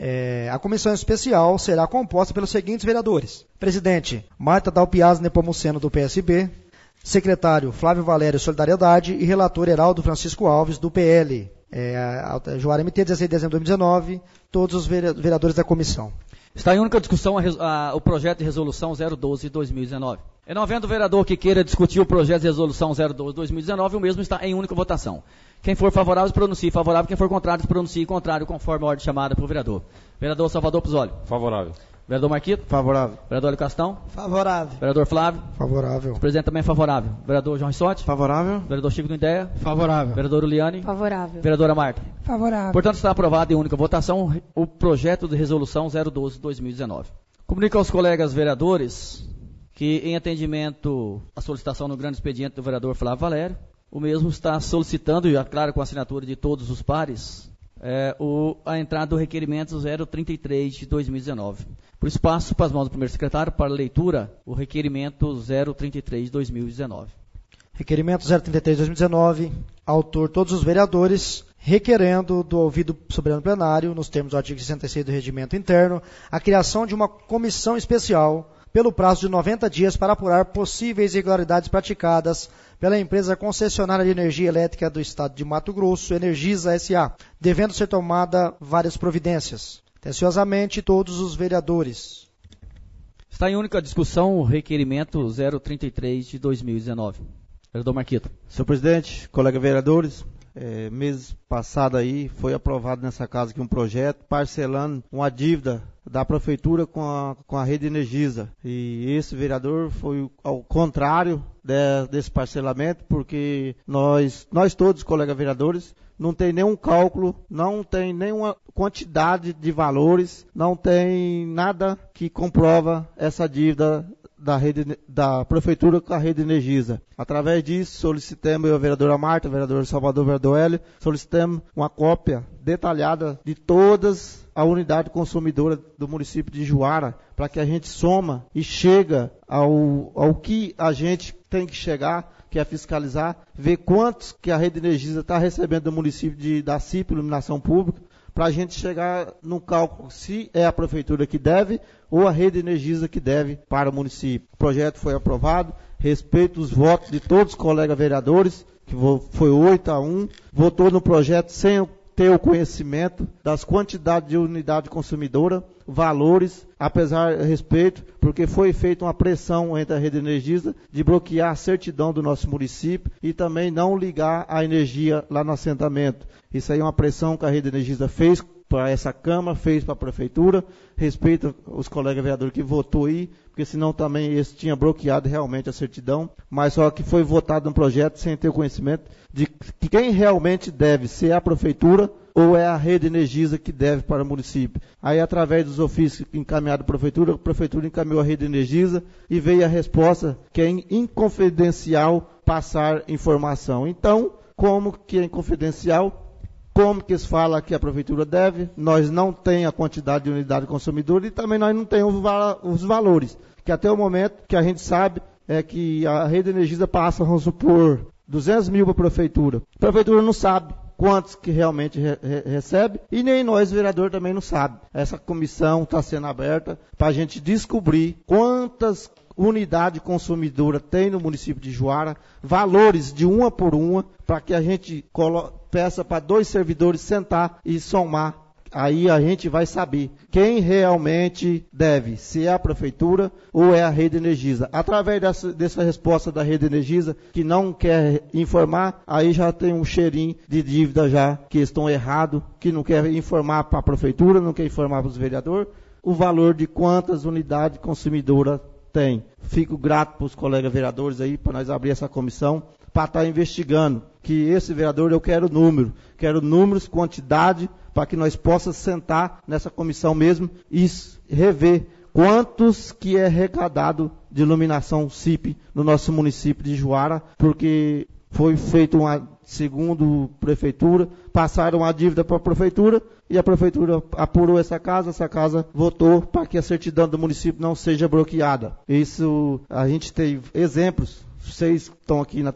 É, a comissão especial será composta pelos seguintes vereadores. Presidente, Marta Dalpiaz Nepomuceno, do P S B. Secretário, Flávio Valério, Solidariedade. E relator, Heraldo Francisco Alves, do P L. É, Joara M T, dezesseis de dezembro de dois mil e dezenove. Todos os vereadores da comissão. Está em única discussão a, a, o projeto de resolução zero doze de dois mil e dezenove. E não havendo vereador que queira discutir o projeto de resolução zero doze de dois mil e dezenove, o mesmo está em única votação. Quem for favorável, se pronuncie favorável. Quem for contrário, se pronuncie contrário, conforme a ordem chamada pelo vereador. Vereador Salvador Pizoli. Favorável. Vereador Marquito. Favorável. Vereador Hélio Castão. Favorável. Vereador Flávio. Favorável. O presidente também é favorável. Vereador João Rissotti. Favorável. Vereador Chico do Ideia. Favorável. Vereador Uliane. Favorável. Vereadora Marta. Favorável. Portanto, está aprovado em única votação o projeto de resolução zero doze de dois mil e dezenove. Comunico aos colegas vereadores que, em atendimento à solicitação no grande expediente do vereador Flávio Valério, o mesmo está solicitando, e claro, com a assinatura de todos os pares, é, o, a entrada do requerimento zero trinta e três de dois mil e dezenove. Por isso, passo para as mãos do primeiro secretário para leitura o requerimento zero trinta e três de dois mil e dezenove. Requerimento zero trinta e três de dois mil e dezenove, autor todos os vereadores, requerendo do ouvido soberano plenário, nos termos do artigo sessenta e seis do Regimento Interno, a criação de uma comissão especial pelo prazo de noventa dias para apurar possíveis irregularidades praticadas pela empresa concessionária de energia elétrica do Estado de Mato Grosso, Energisa S A, devendo ser tomada várias providências. Atenciosamente, todos os vereadores. Está em única discussão o requerimento zero trinta e três de dois mil e dezenove. Vereador Marquito. Senhor presidente, colega vereadores, é, mês passado aí foi aprovado nessa casa aqui um projeto parcelando uma dívida da prefeitura com a, com a rede Energisa. E esse vereador foi ao contrário de, desse parcelamento, porque nós, nós todos, colegas vereadores, não tem nenhum cálculo, não tem nenhuma quantidade de valores, não tem nada que comprova essa dívida da, rede, da prefeitura com a rede Energisa. Através disso, solicitamos eu, a vereadora Marta, o vereador Salvador, o vereador Hélio, solicitamos uma cópia detalhada de todas a unidade consumidora do município de Juara, para que a gente soma e chega ao, ao que a gente tem que chegar, que é fiscalizar, ver quantos que a rede Energisa está recebendo do município de, da C I P, Iluminação Pública, para a gente chegar no cálculo se é a prefeitura que deve ou a rede Energisa que deve para o município. O projeto foi aprovado, respeito os votos de todos os colegas vereadores, que foi oito a um, votou no projeto sem ter o conhecimento das quantidades de unidade consumidora, valores, apesar de respeito, porque foi feita uma pressão entre a rede Energisa de bloquear a certidão do nosso município e também não ligar a energia lá no assentamento. Isso aí é uma pressão que a rede Energisa fez para essa Câmara, fez para a Prefeitura, respeito os colegas vereadores que votou aí, porque senão também esse tinha bloqueado realmente a certidão, mas só que foi votado um projeto sem ter o conhecimento de que quem realmente deve ser a Prefeitura ou é a rede Energisa que deve para o município. Aí, através dos ofícios encaminhados à Prefeitura, a Prefeitura encaminhou a rede Energisa e veio a resposta que é inconfidencial passar informação. Então, como que é inconfidencial? Como que se fala que a Prefeitura deve? Nós não temos a quantidade de unidade consumidora e também nós não temos os valores. Que até o momento que a gente sabe é que a rede Energisa passa, vamos supor, duzentos mil para a Prefeitura. A Prefeitura não sabe quantos que realmente re re recebe e nem nós, vereadores, também não sabe. Essa comissão está sendo aberta para a gente descobrir quantas unidade consumidora tem no município de Juara, valores de uma por uma, para que a gente peça para dois servidores sentar e somar. Aí a gente vai saber quem realmente deve, se é a Prefeitura ou é a rede Energisa. Através dessa, dessa resposta da rede Energisa, que não quer informar, aí já tem um cheirinho de dívida já, que estão errados, que não quer informar para a Prefeitura, não quer informar para os vereadores, o valor de quantas unidades consumidoras tem. Fico grato para os colegas vereadores aí, para nós abrir essa comissão, para estar investigando, que esse vereador, eu quero número, quero números, quantidade, para que nós possamos sentar nessa comissão mesmo e rever quantos que é arrecadado de iluminação C I P no nosso município de Juara, porque foi feito uma, segundo a Prefeitura, passaram a dívida para a Prefeitura e a Prefeitura apurou essa casa, essa casa votou para que a certidão do município não seja bloqueada. Isso, a gente tem exemplos, vocês estão aqui na tribuna,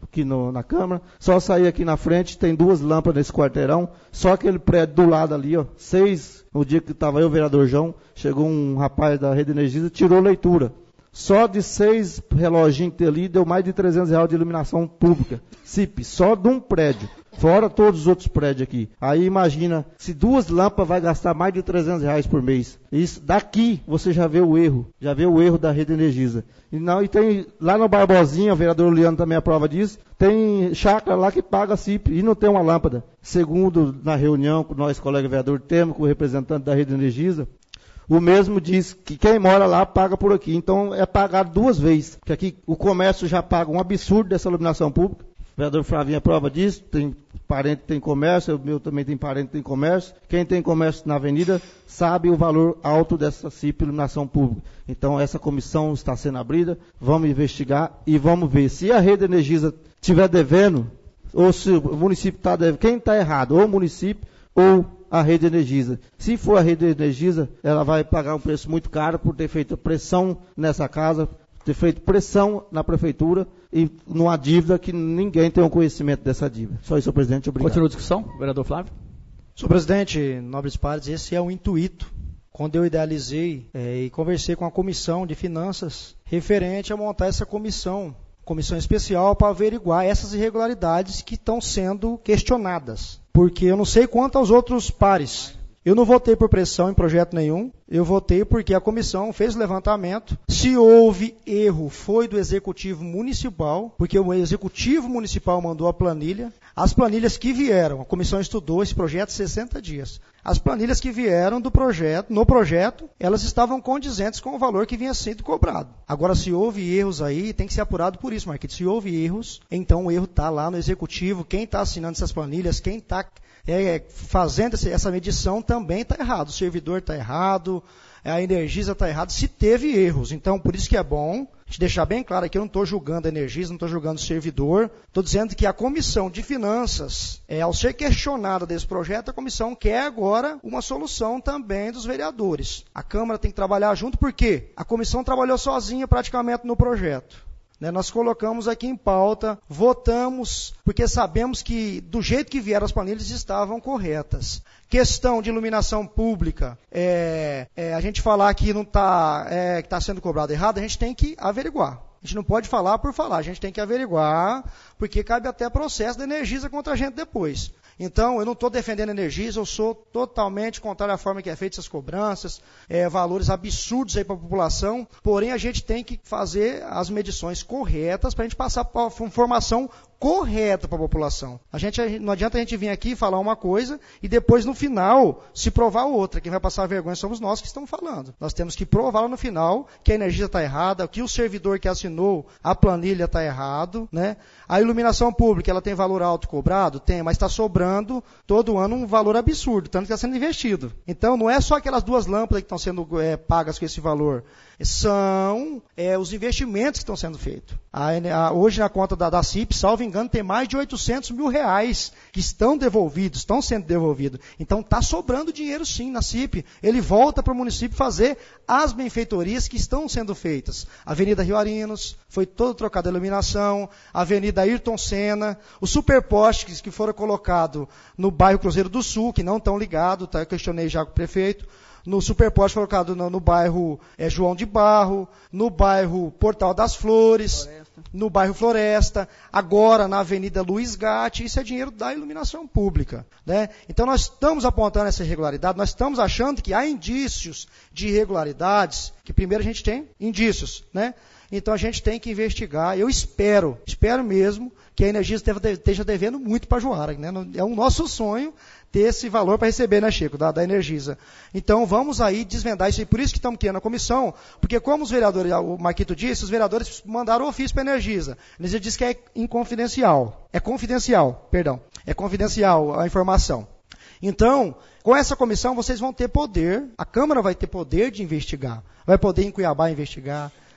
aqui no, na Câmara. Só sair aqui na frente, tem duas lâmpadas nesse quarteirão. Só aquele prédio do lado ali, ó, seis, no dia que estava eu, o vereador João, chegou um rapaz da Rede Energisa e tirou leitura. Só de seis reloginhos que tem ali, deu mais de trezentos reais de iluminação pública. C I P, só de um prédio. Fora todos os outros prédios aqui. Aí imagina, se duas lâmpadas vai gastar mais de trezentos reais por mês. Isso, daqui você já vê o erro. Já vê o erro da Rede Energisa. E, não, e tem lá no Barbosinha, o vereador Leandro também aprova disso, tem chácara lá que paga C I P e não tem uma lâmpada. Segundo, na reunião com nós, colega vereador, temos com o representante da Rede Energisa, o mesmo diz que quem mora lá paga por aqui. Então é pagado duas vezes. Porque aqui o comércio já paga um absurdo dessa iluminação pública. O vereador Flavinho é prova disso. Tem parente que tem comércio, o meu também tem parente que tem comércio. Quem tem comércio na avenida sabe o valor alto dessa C I P iluminação pública. Então essa comissão está sendo abrida. Vamos investigar e vamos ver. Se a Rede Energisa estiver devendo, ou se o município está devendo, quem está errado? Ou o município ou a Rede Energisa. Se for a Rede Energisa, ela vai pagar um preço muito caro por ter feito pressão nessa casa, ter feito pressão na prefeitura e numa dívida que ninguém tem um conhecimento dessa dívida. Só isso, senhor presidente. Obrigado. Continua a discussão, vereador Flávio. Senhor presidente, nobres pares, esse é o intuito. Quando eu idealizei é, e conversei com a comissão de finanças referente a montar essa comissão, comissão especial para averiguar essas irregularidades que estão sendo questionadas. Porque eu não sei quanto aos outros pares. Eu não votei por pressão em projeto nenhum, eu votei porque a comissão fez o levantamento. Se houve erro, foi do Executivo Municipal, porque o Executivo Municipal mandou a planilha. As planilhas que vieram, a comissão estudou esse projeto sessenta dias. As planilhas que vieram do projeto, no projeto, elas estavam condizentes com o valor que vinha sendo cobrado. Agora, se houve erros aí, tem que ser apurado por isso, Marquito. Se houve erros, então o erro está lá no Executivo. Quem está assinando essas planilhas, quem está é, fazendo essa medição também está errado. O servidor está errado, a Energisa está errado, se teve erros. Então, por isso que é bom a gente deixar bem claro que eu não estou julgando a Energisa, não estou julgando o servidor. Estou dizendo que a Comissão de Finanças, é, ao ser questionada desse projeto, a comissão quer agora uma solução também dos vereadores. A Câmara tem que trabalhar junto, porque a comissão trabalhou sozinha praticamente no projeto. Né, nós colocamos aqui em pauta, votamos, porque sabemos que do jeito que vieram as planilhas estavam corretas. Questão de iluminação pública, é, é, a gente falar que não está é, que tá sendo cobrado errado, a gente tem que averiguar. A gente não pode falar por falar, a gente tem que averiguar, porque cabe até processo da Energisa contra a gente depois. Então, eu não estou defendendo a Energisa, eu sou totalmente contrário à forma que é feita essas cobranças, é, valores absurdos aí para a população, porém a gente tem que fazer as medições corretas para a gente passar a informação correta para a população. A gente, não adianta a gente vir aqui falar uma coisa e depois no final se provar outra. Quem vai passar a vergonha somos nós que estamos falando. Nós temos que provar lá no final que a Energisa está errada, que o servidor que assinou a planilha está errado, né? A iluminação pública, ela tem valor alto cobrado? Tem, mas está sobrando todo ano um valor absurdo, tanto que está sendo investido. Então não é só aquelas duas lâmpadas que estão sendo é, pagas com esse valor. São é, os investimentos que estão sendo feitos. A, a, hoje na conta da, da C I P, salvo engano, tem mais de oitocentos mil reais que estão devolvidos, estão sendo devolvidos. Então está sobrando dinheiro sim na C I P. Ele volta para o município fazer as benfeitorias que estão sendo feitas. Avenida Rio Arinos, foi todo trocado a iluminação, Avenida Ayrton Senna, os superpostes que foram colocados no bairro Cruzeiro do Sul, que não estão ligados, tá? Eu questionei já com o prefeito. No superposte colocado no, no bairro é, João de Barro, no bairro Portal das Flores, Floresta. No bairro Floresta, agora na Avenida Luiz Gatti, isso é dinheiro da iluminação pública. Né? Então nós estamos apontando essa irregularidade, nós estamos achando que há indícios de irregularidades, que primeiro a gente tem indícios, né? Então a gente tem que investigar, eu espero, espero mesmo que a Energisa esteja devendo muito para a Joara, né? É um nosso sonho ter esse valor para receber, né, Chico, da, da Energisa. Então vamos aí desvendar isso, e por isso que estamos criando a comissão, porque como os vereadores, o Marquito disse, os vereadores mandaram o ofício para a Energisa. A Energisa disse que é inconfidencial, é confidencial, perdão, é confidencial a informação. Então, com essa comissão vocês vão ter poder, a Câmara vai ter poder de investigar, vai poder em Cuiabá investigar,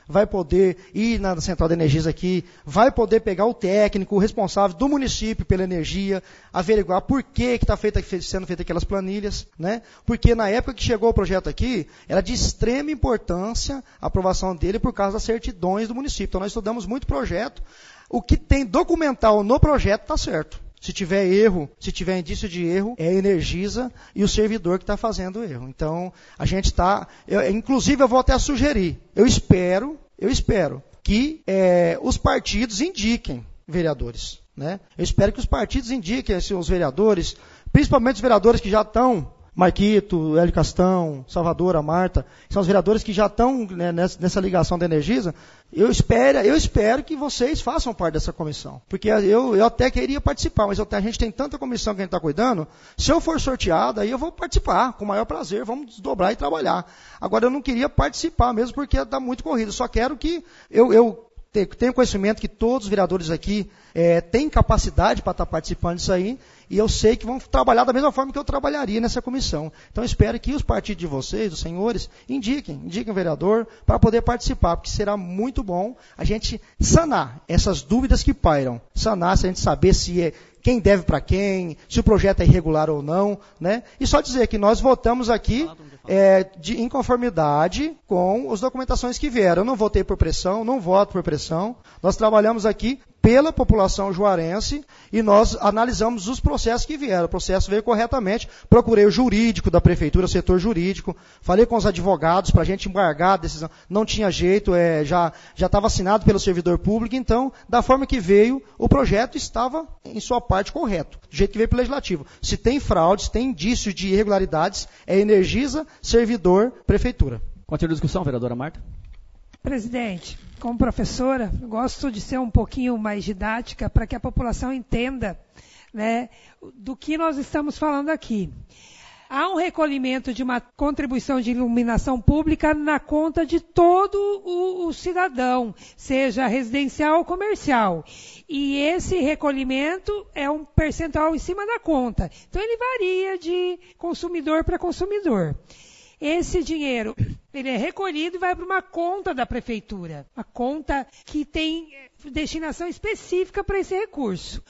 vai poder ir na central de energias aqui, vai poder pegar o técnico, o responsável do município pela energia, averiguar por que está sendo feitas aquelas planilhas, né? Porque na época que chegou o projeto aqui, era de extrema importância a aprovação dele por causa das certidões do município. Então nós estudamos muito projeto. O que tem documental no projeto está certo. Se tiver erro, se tiver indício de erro, é a Energisa e o servidor que está fazendo o erro. Então, a gente está... Inclusive, eu vou até sugerir. Eu espero, eu espero que é, os partidos indiquem vereadores. Né? Eu espero que os partidos indiquem assim, os vereadores, principalmente os vereadores que já estão... Marquito, Hélio Castão, Salvador, a Marta, são os vereadores que já estão né, nessa, nessa ligação da Energisa. Eu espero, eu espero que vocês façam parte dessa comissão. Porque eu, eu até queria participar, mas eu, a gente tem tanta comissão que a gente está cuidando. Se eu for sorteado, aí eu vou participar, com o maior prazer, vamos desdobrar e trabalhar. Agora, eu não queria participar mesmo, porque está muito corrido. Só quero que eu... eu tenho conhecimento que todos os vereadores aqui é, têm capacidade para estar participando disso aí, e eu sei que vão trabalhar da mesma forma que eu trabalharia nessa comissão. Então, espero que os partidos de vocês, os senhores, indiquem, indiquem o vereador para poder participar, porque será muito bom a gente sanar essas dúvidas que pairam. Sanar, se a gente saber se é quem deve para quem, se o projeto é irregular ou não, né? E só dizer que nós votamos aqui é, de inconformidade com as documentações que vieram. Eu não votei por pressão, não voto por pressão. Nós trabalhamos aqui pela população juarense e nós analisamos os processos que vieram. O processo veio corretamente. Procurei o jurídico da prefeitura, o setor jurídico, falei com os advogados para a gente embargar a decisão. Não tinha jeito, é, já já estava assinado pelo servidor público, então, da forma que veio, o projeto estava em sua parte correto, do jeito que veio para o legislativo. Se tem fraude, se tem indício de irregularidades, é Energisa, servidor, prefeitura. Continua a discussão, vereadora Marta. Presidente, como professora, gosto de ser um pouquinho mais didática para que a população entenda, né, do que nós estamos falando aqui. Há um recolhimento de uma contribuição de iluminação pública na conta de todo o, o cidadão, seja residencial ou comercial. E esse recolhimento é um percentual em cima da conta. Então, ele varia de consumidor para consumidor. Esse dinheiro, ele é recolhido e vai para uma conta da prefeitura. Uma conta que tem destinação específica para esse recurso.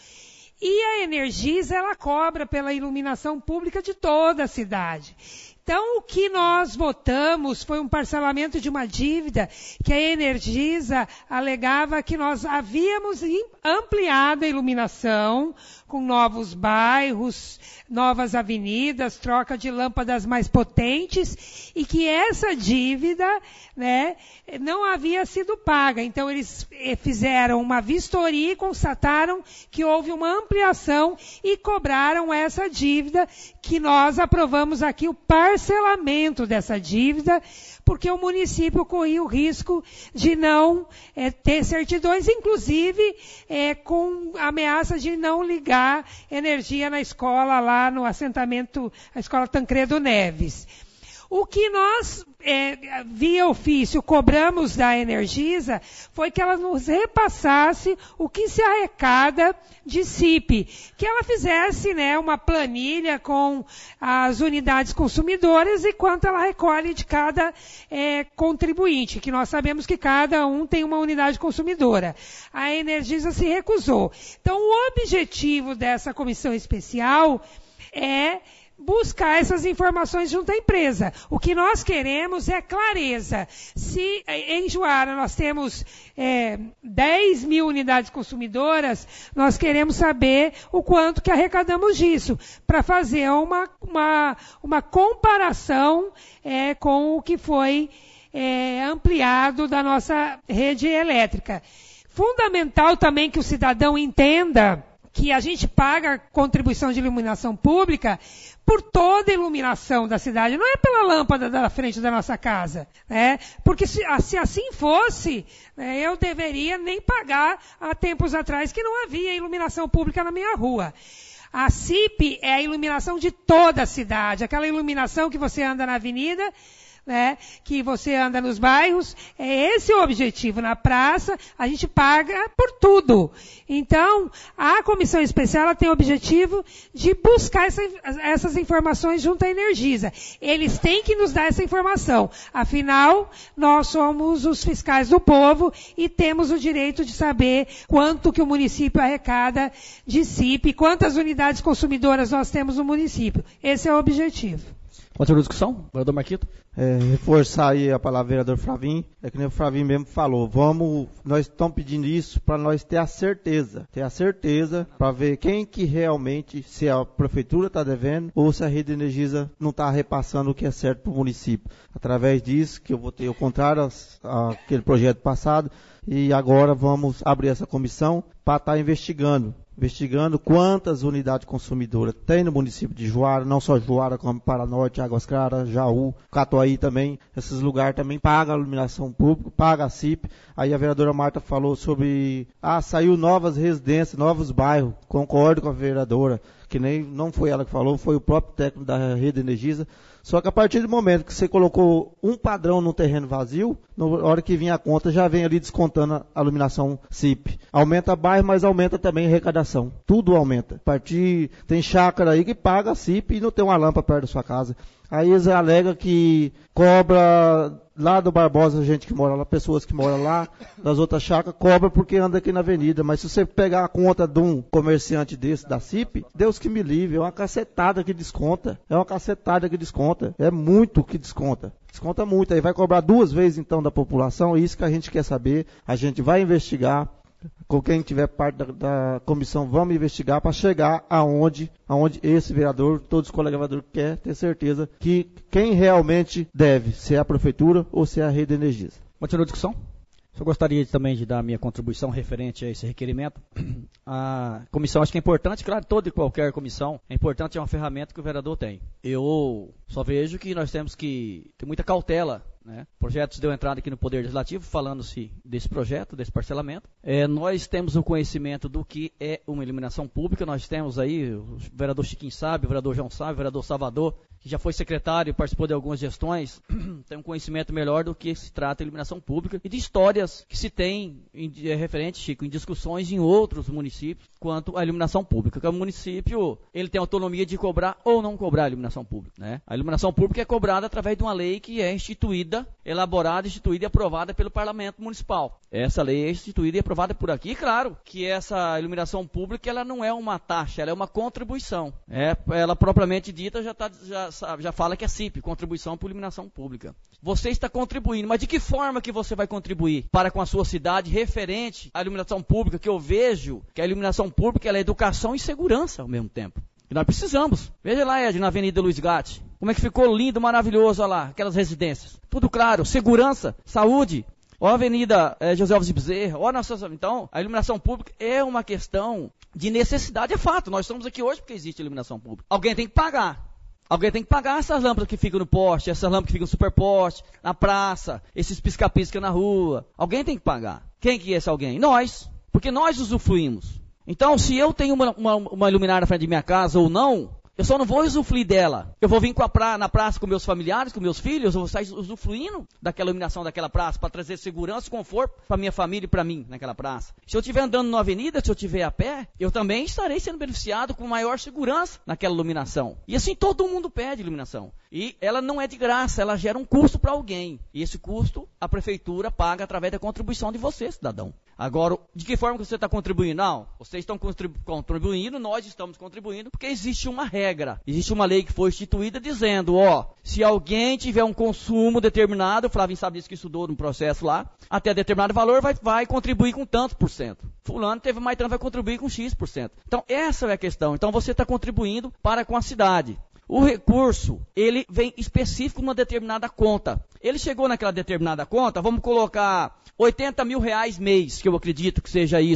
E a Energisa, ela cobra pela iluminação pública de toda a cidade. Então, o que nós votamos foi um parcelamento de uma dívida que a Energisa alegava que nós havíamos ampliado a iluminação com novos bairros, novas avenidas, troca de lâmpadas mais potentes e que essa dívida, né, não havia sido paga. Então, eles fizeram uma vistoria e constataram que houve uma ampliação e cobraram essa dívida que nós aprovamos aqui, o parcelamento dessa dívida, porque o município corria o risco de não é, ter certidões, inclusive é, com ameaça de não ligar energia na escola, lá no assentamento, a escola Tancredo Neves. O que nós, é, via ofício, cobramos da Energisa foi que ela nos repassasse o que se arrecada de C I P, que ela fizesse, né, uma planilha com as unidades consumidoras e quanto ela recolhe de cada é, contribuinte, que nós sabemos que cada um tem uma unidade consumidora. A Energisa se recusou. Então, o objetivo dessa comissão especial é buscar essas informações junto à empresa. O que nós queremos é clareza. Se em Juara nós temos é, dez mil unidades consumidoras, nós queremos saber o quanto que arrecadamos disso, para fazer uma, uma, uma comparação é, com o que foi é, ampliado da nossa rede elétrica. Fundamental também que o cidadão entenda que a gente paga contribuição de iluminação pública por toda a iluminação da cidade, não é pela lâmpada da frente da nossa casa, né? Porque se, se assim fosse, né, eu deveria nem pagar há tempos atrás que não havia iluminação pública na minha rua. A C I P é a iluminação de toda a cidade, aquela iluminação que você anda na avenida, né, que você anda nos bairros, é esse o objetivo. Na praça, a gente paga por tudo. Então, a comissão especial ela tem o objetivo de buscar essa, essas informações junto à Energisa. Eles têm que nos dar essa informação. Afinal, nós somos os fiscais do povo e temos o direito de saber quanto que o município arrecada de C I P, quantas unidades consumidoras nós temos no município. Esse é o objetivo. Continua a discussão, vereador Marquito. É, reforçar aí a palavra vereador Flavinho, é que nem o Flavinho mesmo falou, vamos, nós estamos pedindo isso para nós ter a certeza, ter a certeza para ver quem que realmente, se a prefeitura está devendo ou se a Rede Energisa não está repassando o que é certo para o município. Através disso, que eu vou ter o contrário àquele projeto passado, e agora vamos abrir essa comissão para estar tá investigando. Investigando quantas unidades consumidoras tem no município de Juara, não só Juara, como Paranorte, Águas Claras, Jaú, Catuaí também. Esses lugares também pagam a iluminação pública, paga a C I P. Aí a vereadora Marta falou sobre, ah, saiu novas residências, novos bairros. Concordo com a vereadora, que nem não foi ela que falou, foi o próprio técnico da Rede Energisa. Só que a partir do momento que você colocou um padrão no terreno vazio, na hora que vinha a conta, já vem ali descontando a iluminação C I P. Aumenta bairro, mas aumenta também a arrecadação. Tudo aumenta. A partir, tem chácara aí que paga a C I P e não tem uma lâmpada perto da sua casa. Aí eles alegam que cobra lá do Barbosa, gente que mora lá, pessoas que moram lá, das outras chácaras, cobra porque anda aqui na avenida. Mas se você pegar a conta de um comerciante desse, da C I P, Deus que me livre, é uma cacetada que desconta. É uma cacetada que desconta. É muito que desconta. Desconta muito. Aí vai cobrar duas vezes então da população, é isso que a gente quer saber. A gente vai investigar. Com quem tiver parte da, da comissão, vamos investigar para chegar aonde, aonde esse vereador, todos os colegas vereadores querem ter certeza que quem realmente deve, se é a prefeitura ou se é a Rede Energisa. Continua a discussão? Eu gostaria também de dar a minha contribuição referente a esse requerimento. A comissão, acho que é importante, claro, toda e qualquer comissão, é importante, é uma ferramenta que o vereador tem. Eu só vejo que nós temos que ter muita cautela, né? O projeto deu entrada aqui no Poder Legislativo, falando-se desse projeto, desse parcelamento. É, nós temos o conhecimento do que é uma iluminação pública, nós temos aí, o vereador Chiquinho sabe, o vereador João sabe, o vereador Salvador, que já foi secretário e participou de algumas gestões, tem um conhecimento melhor do que se trata de iluminação pública e de histórias que se tem em, é, referente, Chico, em discussões em outros municípios quanto à iluminação pública. Que o município ele tem autonomia de cobrar ou não cobrar a iluminação pública, né? A iluminação pública é cobrada através de uma lei que é instituída, elaborada, instituída e aprovada pelo Parlamento Municipal. Essa lei é instituída e aprovada por aqui. E claro que essa iluminação pública ela não é uma taxa, ela é uma contribuição. É, ela propriamente dita já, tá, já, já fala que é C I P, contribuição por iluminação pública. Você está contribuindo, mas de que forma que você vai contribuir para com a sua cidade referente à iluminação pública, que eu vejo que a iluminação pública ela é educação e segurança ao mesmo tempo. E nós precisamos. Veja lá, Ed, na Avenida Luiz Gatti. Como é que ficou lindo, maravilhoso, olha lá, aquelas residências. Tudo claro, segurança, saúde. Ó a Avenida é, José Alves de Bezerra, ó nossa... Então, a iluminação pública é uma questão de necessidade, é fato. Nós estamos aqui hoje porque existe iluminação pública. Alguém tem que pagar. Alguém tem que pagar essas lâmpadas que ficam no poste, essas lâmpadas que ficam no superposte, na praça, esses pisca-pisca na rua. Alguém tem que pagar. Quem que é esse alguém? Nós. Porque nós usufruímos. Então, se eu tenho uma, uma, uma luminária na frente de minha casa ou não, eu só não vou usufruir dela. Eu vou vir com a pra, na praça com meus familiares, com meus filhos, eu vou estar usufruindo daquela iluminação daquela praça para trazer segurança e conforto para minha família e para mim naquela praça. Se eu estiver andando na avenida, se eu estiver a pé, eu também estarei sendo beneficiado com maior segurança naquela iluminação. E assim todo mundo pede iluminação. E ela não é de graça, ela gera um custo para alguém. E esse custo a prefeitura paga através da contribuição de você, cidadão. Agora, de que forma que você está contribuindo? Não, vocês estão contribuindo, nós estamos contribuindo, porque existe uma regra, existe uma lei que foi instituída dizendo, ó, se alguém tiver um consumo determinado, o Flavinho sabe disso que estudou no processo lá, até determinado valor vai, vai contribuir com tanto por cento. Fulano teve mais tanto, vai contribuir com X por cento. Então, essa é a questão. Então, você está contribuindo para com a cidade. O recurso, ele vem específico numa determinada conta. Ele chegou naquela determinada conta, vamos colocar oitenta mil reais mês, que eu acredito que seja isso,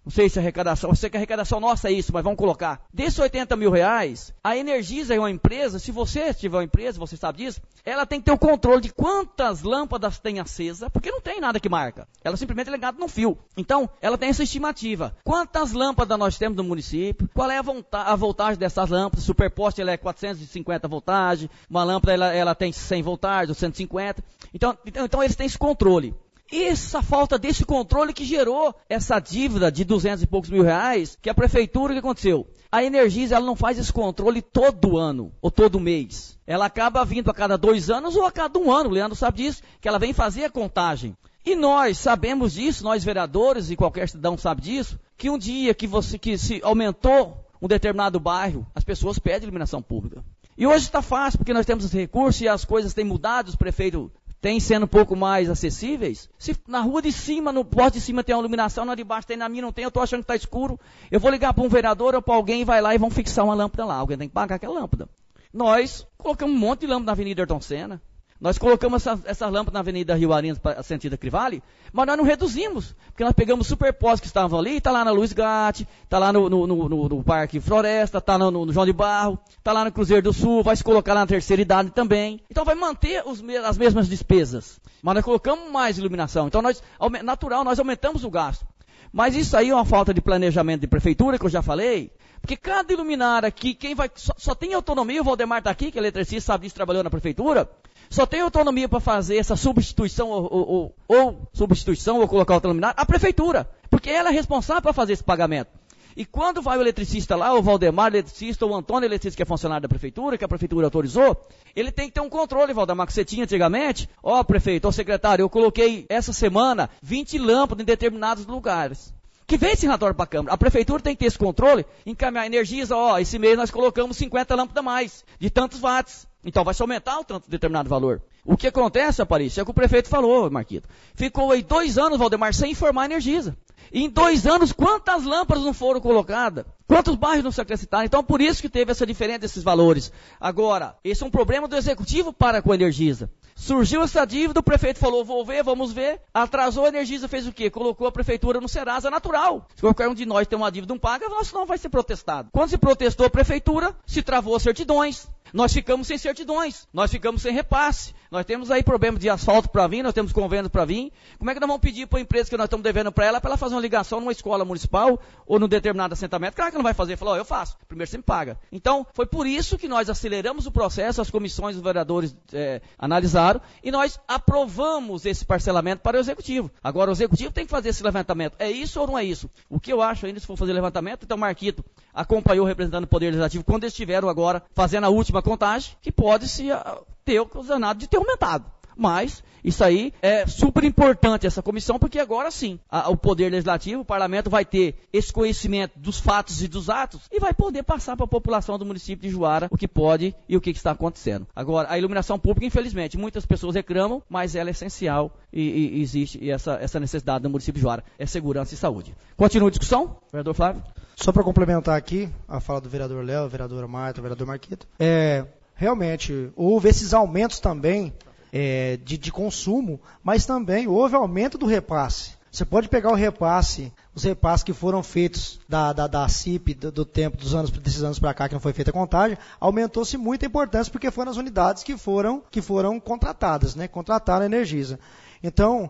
não sei se a arrecadação, eu sei que a arrecadação nossa é isso, mas vamos colocar. Desses oitenta mil reais, a Energisa é uma empresa, se você tiver uma empresa, você sabe disso, ela tem que ter o controle de quantas lâmpadas tem acesa, porque não tem nada que marca. Ela simplesmente é ligada num fio. Então, ela tem essa estimativa. Quantas lâmpadas nós temos no município? Qual é a, volta- a voltagem dessas lâmpadas? Superposte, ela é quatrocentos e cinquenta voltagem. Uma lâmpada, ela, ela tem cem voltagens ou cento e cinquenta. Então, então, então, eles têm esse controle. Essa falta desse controle que gerou essa dívida de duzentos e poucos mil reais, que a prefeitura, o que aconteceu? A Energisa, ela não faz esse controle todo ano, ou todo mês. Ela acaba vindo a cada dois anos ou a cada um ano, o Leandro sabe disso, que ela vem fazer a contagem. E nós sabemos disso, nós vereadores e qualquer cidadão sabe disso, que um dia que, você, que se aumentou um determinado bairro, as pessoas pedem iluminação pública. E hoje está fácil, porque nós temos recursos e as coisas têm mudado, os prefeitos têm sendo um pouco mais acessíveis. Se na rua de cima, no poste de cima tem uma iluminação, na de baixo tem, na minha não tem, eu estou achando que está escuro, eu vou ligar para um vereador ou para alguém e vai lá e vão fixar uma lâmpada lá. Alguém tem que pagar aquela lâmpada. Nós colocamos um monte de lâmpada na Avenida Ayrton Senna. Nós colocamos essas essa lâmpadas na Avenida Rio Arinas, sentido Crivale, mas nós não reduzimos, porque nós pegamos superpostos que estavam ali, está lá na Luiz Gatti, está lá no, no, no, no Parque Floresta, está no, no João de Barro, está lá no Cruzeiro do Sul, vai se colocar lá na terceira idade também. Então vai manter os, as mesmas despesas, mas nós colocamos mais iluminação. Então, nós, natural, nós aumentamos o gasto. Mas isso aí é uma falta de planejamento de prefeitura, que eu já falei, porque cada iluminária aqui, quem vai, só, só tem autonomia, o Valdemar está aqui, que é eletricista, sabe disso, trabalhou na prefeitura, só tem autonomia para fazer essa substituição ou, ou, ou, ou substituição ou colocar outra luminária, a prefeitura, porque ela é responsável para fazer esse pagamento. E quando vai o eletricista lá, o Valdemar, eletricista, ou o Antônio, eletricista, que é funcionário da prefeitura, que a prefeitura autorizou, ele tem que ter um controle, Valdemar, que você tinha antigamente. Ó, oh, prefeito, ó, oh, secretário, eu coloquei essa semana vinte lâmpadas em determinados lugares. Que vem esse relatório para a Câmara. A prefeitura tem que ter esse controle, encaminhar Energisa, ó, oh, esse mês nós colocamos cinquenta lâmpadas a mais, de tantos watts. Então vai se aumentar um tanto determinado valor. O que acontece, Aparício, é o que o prefeito falou, Marquito. Ficou aí dois anos, Valdemar, sem informar a Energisa. E em dois anos, quantas lâmpadas não foram colocadas? Quantos bairros não se acrescentaram? Então, por isso que teve essa diferença desses valores. Agora, esse é um problema do Executivo para com a Energisa. Surgiu essa dívida, o prefeito falou, vou ver, vamos ver. Atrasou, a Energisa fez o quê? Colocou a prefeitura no Serasa natural. Se qualquer um de nós tem uma dívida, não paga, nosso não vai ser protestado. Quando se protestou a prefeitura, se travou as certidões. Nós ficamos sem certidões, nós ficamos sem repasse. Nós temos aí problema de asfalto para vir, nós temos convênios para vir. Como é que nós vamos pedir para a empresa que nós estamos devendo para ela, para ela fazer uma ligação numa escola municipal ou num determinado assentamento? Claro que não vai fazer. Falou, oh, eu faço. Primeiro você me paga. Então, foi por isso que nós aceleramos o processo, as comissões dos vereadores é, analisaram e nós aprovamos esse parcelamento para o Executivo. Agora, o Executivo tem que fazer esse levantamento. É isso ou não é isso? O que eu acho ainda, se for fazer levantamento, então Marquito acompanhou representando o Poder Legislativo quando eles estiveram agora fazendo a última contagem, que pode se uh, ter ocasionado de ter aumentado. Mas isso aí é super importante, essa comissão, porque agora sim, a, o Poder Legislativo, o Parlamento vai ter esse conhecimento dos fatos e dos atos e vai poder passar para a população do município de Juara o que pode e o que, que está acontecendo. Agora, a iluminação pública, infelizmente, muitas pessoas reclamam, mas ela é essencial e, e, e existe e essa, essa necessidade no município de Juara. É segurança e saúde. Continua a discussão, vereador Flávio. Só para complementar aqui a fala do vereador Léo, vereadora Marta, vereador Marquito, é, realmente houve esses aumentos também é, de, de consumo, mas também houve aumento do repasse. Você pode pegar o repasse, os repasses que foram feitos da, da, da C I P, do, do tempo, dos anos, desses anos para cá que não foi feita a contagem, aumentou-se muito a importância porque foram as unidades que foram, que foram contratadas, né, contrataram a Energisa. Então,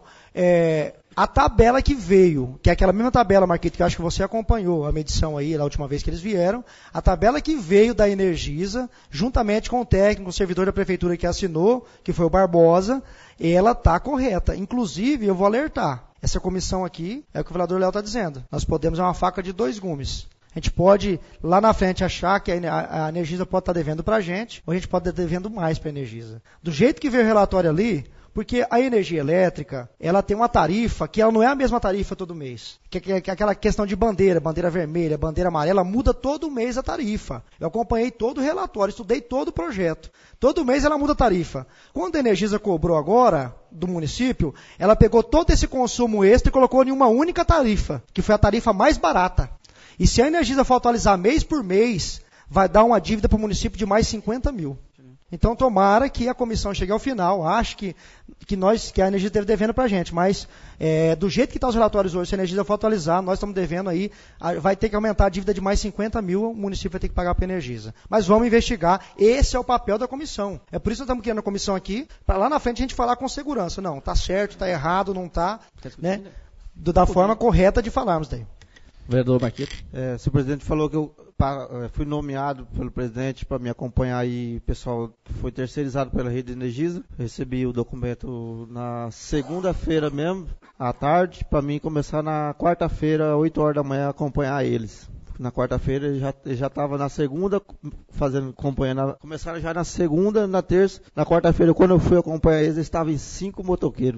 é, a tabela que veio, que é aquela mesma tabela, Marquito, que eu acho que você acompanhou a medição aí, na última vez que eles vieram, a tabela que veio da Energisa, juntamente com o técnico, o servidor da prefeitura que assinou, que foi o Barbosa, ela está correta. Inclusive, eu vou alertar, essa comissão aqui, é o que o vereador Léo está dizendo, nós podemos, é uma faca de dois gumes. A gente pode, lá na frente, achar que a, a Energisa pode estar tá devendo para a gente, ou a gente pode estar devendo mais para a Energisa. Do jeito que veio o relatório ali, porque a energia elétrica, ela tem uma tarifa que ela não é a mesma tarifa todo mês. Que, que, que aquela questão de bandeira, bandeira vermelha, bandeira amarela, muda todo mês a tarifa. Eu acompanhei todo o relatório, estudei todo o projeto. Todo mês ela muda a tarifa. Quando a Energisa cobrou agora, do município, ela pegou todo esse consumo extra e colocou em uma única tarifa, que foi a tarifa mais barata. E se a Energisa for atualizar mês por mês, vai dar uma dívida para o município de mais cinquenta mil. Então, tomara que a comissão chegue ao final. Acho que, que, nós, que a Energisa esteve devendo para a gente, mas é, do jeito que estão os relatórios hoje, se a Energisa for atualizar, nós estamos devendo aí, vai ter que aumentar a dívida de mais cinquenta mil, o município vai ter que pagar para a Energisa. Mas vamos investigar, esse é o papel da comissão. É por isso que nós estamos criando a comissão aqui, para lá na frente a gente falar com segurança. Não, está certo, está errado, não está, né? Do, da forma correta de falarmos daí. Vereador Marquito. É, o presidente falou que eu pa, fui nomeado pelo presidente para me acompanhar aí, o pessoal foi terceirizado pela rede Energisa. Recebi o documento na segunda-feira mesmo, à tarde, para mim começar na quarta-feira, oito horas da manhã, acompanhar eles. Na quarta-feira ele já já estava na segunda fazendo acompanhando, começaram já na segunda, na terça, na quarta-feira quando eu fui acompanhar eles, estavam em cinco motoqueiros.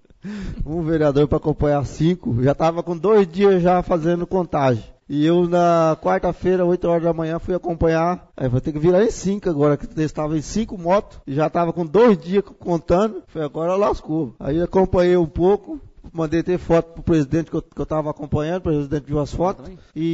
Um vereador para acompanhar cinco, já estava com dois dias já fazendo contagem. E eu na quarta-feira, oito horas da manhã, fui acompanhar, aí vou ter que virar em cinco agora, que estava em cinco motos, e já estava com dois dias contando, foi agora lascou. Aí acompanhei um pouco, mandei ter foto pro presidente que eu estava acompanhando, o presidente viu as fotos,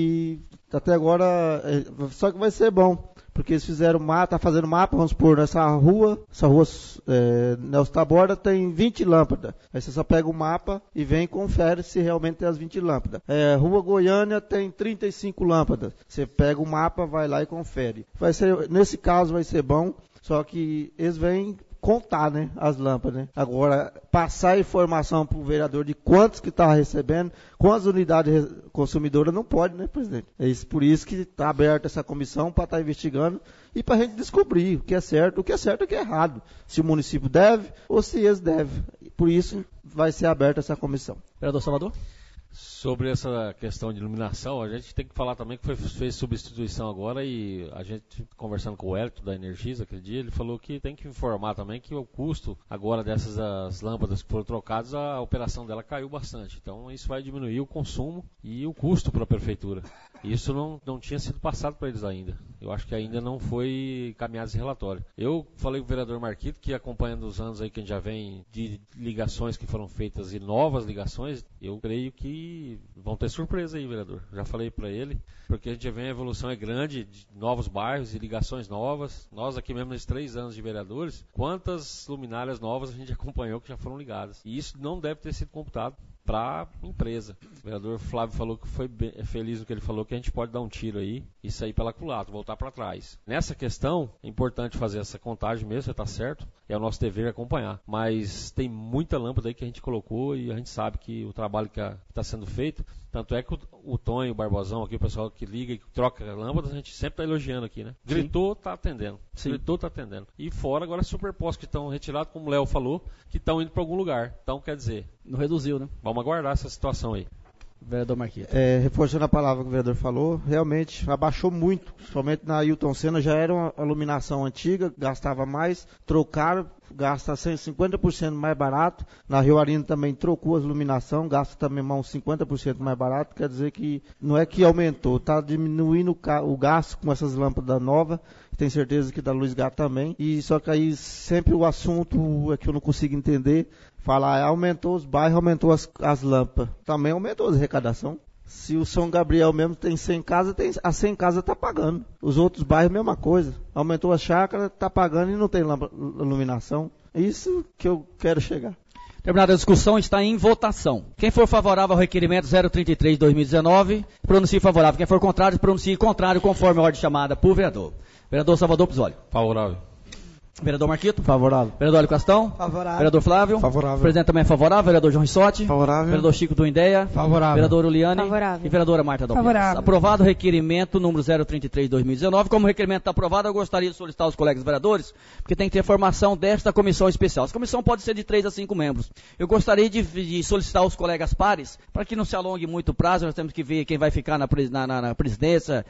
e até agora, só que vai ser bom. Porque eles fizeram mapa, tá fazendo mapa, vamos supor, nessa rua, essa rua é, Nelson Taborda tem vinte lâmpadas. Aí você só pega o mapa e vem e confere se realmente tem as vinte lâmpadas. É, rua Goiânia tem trinta e cinco lâmpadas. Você pega o mapa, vai lá e confere. Vai ser, nesse caso vai ser bom, só que eles vêm contar, né, as lâmpadas, né? Agora, passar a informação para o vereador de quantos que está recebendo, quantas unidades consumidoras, não pode, né, presidente? É isso, por isso que está aberta essa comissão para estar tá investigando e para a gente descobrir o que é certo, o que é certo e o que é errado. Se o município deve ou se eles devem. Por isso vai ser aberta essa comissão. Vereador Salvador? Sobre essa questão de iluminação, a gente tem que falar também que foi, fez substituição agora e a gente, conversando com o Hélito da Energisa aquele dia, ele falou que tem que informar também que o custo agora dessas as lâmpadas que foram trocadas, a operação dela caiu bastante. Então isso vai diminuir o consumo e o custo para a prefeitura. Isso não, não tinha sido passado para eles ainda. Eu acho que ainda não foi encaminhado esse relatório. Eu falei com o vereador Marquito que, acompanhando os anos aí que a gente já vem de ligações que foram feitas e novas ligações, eu creio que vão ter surpresa aí, vereador. Já falei para ele, porque a gente já vem, a evolução é grande, de novos bairros e ligações novas. Nós aqui mesmo, nesses três anos de vereadores, quantas luminárias novas a gente acompanhou que já foram ligadas. E isso não deve ter sido computado para a empresa. O vereador Flávio falou que foi bem, é feliz no que ele falou, que a gente pode dar um tiro aí e sair pela culatra, voltar para trás. Nessa questão, é importante fazer essa contagem mesmo, você está certo, é o nosso dever acompanhar. Mas tem muita lâmpada aí que a gente colocou e a gente sabe que o trabalho que está sendo feito, tanto é que o, o Tonho, o Barbosão, aqui, o pessoal que liga e troca lâmpadas, a gente sempre está elogiando aqui, né? Gritou, está atendendo. Sim. Gritou, está atendendo. E fora agora superpostos que estão retirados, como o Léo falou, que estão indo para algum lugar. Então, quer dizer... Não reduziu, né? Vamos aguardar essa situação aí. Vereador Marquito. É, reforçando a palavra que o vereador falou, realmente abaixou muito. Somente na Ailton Senna já era uma iluminação antiga, gastava mais, trocaram, gasta cinquenta por cento mais barato. Na Rio Arina também trocou a iluminação, gasta também uns cinquenta por cento mais barato. Quer dizer que não é que aumentou, está diminuindo o gasto com essas lâmpadas novas. Tenho certeza que da Luz Gato também. E só que aí sempre o assunto é que eu não consigo entender. Falar, aumentou os bairros, aumentou as, as lâmpadas. Também aumentou a arrecadação. Se o São Gabriel mesmo tem cem casas, tem, a cem casas está pagando. Os outros bairros, mesma coisa. Aumentou a chácara, está pagando e não tem lâmpada, iluminação. É isso que eu quero chegar. Terminada a discussão, está em votação. Quem for favorável ao requerimento zero trinta e três de dois mil e dezenove, pronuncie favorável. Quem for contrário, pronuncie contrário, conforme a ordem chamada por vereador. Vereador Salvador Pizzoli. Favorável. Vereador Marquito. Favorável. Vereador Hélio Castão. Favorável. Vereador Flávio. Favorável. O presidente também é favorável. Vereador João Rissotti. Favorável. Vereador Chico do Indéia. Favorável. Vereador Uliane. Favorável. E vereadora Marta Dalpiaz. Favorável. Aprovado o requerimento número zero trinta e três de dois mil e dezenove. Como o requerimento está aprovado, eu gostaria de solicitar aos colegas vereadores, porque tem que ter formação desta comissão especial. Essa comissão pode ser de três a cinco membros. Eu gostaria de, de solicitar aos colegas pares, para que não se alongue muito o prazo, nós temos que ver quem vai ficar na, na, na, na presidência,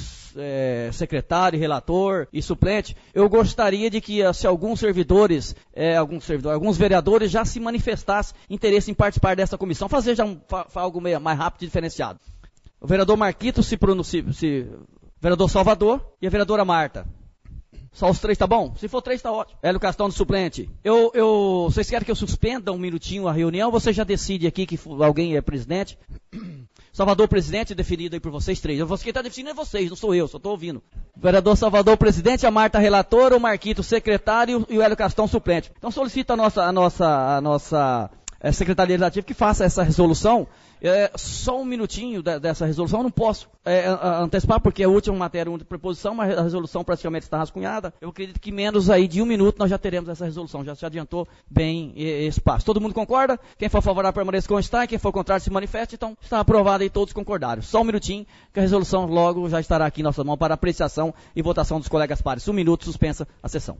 É, secretário, relator e suplente. Eu gostaria de que, se alguns servidores, é, alguns servidores, alguns vereadores já se manifestassem interesse em participar dessa comissão, fazer já um, fa, algo meio, mais rápido e diferenciado. O vereador Marquito se pronuncia, se, vereador Salvador e a vereadora Marta. Só os três tá bom? Se for três tá ótimo. Hélio Castão de suplente. Eu, eu, vocês querem que eu suspenda um minutinho a reunião? Você já decide aqui que alguém é presidente? Salvador Presidente, definido aí por vocês três. Eu, quem está definindo é vocês, não sou eu, só estou ouvindo. Vereador Salvador Presidente, a Marta relatora, o Marquito secretário e o Hélio Castão suplente. Então solicito a nossa, a nossa, a nossa é, Secretaria Legislativa que faça essa resolução. É, só um minutinho da, dessa resolução, eu não posso é, antecipar, porque é a última matéria de preposição, mas a resolução praticamente está rascunhada. Eu acredito que menos aí de um minuto nós já teremos essa resolução, já se adiantou bem esse passo. Todo mundo concorda? Quem for favorável permaneça como está, quem for contrário se manifeste, então está aprovado e todos concordaram. Só um minutinho, que a resolução logo já estará aqui em nossa mão para apreciação e votação dos colegas pares. Um minuto, suspensa a sessão.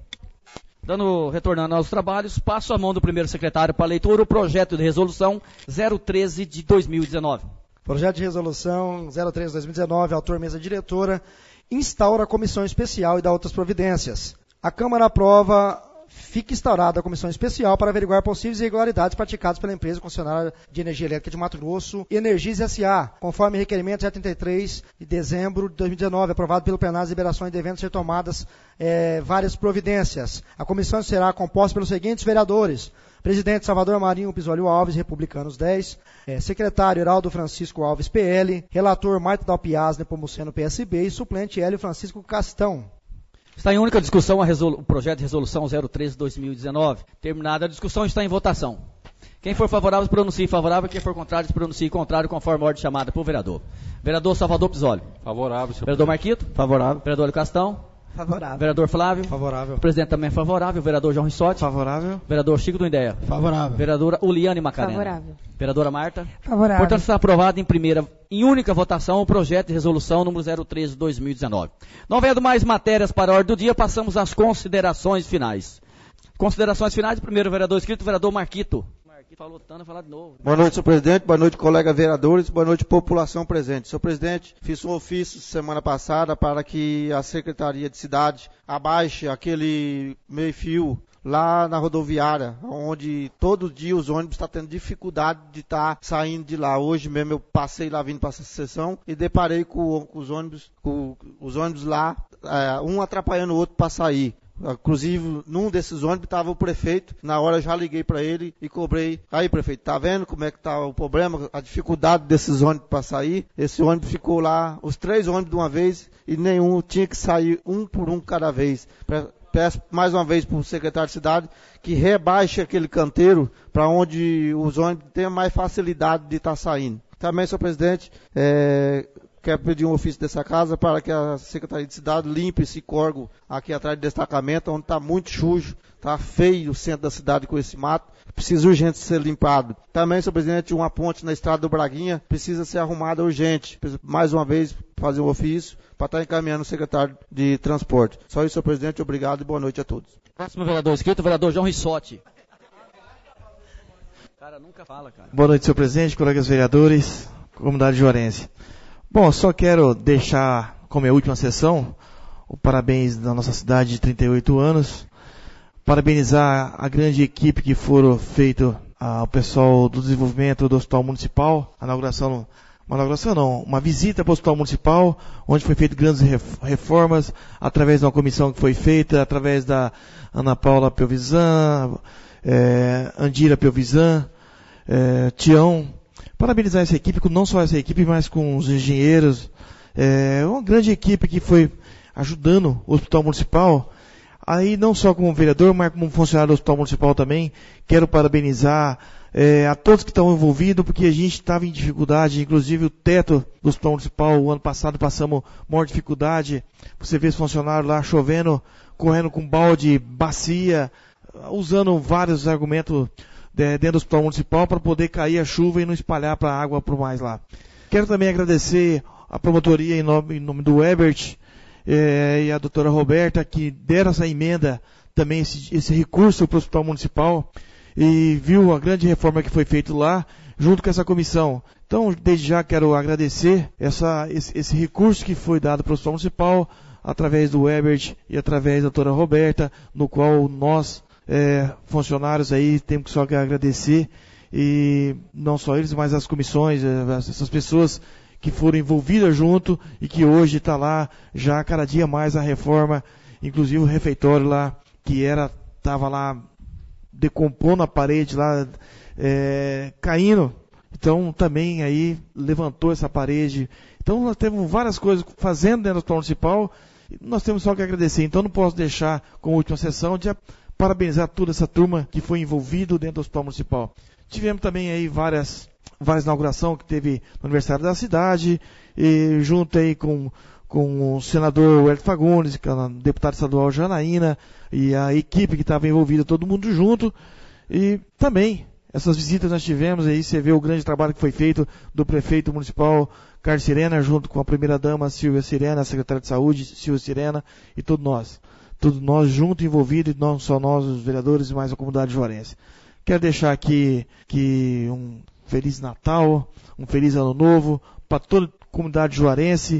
Dando, retornando aos trabalhos, passo a mão do primeiro secretário para a leitura o projeto de resolução zero treze de dois mil e dezenove. Projeto de resolução zero treze de dois mil e dezenove, autor mesa diretora, instaura a comissão especial e dá outras providências. A Câmara aprova, fica instaurada a comissão especial para averiguar possíveis irregularidades praticadas pela empresa concessionária de energia elétrica de Mato Grosso, Energisa S A, conforme requerimento zero trinta e três de dezembro de dois mil e dezenove, aprovado pelo plenário de liberações devendo ser tomadas é, várias providências. A comissão será composta pelos seguintes vereadores: presidente Salvador Marinho Pisolio Alves, Republicanos dez, é, secretário Heraldo Francisco Alves, P L, relator Marta Dalpiaz, Nepomuceno, P S B, e suplente Hélio Francisco Castão. Está em única discussão a resolu- o projeto de resolução zero treze de dois mil e dezenove. Terminada a discussão, está em votação. Quem for favorável, se pronuncie favorável. Quem for contrário, se pronuncie contrário, conforme a ordem chamada por vereador. Vereador Salvador Pisolio. Favorável, senhor Vereador presidente. Marquito. Favorável. Vereador Hélio Castão. Favorável. Vereador Flávio. Favorável. O presidente também é favorável. Vereador João Rissotti. Favorável. Vereador Chico do Indéia. Favorável. Vereadora Uliane Macarena. Favorável. Vereadora Marta. Favorável. Portanto, está aprovado em primeira, em única votação, o projeto de resolução número zero treze de dois mil e dezenove. Não havendo mais matérias para a ordem do dia, passamos às considerações finais. Considerações finais, primeiro vereador inscrito, vereador Marquito. Marquito falou tanto, falar de novo. Boa noite, senhor presidente. Boa noite, colegas vereadores. Boa noite, população presente. Senhor presidente, fiz um ofício semana passada para que a Secretaria de Cidade abaixe aquele meio-fio lá na rodoviária, onde todo dia os ônibus estão tendo dificuldade de estar saindo de lá. Hoje mesmo eu passei lá vindo para essa sessão e deparei com, com os ônibus, com os ônibus lá, é, um atrapalhando o outro para sair. Inclusive, num desses ônibus estava o prefeito. Na hora eu já liguei para ele e cobrei. Aí, prefeito, tá vendo como é que tá o problema, a dificuldade desses ônibus para sair? Esse ônibus ficou lá, os três ônibus de uma vez, e nenhum tinha que sair um por um cada vez. Peço mais uma vez para o secretário de cidade que rebaixe aquele canteiro para onde os ônibus tenham mais facilidade de estar saindo. Também, senhor presidente, é... quero pedir um ofício dessa casa para que a Secretaria de Cidade limpe esse córrego aqui atrás do destacamento, onde está muito sujo, está feio o centro da cidade com esse mato, precisa urgente ser limpado. Também, senhor presidente, uma ponte na estrada do Braguinha precisa ser arrumada urgente. Mais uma vez, fazer um ofício para estar encaminhando o secretário de transporte. Só isso, senhor presidente, obrigado e boa noite a todos. Próximo vereador inscrito, vereador João Rissotti. Cara, nunca fala, cara. Boa noite, senhor presidente, colegas vereadores, comunidade juarense. Bom, só quero deixar, como é a última sessão, o parabéns da nossa cidade de trinta e oito anos, parabenizar a grande equipe que foram feito ao pessoal do desenvolvimento do Hospital Municipal, a inauguração, uma inauguração não, uma visita para o Hospital Municipal, onde foi feito grandes reformas, através de uma comissão que foi feita, através da Ana Paula Pelvisan, é, Andira Pelvisan, é, Tião. Parabenizar essa equipe, não só essa equipe, mas com os engenheiros. É uma grande equipe que foi ajudando o Hospital Municipal. Aí, não só como vereador, mas como funcionário do Hospital Municipal também, quero parabenizar é, a todos que estão envolvidos, porque a gente estava em dificuldade, inclusive o teto do Hospital Municipal, o ano passado passamos maior dificuldade. Você vê os funcionários lá chovendo, correndo com balde, bacia, usando vários argumentos dentro do Hospital Municipal para poder cair a chuva e não espalhar para a água por mais lá. Quero também agradecer a promotoria em nome, em nome do Ebert eh, e a doutora Roberta, que deram essa emenda, também esse, esse recurso para o Hospital Municipal, e viu a grande reforma que foi feita lá, junto com essa comissão. Então, desde já quero agradecer essa, esse, esse recurso que foi dado para o Hospital Municipal, através do Ebert e através da doutora Roberta, no qual nós, É, funcionários aí, temos só que agradecer, e não só eles, mas as comissões, essas pessoas que foram envolvidas junto e que hoje está lá já cada dia mais a reforma, inclusive o refeitório lá, que era, estava lá decompondo a parede lá, é, caindo, Então também aí levantou essa parede. Então nós temos várias coisas fazendo dentro do Hospital Municipal. Nós temos só que agradecer. Então não posso deixar, como última sessão, de parabenizar toda essa turma que foi envolvida dentro do Hospital Municipal. Tivemos também aí várias, várias inaugurações que teve no aniversário da cidade, e junto aí com, com o senador Wellington Fagundes, com a deputada estadual Janaína, e a equipe que estava envolvida, todo mundo junto. E também, essas visitas nós tivemos aí, você vê o grande trabalho que foi feito do prefeito municipal Carlos Sirena, junto com a primeira-dama Silvia Sirena, a secretária de saúde Silvia Sirena, e todos nós. Todos nós juntos, envolvidos, e não só nós, os vereadores, mas a comunidade juarense. Quero deixar aqui que um Feliz Natal, um Feliz Ano Novo para toda a comunidade juarense,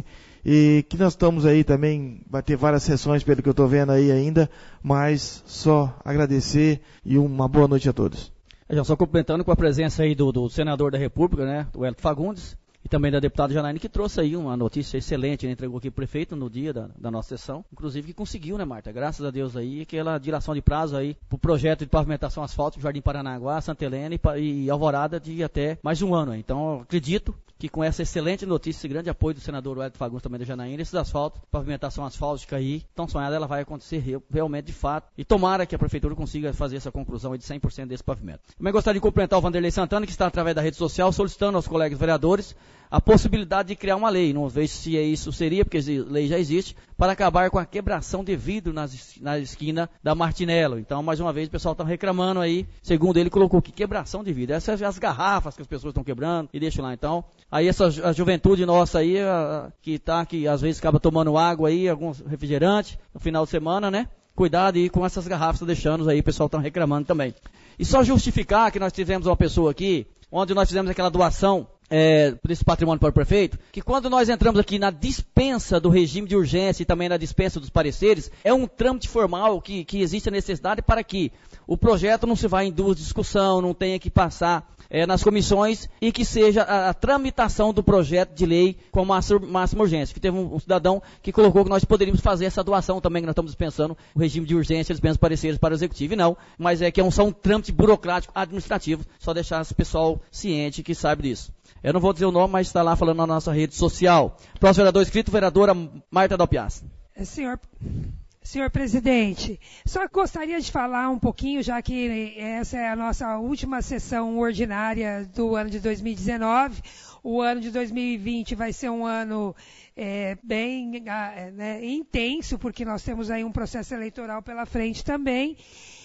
e que nós estamos aí também, vai ter várias sessões pelo que eu estou vendo aí ainda, mas só agradecer e uma boa noite a todos. Já só complementando com a presença aí do, do senador da República, né, do Wellington Fagundes, e também da deputada Janaína, que trouxe aí uma notícia excelente, ele entregou aqui o prefeito no dia da, da nossa sessão, inclusive que conseguiu, né, Marta? Graças a Deus aí, aquela dilação de prazo aí pro projeto de pavimentação asfáltica, Jardim Paranaguá, Santa Helena e, e Alvorada de até mais de um ano aí. Então, acredito que com essa excelente notícia, esse grande apoio do senador Wellington Fagundes, também da Janaína, esses asfaltos, pavimentação asfáltica aí, tão sonhada, ela vai acontecer realmente de fato. E tomara que a prefeitura consiga fazer essa conclusão aí de cem por cento desse pavimento. Também gostaria de cumprimentar o Vanderlei Santana, que está através da rede social, solicitando aos colegas vereadores a possibilidade de criar uma lei, não vejo se isso seria, porque a lei já existe, para acabar com a quebração de vidro nas, na esquina da Martinello. Então, mais uma vez, o pessoal está reclamando aí, segundo ele, colocou que quebração de vidro. Essas são as garrafas que as pessoas estão quebrando e deixam lá. Então, aí essa a juventude nossa aí, a, que tá, que às vezes acaba tomando água aí, alguns refrigerantes, no final de semana, né? Cuidado aí com essas garrafas que estão deixando aí, o pessoal está reclamando também. E só justificar que nós tivemos uma pessoa aqui, onde nós fizemos aquela doação, É, desse patrimônio para o prefeito, que quando nós entramos aqui na dispensa do regime de urgência e também na dispensa dos pareceres, é um trâmite formal que, que existe a necessidade para que o projeto não se vá em duas discussão, não tenha que passar é, nas comissões e que seja a, a tramitação do projeto de lei com máxima, máxima urgência. Que teve um, um cidadão que colocou que nós poderíamos fazer essa doação também, que nós estamos dispensando o regime de urgência, dispensa pareceres para o executivo, e não, mas é que é um, só um trâmite burocrático administrativo, só deixar esse pessoal ciente que sabe disso. Eu não vou dizer o nome, mas está lá falando na nossa rede social. Próximo vereador inscrito, vereadora Marta Dalpiaz. Senhor, senhor presidente, só gostaria de falar um pouquinho, já que essa é a nossa última sessão ordinária do ano de dois mil e dezenove. O ano de dois mil e vinte vai ser um ano é, bem é, né, intenso, porque nós temos aí um processo eleitoral pela frente também.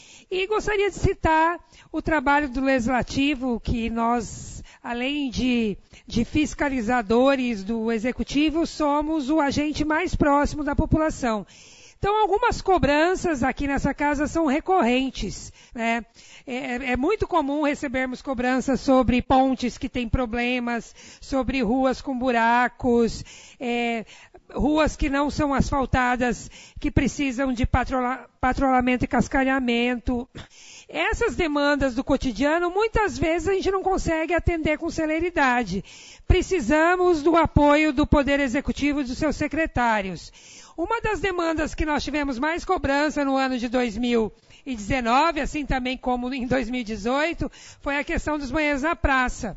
E gostaria de citar o trabalho do Legislativo, que nós, além de, de fiscalizadores do Executivo, somos o agente mais próximo da população. Então, algumas cobranças aqui nessa casa são recorrentes, né? É, é muito comum recebermos cobranças sobre pontes que têm problemas, sobre ruas com buracos, é, ruas que não são asfaltadas, que precisam de patrola, patrulhamento e cascalhamento. Essas demandas do cotidiano, muitas vezes a gente não consegue atender com celeridade. Precisamos do apoio do Poder Executivo e dos seus secretários. Uma das demandas que nós tivemos mais cobrança no ano de dois mil e dezenove, assim também como em dois mil e dezoito, foi a questão dos banheiros na praça.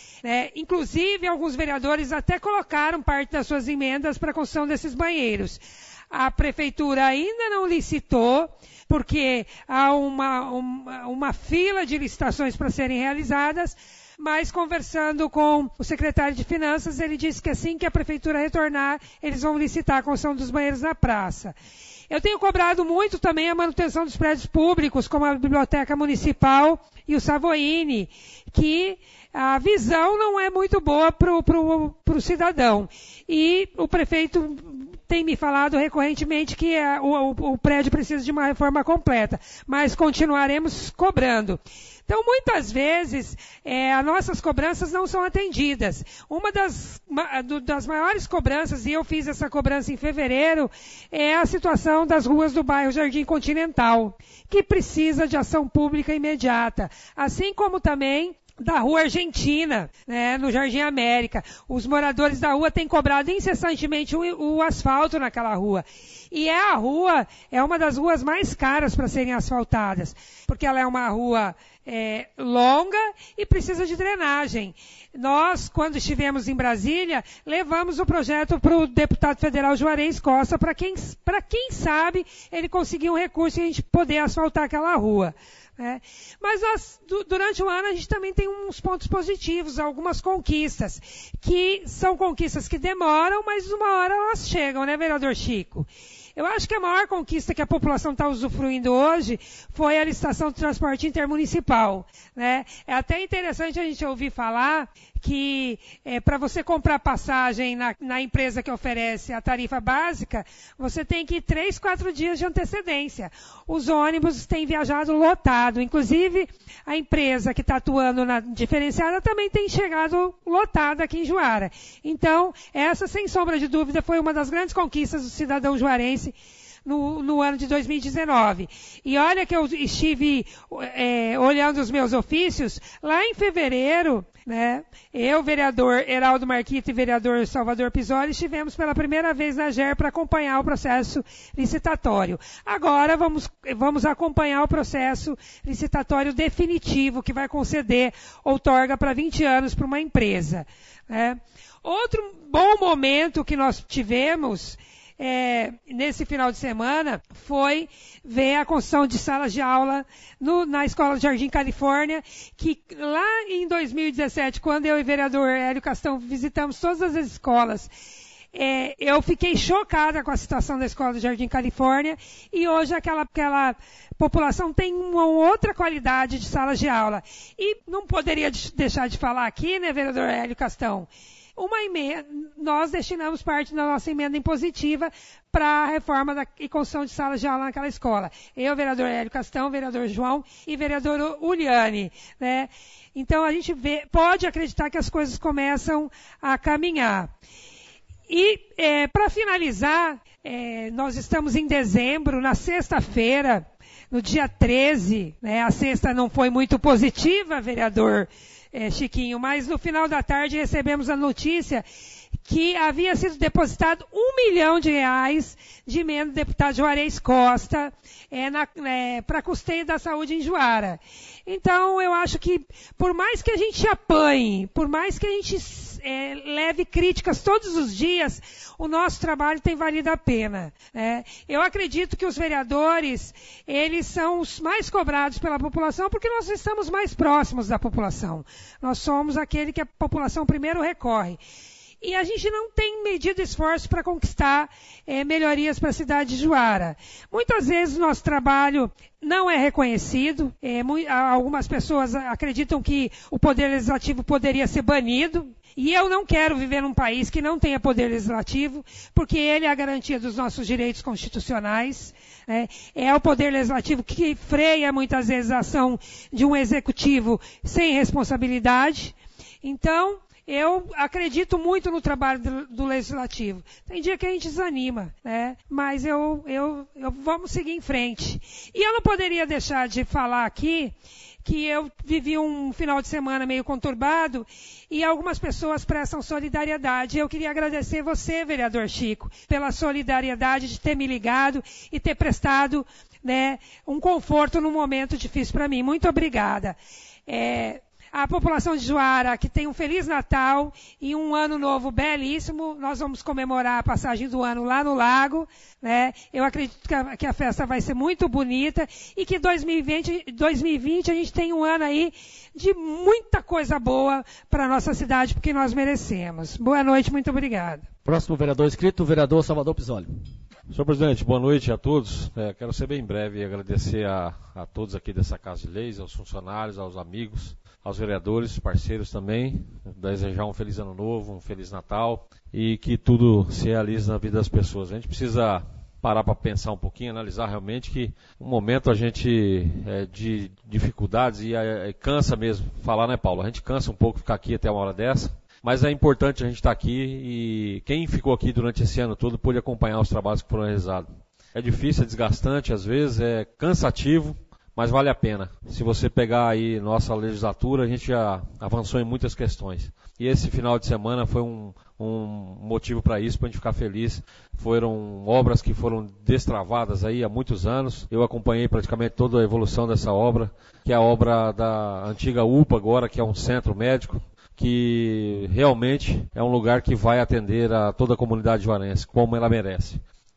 É, inclusive, alguns vereadores até colocaram parte das suas emendas para a construção desses banheiros. A prefeitura ainda não licitou, porque há uma, uma, uma fila de licitações para serem realizadas, mas conversando com o secretário de Finanças, ele disse que assim que a prefeitura retornar, eles vão licitar a construção dos banheiros na praça. Eu tenho cobrado muito também a manutenção dos prédios públicos, como a Biblioteca Municipal e o Savoini, que a visão não é muito boa para o cidadão. E o prefeito tem me falado recorrentemente que a, o, o prédio precisa de uma reforma completa, mas continuaremos cobrando. Então, muitas vezes, é, as nossas cobranças não são atendidas. Uma das, do, das maiores cobranças, e eu fiz essa cobrança em fevereiro, é a situação das ruas do bairro Jardim Continental, que precisa de ação pública imediata. Assim como também da Rua Argentina, né, no Jardim América. Os moradores da rua têm cobrado incessantemente o, o asfalto naquela rua. E é a rua, é uma das ruas mais caras para serem asfaltadas, porque ela é uma rua é, longa e precisa de drenagem. Nós, quando estivemos em Brasília, levamos o projeto para o deputado federal Juarez Costa, para quem, para quem sabe ele conseguir um recurso e a gente poder asfaltar aquela rua. É. Mas nós, du- durante o ano a gente também tem uns pontos positivos, algumas conquistas, que são conquistas que demoram, mas uma hora elas chegam, né, vereador Chico? Eu acho que a maior conquista que a população está usufruindo hoje foi a licitação do transporte intermunicipal, né? É até interessante a gente ouvir falar que é, para você comprar passagem na, na empresa que oferece a tarifa básica, você tem que ir três, quatro dias de antecedência. Os ônibus têm viajado lotado. Inclusive, a empresa que está atuando na diferenciada também tem chegado lotada aqui em Juara. Então, essa, sem sombra de dúvida, foi uma das grandes conquistas do cidadão juarense No, no ano de dois mil e dezenove. E olha que eu estive é, olhando os meus ofícios, lá em fevereiro, né, eu, vereador Heraldo Marquito e vereador Salvador Pisoli, estivemos pela primeira vez na G E R para acompanhar o processo licitatório. Agora vamos, vamos acompanhar o processo licitatório definitivo, que vai conceder outorga para vinte anos para uma empresa. Né. Outro bom momento que nós tivemos É, nesse final de semana, foi ver a construção de salas de aula no, na Escola do Jardim Califórnia, que lá em dois mil e dezessete, quando eu e o vereador Hélio Castão visitamos todas as escolas, é, eu fiquei chocada com a situação da Escola do Jardim Califórnia, e hoje aquela, aquela população tem uma outra qualidade de salas de aula. E não poderia deixar de falar aqui, né, vereador Hélio Castão? Uma emenda, nós destinamos parte da nossa emenda impositiva para a reforma da, e construção de salas de aula naquela escola. Eu, vereador Hélio Castão, vereador João e vereador Uliane, né? Então a gente vê, pode acreditar que as coisas começam a caminhar. E é, para finalizar, é, nós estamos em dezembro, na sexta-feira, no dia treze, né? A sexta não foi muito positiva, vereador É, Chiquinho, mas no final da tarde recebemos a notícia que havia sido depositado um milhão de reais de emenda do deputado Juarez Costa é, é, para custeio da saúde em Juara. Então, eu acho que, por mais que a gente apanhe, por mais que a gente é, leve críticas todos os dias, o nosso trabalho tem valido a pena. Né? Eu acredito que os vereadores, eles são os mais cobrados pela população, porque nós estamos mais próximos da população. Nós somos aquele que a população primeiro recorre. E a gente não tem medido esforço para conquistar é, melhorias para a cidade de Juara. Muitas vezes o nosso trabalho não é reconhecido. É, muito, algumas pessoas acreditam que o Poder Legislativo poderia ser banido. E eu não quero viver num país que não tenha Poder Legislativo, porque ele é a garantia dos nossos direitos constitucionais. É, é o Poder Legislativo que freia muitas vezes a ação de um Executivo sem responsabilidade. Então, eu acredito muito no trabalho do, do Legislativo. Tem dia que a gente desanima, né? Mas eu, eu, eu vamos seguir em frente. E eu não poderia deixar de falar aqui que eu vivi um final de semana meio conturbado e algumas pessoas prestam solidariedade. Eu queria agradecer você, vereador Chico, pela solidariedade de ter me ligado e ter prestado, né, um conforto num momento difícil para mim. Muito obrigada. É, A população de Juara, que tem um Feliz Natal e um Ano Novo belíssimo. Nós vamos comemorar a passagem do ano lá no lago, né? Eu acredito que a, que a festa vai ser muito bonita e que dois mil e vinte, dois mil e vinte a gente tem um ano aí de muita coisa boa para a nossa cidade, porque nós merecemos. Boa noite, muito obrigada. Próximo vereador inscrito, o vereador Salvador Pisoli. Senhor presidente, boa noite a todos. É, quero ser bem breve e agradecer a, a todos aqui dessa Casa de Leis, aos funcionários, aos amigos, aos vereadores, parceiros também, desejar um feliz ano novo, um feliz Natal e que tudo se realize na vida das pessoas. A gente precisa parar para pensar um pouquinho, analisar realmente que um momento a gente é, de dificuldades e é, cansa mesmo falar, né, Paulo? A gente cansa um pouco ficar aqui até uma hora dessa, mas é importante a gente estar aqui e quem ficou aqui durante esse ano todo pôde acompanhar os trabalhos que foram realizados. É difícil, é desgastante, às vezes é cansativo, mas vale a pena. Se você pegar aí nossa legislatura, a gente já avançou em muitas questões. E esse final de semana foi um, um motivo para isso, para a gente ficar feliz. Foram obras que foram destravadas aí há muitos anos. Eu acompanhei praticamente toda a evolução dessa obra, que é a obra da antiga U P A agora, que é um centro médico, que realmente é um lugar que vai atender a toda a comunidade juarense, como ela merece.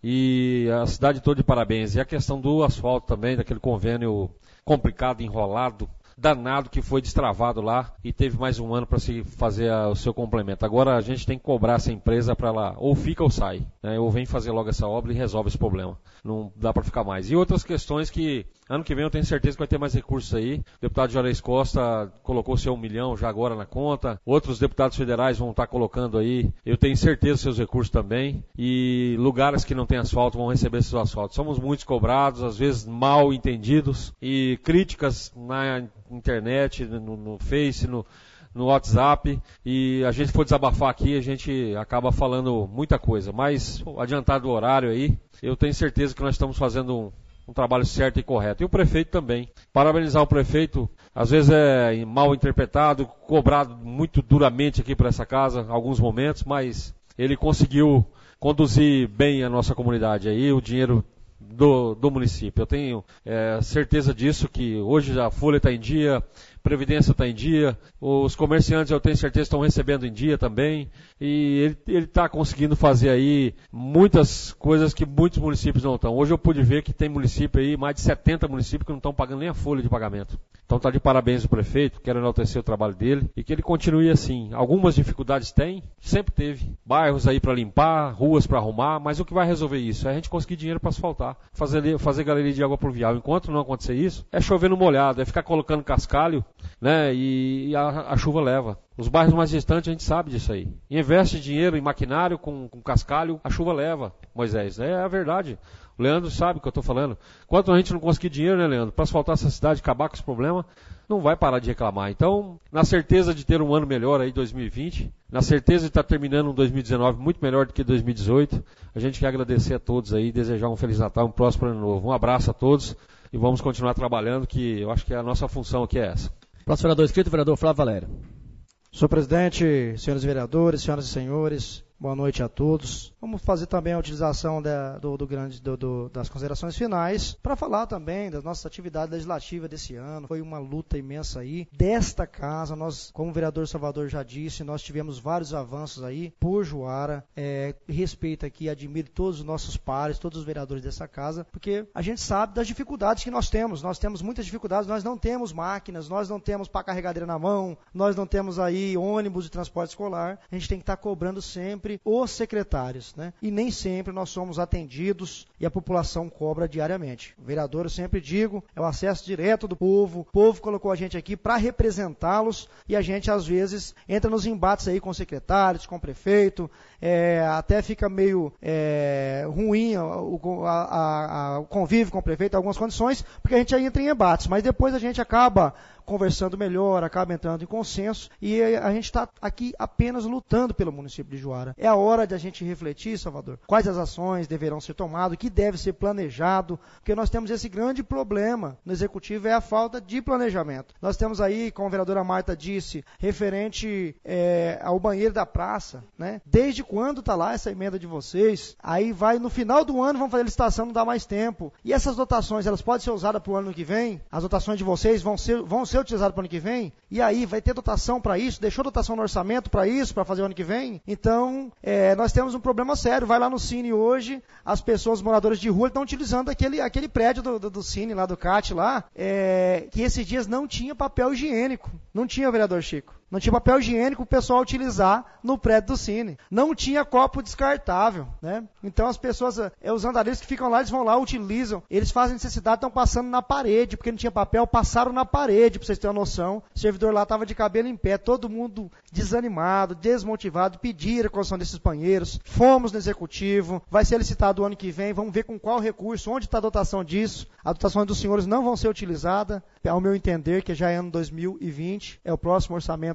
E a cidade toda de parabéns. E a questão do asfalto também, daquele convênio complicado, enrolado, danado, que foi destravado lá e teve mais um ano para se fazer a, o seu complemento. Agora a gente tem que cobrar essa empresa para ela ou fica ou sai, né? Ou vem fazer logo essa obra e resolve esse problema. Não dá para ficar mais. E outras questões que ano que vem eu tenho certeza que vai ter mais recursos aí. O deputado Juarez Costa colocou seu um milhão já agora na conta. Outros deputados federais vão estar colocando aí. Eu tenho certeza seus recursos também. E lugares que não tem asfalto vão receber esses asfaltos. Somos muitos cobrados, às vezes mal entendidos e críticas na internet, no, no Face, no, no WhatsApp, e a gente for desabafar aqui, a gente acaba falando muita coisa, mas adiantado o horário aí, eu tenho certeza que nós estamos fazendo um, um trabalho certo e correto. E o prefeito também. Parabenizar o prefeito, às vezes é mal interpretado, cobrado muito duramente aqui por essa casa, em alguns momentos, mas ele conseguiu conduzir bem a nossa comunidade aí, o dinheiro Do, do município. Eu tenho é, certeza disso, que hoje a folha está em dia, Previdência está em dia, os comerciantes eu tenho certeza estão recebendo em dia também, e ele está conseguindo fazer aí muitas coisas que muitos municípios não estão. Hoje eu pude ver que tem município aí, mais de setenta municípios que não estão pagando nem a folha de pagamento. Então está de parabéns o prefeito, quero enaltecer o trabalho dele e que ele continue assim. Algumas dificuldades tem, sempre teve, bairros aí para limpar, ruas para arrumar, mas o que vai resolver isso é a gente conseguir dinheiro para asfaltar, fazer, fazer galeria de água pluvial. Enquanto não acontecer isso, é chover no molhado, é ficar colocando cascalho, né, e, e a, a chuva leva. Os bairros mais distantes a gente sabe disso aí. E investe dinheiro em maquinário com, com cascalho, a chuva leva, Moisés. É a verdade. O Leandro sabe o que eu estou falando. Enquanto a gente não conseguir dinheiro, né, Leandro, para asfaltar essa cidade, acabar com esse problema, não vai parar de reclamar. Então, na certeza de ter um ano melhor aí, dois mil e vinte, na certeza de estar terminando um dois mil e dezenove muito melhor do que dois mil e dezoito, a gente quer agradecer a todos aí, desejar um Feliz Natal, um próspero ano novo. Um abraço a todos e vamos continuar trabalhando, que eu acho que a nossa função aqui é essa. Próximo vereador inscrito, vereador Flávio Valério. Senhor presidente, senhores vereadores, senhoras e senhores, boa noite a todos. Vamos fazer também a utilização da, do, do grande, do, do, das considerações finais para falar também das nossas atividades legislativas desse ano. Foi uma luta imensa aí. Desta casa, nós, como o vereador Salvador já disse, nós tivemos vários avanços aí por Juara. É, respeito aqui, admiro todos os nossos pares, todos os vereadores dessa casa, porque a gente sabe das dificuldades que nós temos. Nós temos muitas dificuldades, nós não temos máquinas, nós não temos pá carregadeira na mão, nós não temos aí ônibus de transporte escolar. A gente tem que estar cobrando sempre os secretários, né? E nem sempre nós somos atendidos e a população cobra diariamente. O vereador, eu sempre digo, é o acesso direto do povo. O povo colocou a gente aqui para representá-los e a gente, às vezes, entra nos embates aí com secretários, com o prefeito, é, até fica meio é, ruim o, a, a, a, o convívio com o prefeito em algumas condições, porque a gente aí entra em embates, mas depois a gente acaba conversando melhor, acaba entrando em consenso e a gente está aqui apenas lutando pelo município de Juara. É a hora de a gente refletir, Salvador, quais as ações deverão ser tomadas, o que deve ser planejado, porque nós temos esse grande problema no executivo, é a falta de planejamento. Nós temos aí, como a vereadora Marta disse, referente é, ao banheiro da praça, né? Desde quando está lá essa emenda de vocês? Aí vai, no final do ano, vamos fazer licitação, não dá mais tempo. E essas dotações, elas podem ser usadas para o ano que vem? As dotações de vocês vão ser, vão ser utilizado para o ano que vem, e aí vai ter dotação para isso, deixou dotação no orçamento para isso, para fazer o ano que vem. Então, é, nós temos um problema sério. Vai lá no Cine hoje, as pessoas, os moradores de rua, estão utilizando aquele, aquele prédio do, do, do Cine, lá do C A T, lá, é, que esses dias não tinha papel higiênico. Não tinha, vereador Chico. Não tinha papel higiênico para o pessoal utilizar no prédio do Cine. Não tinha copo descartável, né? Então as pessoas, é, os andarilhos que ficam lá, eles vão lá, utilizam. Eles fazem necessidade, estão passando na parede, porque não tinha papel, passaram na parede, para vocês terem uma noção. O servidor lá estava de cabelo em pé, todo mundo desanimado, desmotivado, pediram a construção desses banheiros. Fomos no executivo, vai ser licitado o ano que vem, vamos ver com qual recurso, onde está a dotação disso. A dotação dos senhores não vão ser utilizada, ao meu entender, que já é ano dois mil e vinte, é o próximo orçamento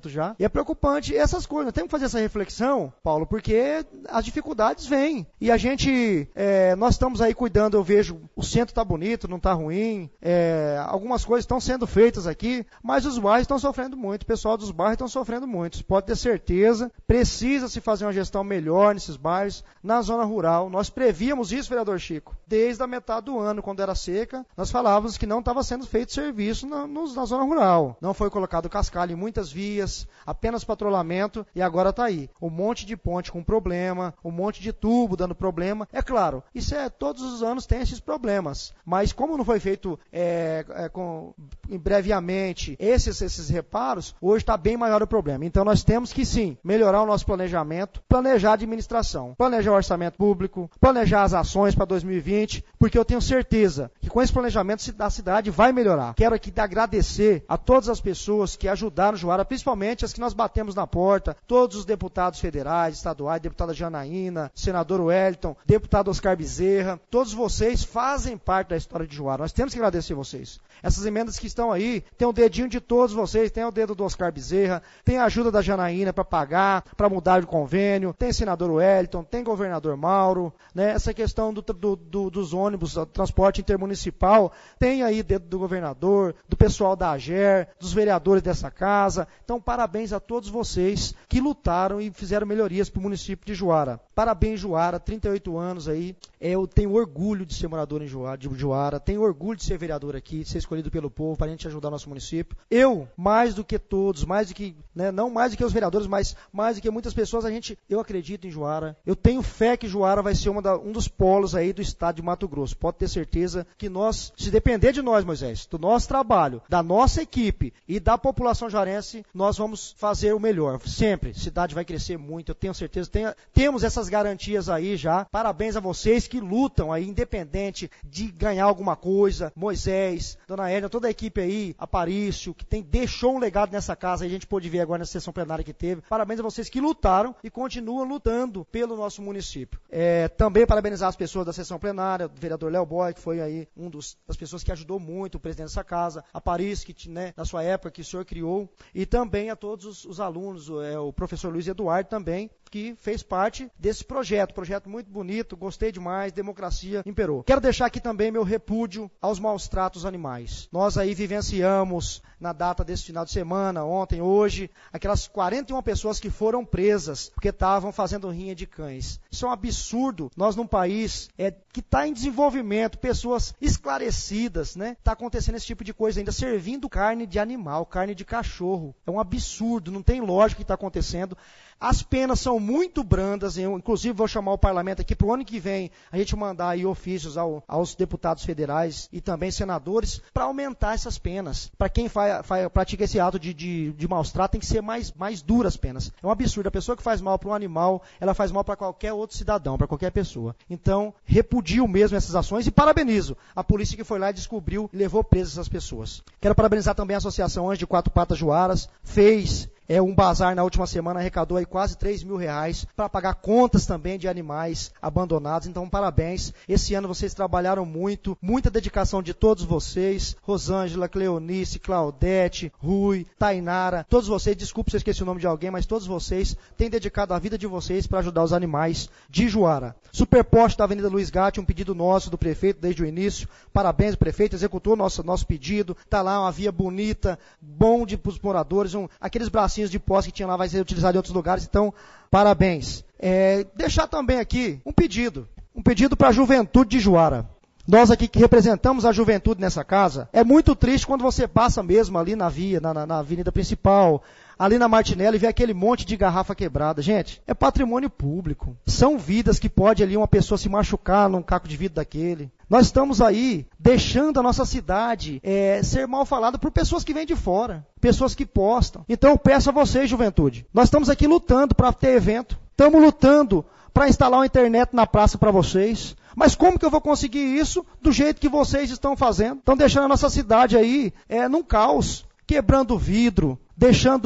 muito já. E é preocupante essas coisas. Nós temos que fazer essa reflexão, Paulo, porque as dificuldades vêm. E a gente, é, nós estamos aí cuidando, eu vejo, o centro está bonito, não está ruim, é, algumas coisas estão sendo feitas aqui, mas os bairros estão sofrendo muito, o pessoal dos bairros estão sofrendo muito. Você pode ter certeza, precisa se fazer uma gestão melhor nesses bairros, na zona rural. Nós prevíamos isso, vereador Chico, desde a metade do ano, quando era seca, nós falávamos que não estava sendo feito serviço na, no, na zona rural. Não foi colocado cascalho em muitas vias, apenas patrulhamento, e agora está aí. Um monte de ponte com problema, um monte de tubo dando problema. É claro, isso é, todos os anos tem esses problemas, mas como não foi feito é, é, com, brevemente esses, esses reparos, hoje está bem maior o problema. Então nós temos que sim, melhorar o nosso planejamento, planejar a administração, planejar o orçamento público, planejar as ações para dois mil e vinte, porque eu tenho certeza que com esse planejamento a cidade vai melhorar. Quero aqui agradecer a todas as pessoas que ajudaram Juara, principalmente as que nós batemos na porta, todos os deputados federais, estaduais, deputada Janaína, senador Wellington, deputado Oscar Bezerra, todos vocês fazem parte da história de Juara. Nós temos que agradecer vocês. Essas emendas que estão aí, tem o dedinho de todos vocês, tem o dedo do Oscar Bezerra, tem a ajuda da Janaína para pagar, para mudar de convênio, tem senador Wellington, tem governador Mauro, né? Essa questão do, do, do, dos ônibus, do transporte intermunicipal, tem aí dedo do governador, do pessoal da A G E R, dos vereadores dessa casa. Então, parabéns a todos vocês que lutaram e fizeram melhorias para o município de Juara. Parabéns, Juara, trinta e oito anos aí. Eu tenho orgulho de ser morador em Juara, de Juara, tenho orgulho de ser vereador aqui, de ser escolhido pelo povo para a gente ajudar o nosso município. Eu, mais do que todos, mais do que, né, não mais do que os vereadores, mas mais do que muitas pessoas, a gente, eu acredito em Juara. Eu tenho fé que Juara vai ser uma da, um dos polos aí do estado de Mato Grosso. Pode ter certeza que nós, se depender de nós, Moisés, do nosso trabalho, da nossa equipe e da população jarense, nós vamos fazer o melhor. Sempre. A cidade vai crescer muito, eu tenho certeza. Tenho, temos essas garantias aí já. Parabéns a vocês que lutam aí, independente de ganhar alguma coisa. Moisés, Dona Edna, toda a equipe aí, Aparício, que tem, deixou um legado nessa casa, a gente pôde ver agora na sessão plenária que teve. Parabéns a vocês que lutaram e continuam lutando pelo nosso município. É, também parabenizar as pessoas da sessão plenária, o vereador Léo Boy, que foi aí um dos, das pessoas que ajudou muito o presidente dessa casa, Aparício, que, né, na sua época, que o senhor criou, e também a todos os, os alunos, o, é, o professor Luiz Eduardo também, que fez parte desse projeto, projeto muito bonito, gostei demais, democracia imperou. Quero deixar aqui também meu repúdio aos maus tratos animais. Nós aí vivenciamos, na data desse final de semana, ontem, hoje, aquelas quarenta e uma pessoas que foram presas porque estavam fazendo rinha de cães. Isso é um absurdo. Nós num país é, que está em desenvolvimento, pessoas esclarecidas, né? Está acontecendo esse tipo de coisa ainda, servindo carne de animal, carne de cachorro. É um absurdo, não tem lógica o que está acontecendo. As penas são muito brandas, eu inclusive vou chamar o parlamento aqui para o ano que vem a gente mandar aí ofícios ao, aos deputados federais e também senadores para aumentar essas penas. Para quem faz, faz, pratica esse ato de, de, de maus tratos tem que ser mais, mais duras penas. É um absurdo, a pessoa que faz mal para um animal, ela faz mal para qualquer outro cidadão, para qualquer pessoa. Então, repudio mesmo essas ações e parabenizo a polícia que foi lá e descobriu e levou presas essas pessoas. Quero parabenizar também a Associação Anjo de Quatro Patas Juaras, fez... É um bazar na última semana, arrecadou aí quase três mil reais para pagar contas também de animais abandonados. Então, parabéns. Esse ano vocês trabalharam muito, muita dedicação de todos vocês. Rosângela, Cleonice, Claudete, Rui, Tainara, todos vocês, desculpe se eu esqueci o nome de alguém, mas todos vocês têm dedicado a vida de vocês para ajudar os animais de Juara. Superposte da Avenida Luiz Gatti, um pedido nosso do prefeito desde o início. Parabéns, prefeito, executou nosso, nosso pedido. Está lá uma via bonita, bom para os moradores, um, aqueles bracinhos de posse que tinha lá vai ser utilizado em outros lugares, então parabéns. É, deixar também aqui um pedido, um pedido para a juventude de Juara. Nós aqui que representamos a juventude nessa casa, é muito triste quando você passa mesmo ali na via, na, na, na avenida principal, ali na Martinelli, e vê aquele monte de garrafa quebrada. Gente, é patrimônio público. São vidas que pode ali uma pessoa se machucar num caco de vidro daquele. Nós estamos aí deixando a nossa cidade é, ser mal falada por pessoas que vêm de fora, pessoas que postam. Então eu peço a vocês, juventude, nós estamos aqui lutando para ter evento, estamos lutando para instalar uma internet na praça para vocês. Mas como que eu vou conseguir isso do jeito que vocês estão fazendo? Estão deixando a nossa cidade aí é, num caos, quebrando vidro, deixando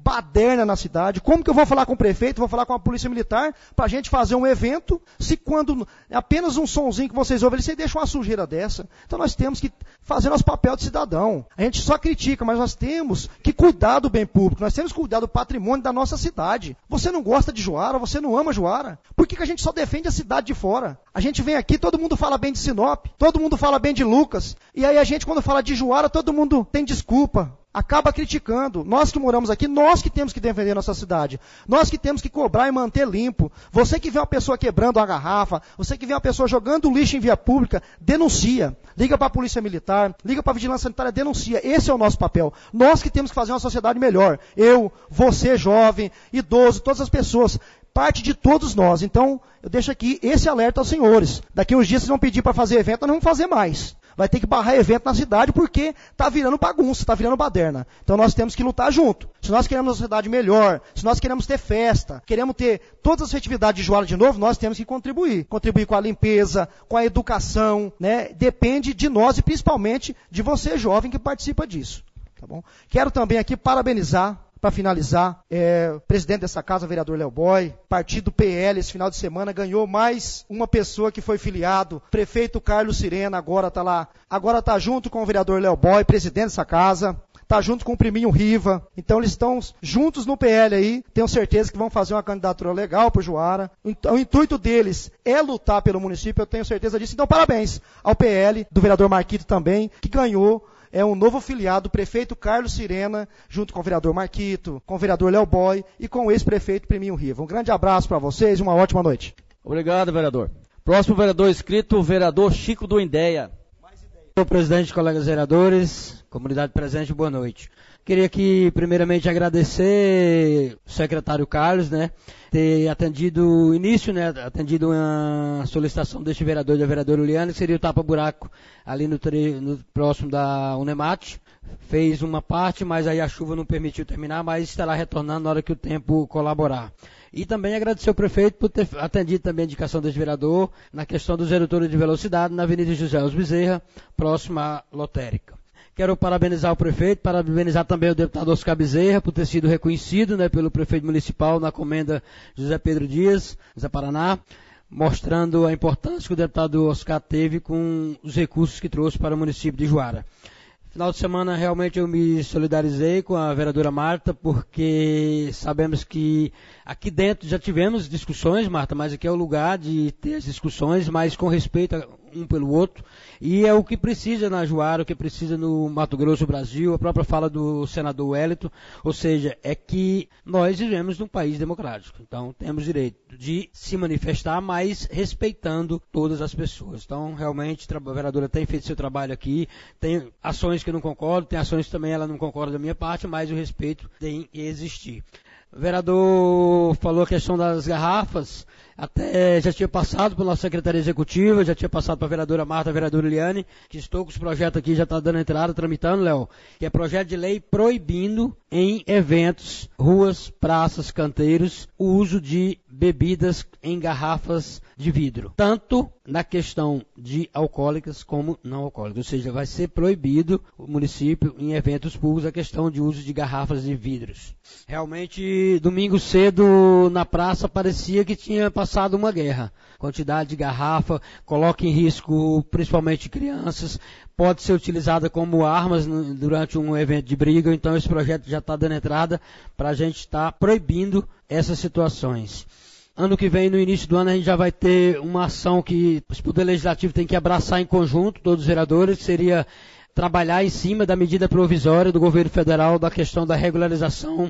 baderna na cidade. Como que eu vou falar com o prefeito, vou falar com a polícia militar para a gente fazer um evento, se quando apenas um sonzinho que vocês ouvem, você deixa uma sujeira dessa. Então nós temos que fazer nosso papel de cidadão. A gente só critica, mas nós temos que cuidar do bem público, nós temos que cuidar do patrimônio da nossa cidade. Você não gosta de Juara, você não ama Juara. Por que que a gente só defende a cidade de fora? A gente vem aqui, todo mundo fala bem de Sinop, todo mundo fala bem de Lucas, e aí a gente quando fala de Juara, todo mundo tem desculpa. Acaba criticando. Nós que moramos aqui, nós que temos que defender nossa cidade. Nós que temos que cobrar e manter limpo. Você que vê uma pessoa quebrando uma garrafa, você que vê uma pessoa jogando lixo em via pública, denuncia. Liga para a polícia militar, liga para a vigilância sanitária, denuncia. Esse é o nosso papel. Nós que temos que fazer uma sociedade melhor. Eu, você, jovem, idoso, todas as pessoas. Parte de todos nós. Então, eu deixo aqui esse alerta aos senhores. Daqui uns dias vocês vão pedir para fazer evento, nós não vamos fazer mais. Vai ter que barrar evento na cidade porque está virando bagunça, está virando baderna. Então nós temos que lutar junto. Se nós queremos uma sociedade melhor, se nós queremos ter festa, queremos ter todas as festividades de Juara de novo, nós temos que contribuir. Contribuir com a limpeza, com a educação, né? Depende de nós e principalmente de você, jovem, que participa disso. Tá bom? Quero também aqui parabenizar, para finalizar, é, o presidente dessa casa, o vereador Léo Boy, partido P L, esse final de semana, ganhou mais uma pessoa que foi filiado, prefeito Carlos Sirena, agora está lá, agora está junto com o vereador Léo Boy, presidente dessa casa, está junto com o priminho Riva, então eles estão juntos no P L aí, tenho certeza que vão fazer uma candidatura legal para o Juara, então, o intuito deles é lutar pelo município, eu tenho certeza disso, então parabéns ao P L, do vereador Marquito também, que ganhou, é um novo filiado, o prefeito Carlos Sirena, junto com o vereador Marquito, com o vereador Léo Boy e com o ex-prefeito Priminho Riva. Um grande abraço para vocês e uma ótima noite. Obrigado, vereador. Próximo vereador inscrito, o vereador Chico do Indéia. Senhor presidente, colegas vereadores, comunidade presente, boa noite. Queria aqui, primeiramente, agradecer o secretário Carlos, né, ter atendido o início, né, atendido uma solicitação deste vereador e da vereadora Uliane, que seria o tapa-buraco ali no, no próximo da Unemate. Fez uma parte, mas aí a chuva não permitiu terminar, mas estará retornando na hora que o tempo colaborar. E também agradecer ao prefeito por ter atendido também a indicação deste vereador na questão dos redutores de velocidade na Avenida José Alves Bezerra, próxima à lotérica. Quero parabenizar o prefeito, parabenizar também o deputado Oscar Bezerra por ter sido reconhecido, né, pelo prefeito municipal na comenda José Pedro Dias, Zé Paraná, mostrando a importância que o deputado Oscar teve com os recursos que trouxe para o município de Juara. Final de semana, realmente, eu me solidarizei com a vereadora Marta, porque sabemos que aqui dentro já tivemos discussões, Marta, mas aqui é o lugar de ter as discussões, mas com respeito um pelo outro, e é o que precisa na Juara, o que precisa no Mato Grosso, Brasil, a própria fala do senador Wellington, ou seja, é que nós vivemos num país democrático, então temos direito de se manifestar, mas respeitando todas as pessoas. Então, realmente, a vereadora tem feito seu trabalho aqui, tem ações que eu não concordo, tem ações que também ela não concorda da minha parte, mas o respeito tem que existir. O vereador falou a questão das garrafas, até já tinha passado pela nossa secretaria executiva, já tinha passado para a vereadora Marta, a vereadora Eliane, que estou com os projetos aqui, já está dando entrada, tramitando, Léo, que é projeto de lei proibindo em eventos, ruas, praças, canteiros, o uso de bebidas em garrafas de vidro, tanto na questão de alcoólicas como não alcoólicas, ou seja, vai ser proibido o município em eventos públicos a questão de uso de garrafas de vidros. Realmente, domingo cedo na praça parecia que tinha passado uma guerra. Quantidade de garrafa, coloca em risco principalmente crianças, pode ser utilizada como armas durante um evento de briga, então esse projeto já está dando entrada para a gente estar tá proibindo essas situações. Ano que vem, no início do ano, a gente já vai ter uma ação que o Poder Legislativo tem que abraçar em conjunto, todos os vereadores, que seria trabalhar em cima da medida provisória do governo federal da questão da regularização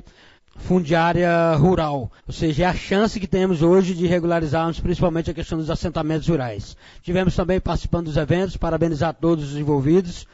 fundiária rural, ou seja, é a chance que temos hoje de regularizarmos principalmente a questão dos assentamentos rurais. Tivemos também participando dos eventos, parabenizar todos os envolvidos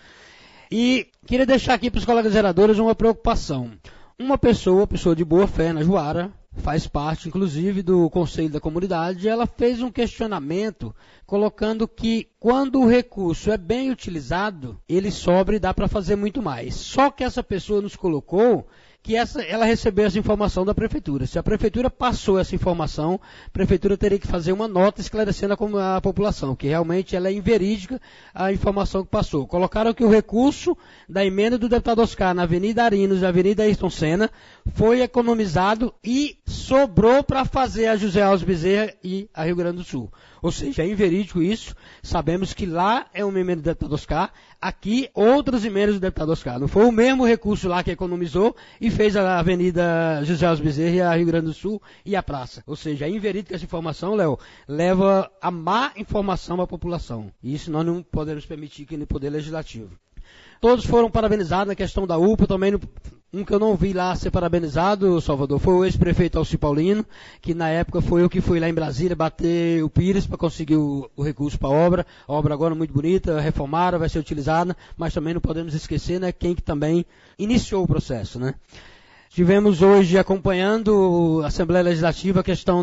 e queria deixar aqui para os colegas vereadores uma preocupação. Uma pessoa, pessoa de boa fé na Juara, faz parte inclusive do Conselho da Comunidade, ela fez um questionamento colocando que quando o recurso é bem utilizado, ele sobra e dá para fazer muito mais. Só que essa pessoa nos colocou que essa, ela recebeu essa informação da prefeitura. Se a prefeitura passou essa informação, a prefeitura teria que fazer uma nota esclarecendo a, a população, que realmente ela é inverídica a informação que passou. Colocaram que o recurso da emenda do deputado Oscar na Avenida Arinos e Avenida Ayrton Senna foi economizado e sobrou para fazer a José Alves Bezerra e a Rio Grande do Sul. Ou seja, é inverídico isso. Sabemos que lá é uma emenda do deputado Oscar, aqui outras emendas do deputado Oscar. Não foi o mesmo recurso lá que economizou e fez a Avenida José Alves Bezerra e a Rio Grande do Sul e a praça. Ou seja, é inverídica essa informação, Léo, leva a má informação à população. E isso nós não podemos permitir aqui no Poder Legislativo. Todos foram parabenizados na questão da U P A, também no, um que eu não vi lá ser parabenizado, Salvador, foi o ex-prefeito Alci Paulino, que na época foi eu que fui lá em Brasília bater o Pires para conseguir o, o recurso para a obra. A obra agora é muito bonita, reformada, vai ser utilizada, mas também não podemos esquecer, né, quem que também iniciou o processo, né. Tivemos hoje acompanhando a Assembleia Legislativa a questão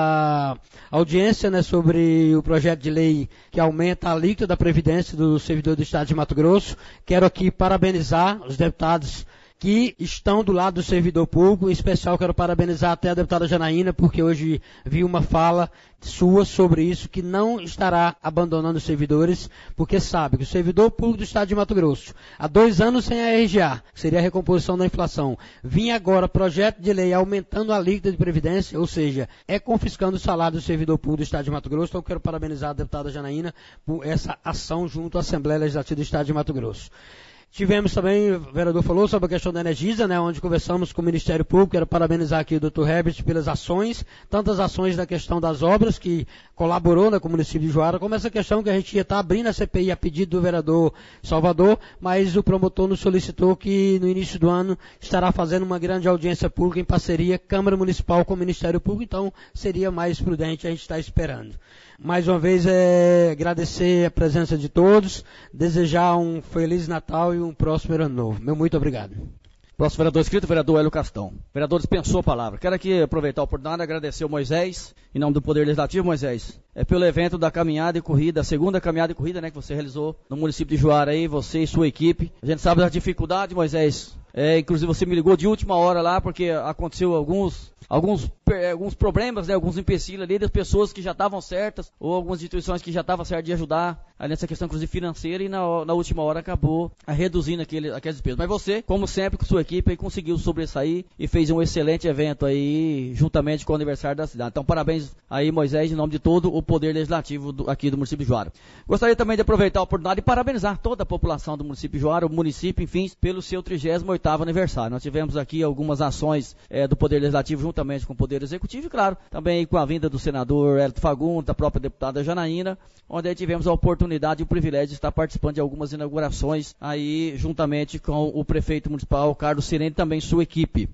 da audiência, né, sobre o projeto de lei que aumenta a alíquota da Previdência do servidor do Estado de Mato Grosso. Quero aqui parabenizar os deputados que estão do lado do servidor público. Em especial quero parabenizar até a deputada Janaína, porque hoje vi uma fala sua sobre isso, que não estará abandonando os servidores, porque sabe que o servidor público do Estado de Mato Grosso, há dois anos sem a R G A, que seria a recomposição da inflação, vinha agora projeto de lei aumentando a alíquota de previdência, ou seja, é confiscando o salário do servidor público do Estado de Mato Grosso. Então quero parabenizar a deputada Janaína por essa ação junto à Assembleia Legislativa do Estado de Mato Grosso. Tivemos também, o vereador falou sobre a questão da Energisa, né, onde conversamos com o Ministério Público. Quero parabenizar aqui o doutor Herbert pelas ações, tantas ações da questão das obras, que colaborou, né, com o município de Juara, como essa questão que a gente ia estar abrindo a C P I a pedido do vereador Salvador, mas o promotor nos solicitou que no início do ano estará fazendo uma grande audiência pública em parceria Câmara Municipal com o Ministério Público, então seria mais prudente a gente estar esperando. Mais uma vez, é, agradecer a presença de todos, desejar um Feliz Natal e um próspero Ano Novo. Meu muito obrigado. Próximo vereador inscrito, vereador Hélio Castão. Vereador dispensou a palavra. Quero aqui aproveitar a oportunidade e agradecer ao Moisés, em nome do Poder Legislativo, Moisés, é pelo evento da caminhada e corrida, a segunda caminhada e corrida, né, que você realizou no município de Juara aí, você e sua equipe. A gente sabe das dificuldades, Moisés. É, inclusive você me ligou de última hora lá, porque aconteceu alguns, alguns, alguns problemas, né, alguns empecilhos ali das pessoas que já estavam certas, ou algumas instituições que já estavam certas de ajudar aí nessa questão, inclusive financeira, e na, na última hora acabou reduzindo aquele, aquelas despesas. Mas você, como sempre, com sua equipe, aí, conseguiu sobressair e fez um excelente evento aí, juntamente com o aniversário da cidade. Então, parabéns aí, Moisés, em nome de todo o Poder Legislativo do, aqui do município de Juara. Gostaria também de aproveitar a oportunidade e parabenizar toda a população do município de Juara, o município, enfim, pelo seu trigésimo oitavo aniversário. Nós tivemos aqui algumas ações é, do Poder Legislativo juntamente com o Poder Executivo e, claro, também com a vinda do senador Hélio Fagundes, da própria deputada Janaína, onde aí tivemos a oportunidade e o privilégio de estar participando de algumas inaugurações aí juntamente com o prefeito municipal, Carlos Sirene, e também sua equipe.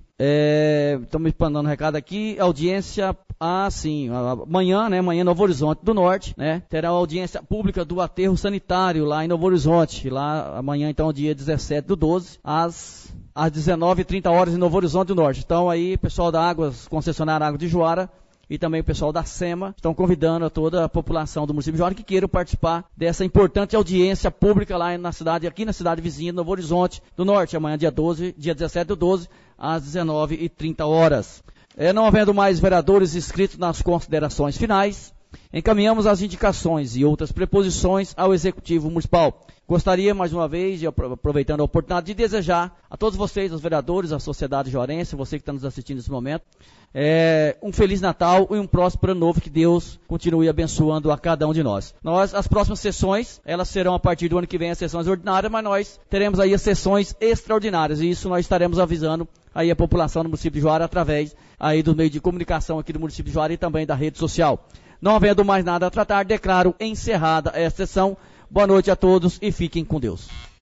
É, estamos mandando um recado aqui, audiência, ah sim, amanhã, né, amanhã Novo Horizonte do Norte, né, terá uma audiência pública do aterro sanitário lá em Novo Horizonte, lá amanhã então dia dezessete do doze, às, às dezenove e trinta horas em Novo Horizonte do Norte. Então aí, pessoal da Águas, concessionária Água de Juara, e também o pessoal da SEMA, estão convidando a toda a população do município de Juara que queiram participar dessa importante audiência pública lá na cidade, aqui na cidade vizinha, Novo Horizonte do Norte, amanhã dia doze, dia dezessete do doze, às dezenove e trinta horas. É, não havendo mais vereadores inscritos nas considerações finais, encaminhamos as indicações e outras preposições ao Executivo Municipal. Gostaria, mais uma vez, de, aproveitando a oportunidade, de desejar a todos vocês, os vereadores, a sociedade juarense, você que está nos assistindo nesse momento, é, um Feliz Natal e um próspero Ano Novo, que Deus continue abençoando a cada um de nós. Nós, as próximas sessões, elas serão a partir do ano que vem as sessões ordinárias, mas nós teremos aí as sessões extraordinárias, e isso nós estaremos avisando aí a população do município de Juara através aí do meio de comunicação aqui do município de Juara e também da rede social. Não havendo mais nada a tratar, declaro encerrada esta sessão. Boa noite a todos e fiquem com Deus.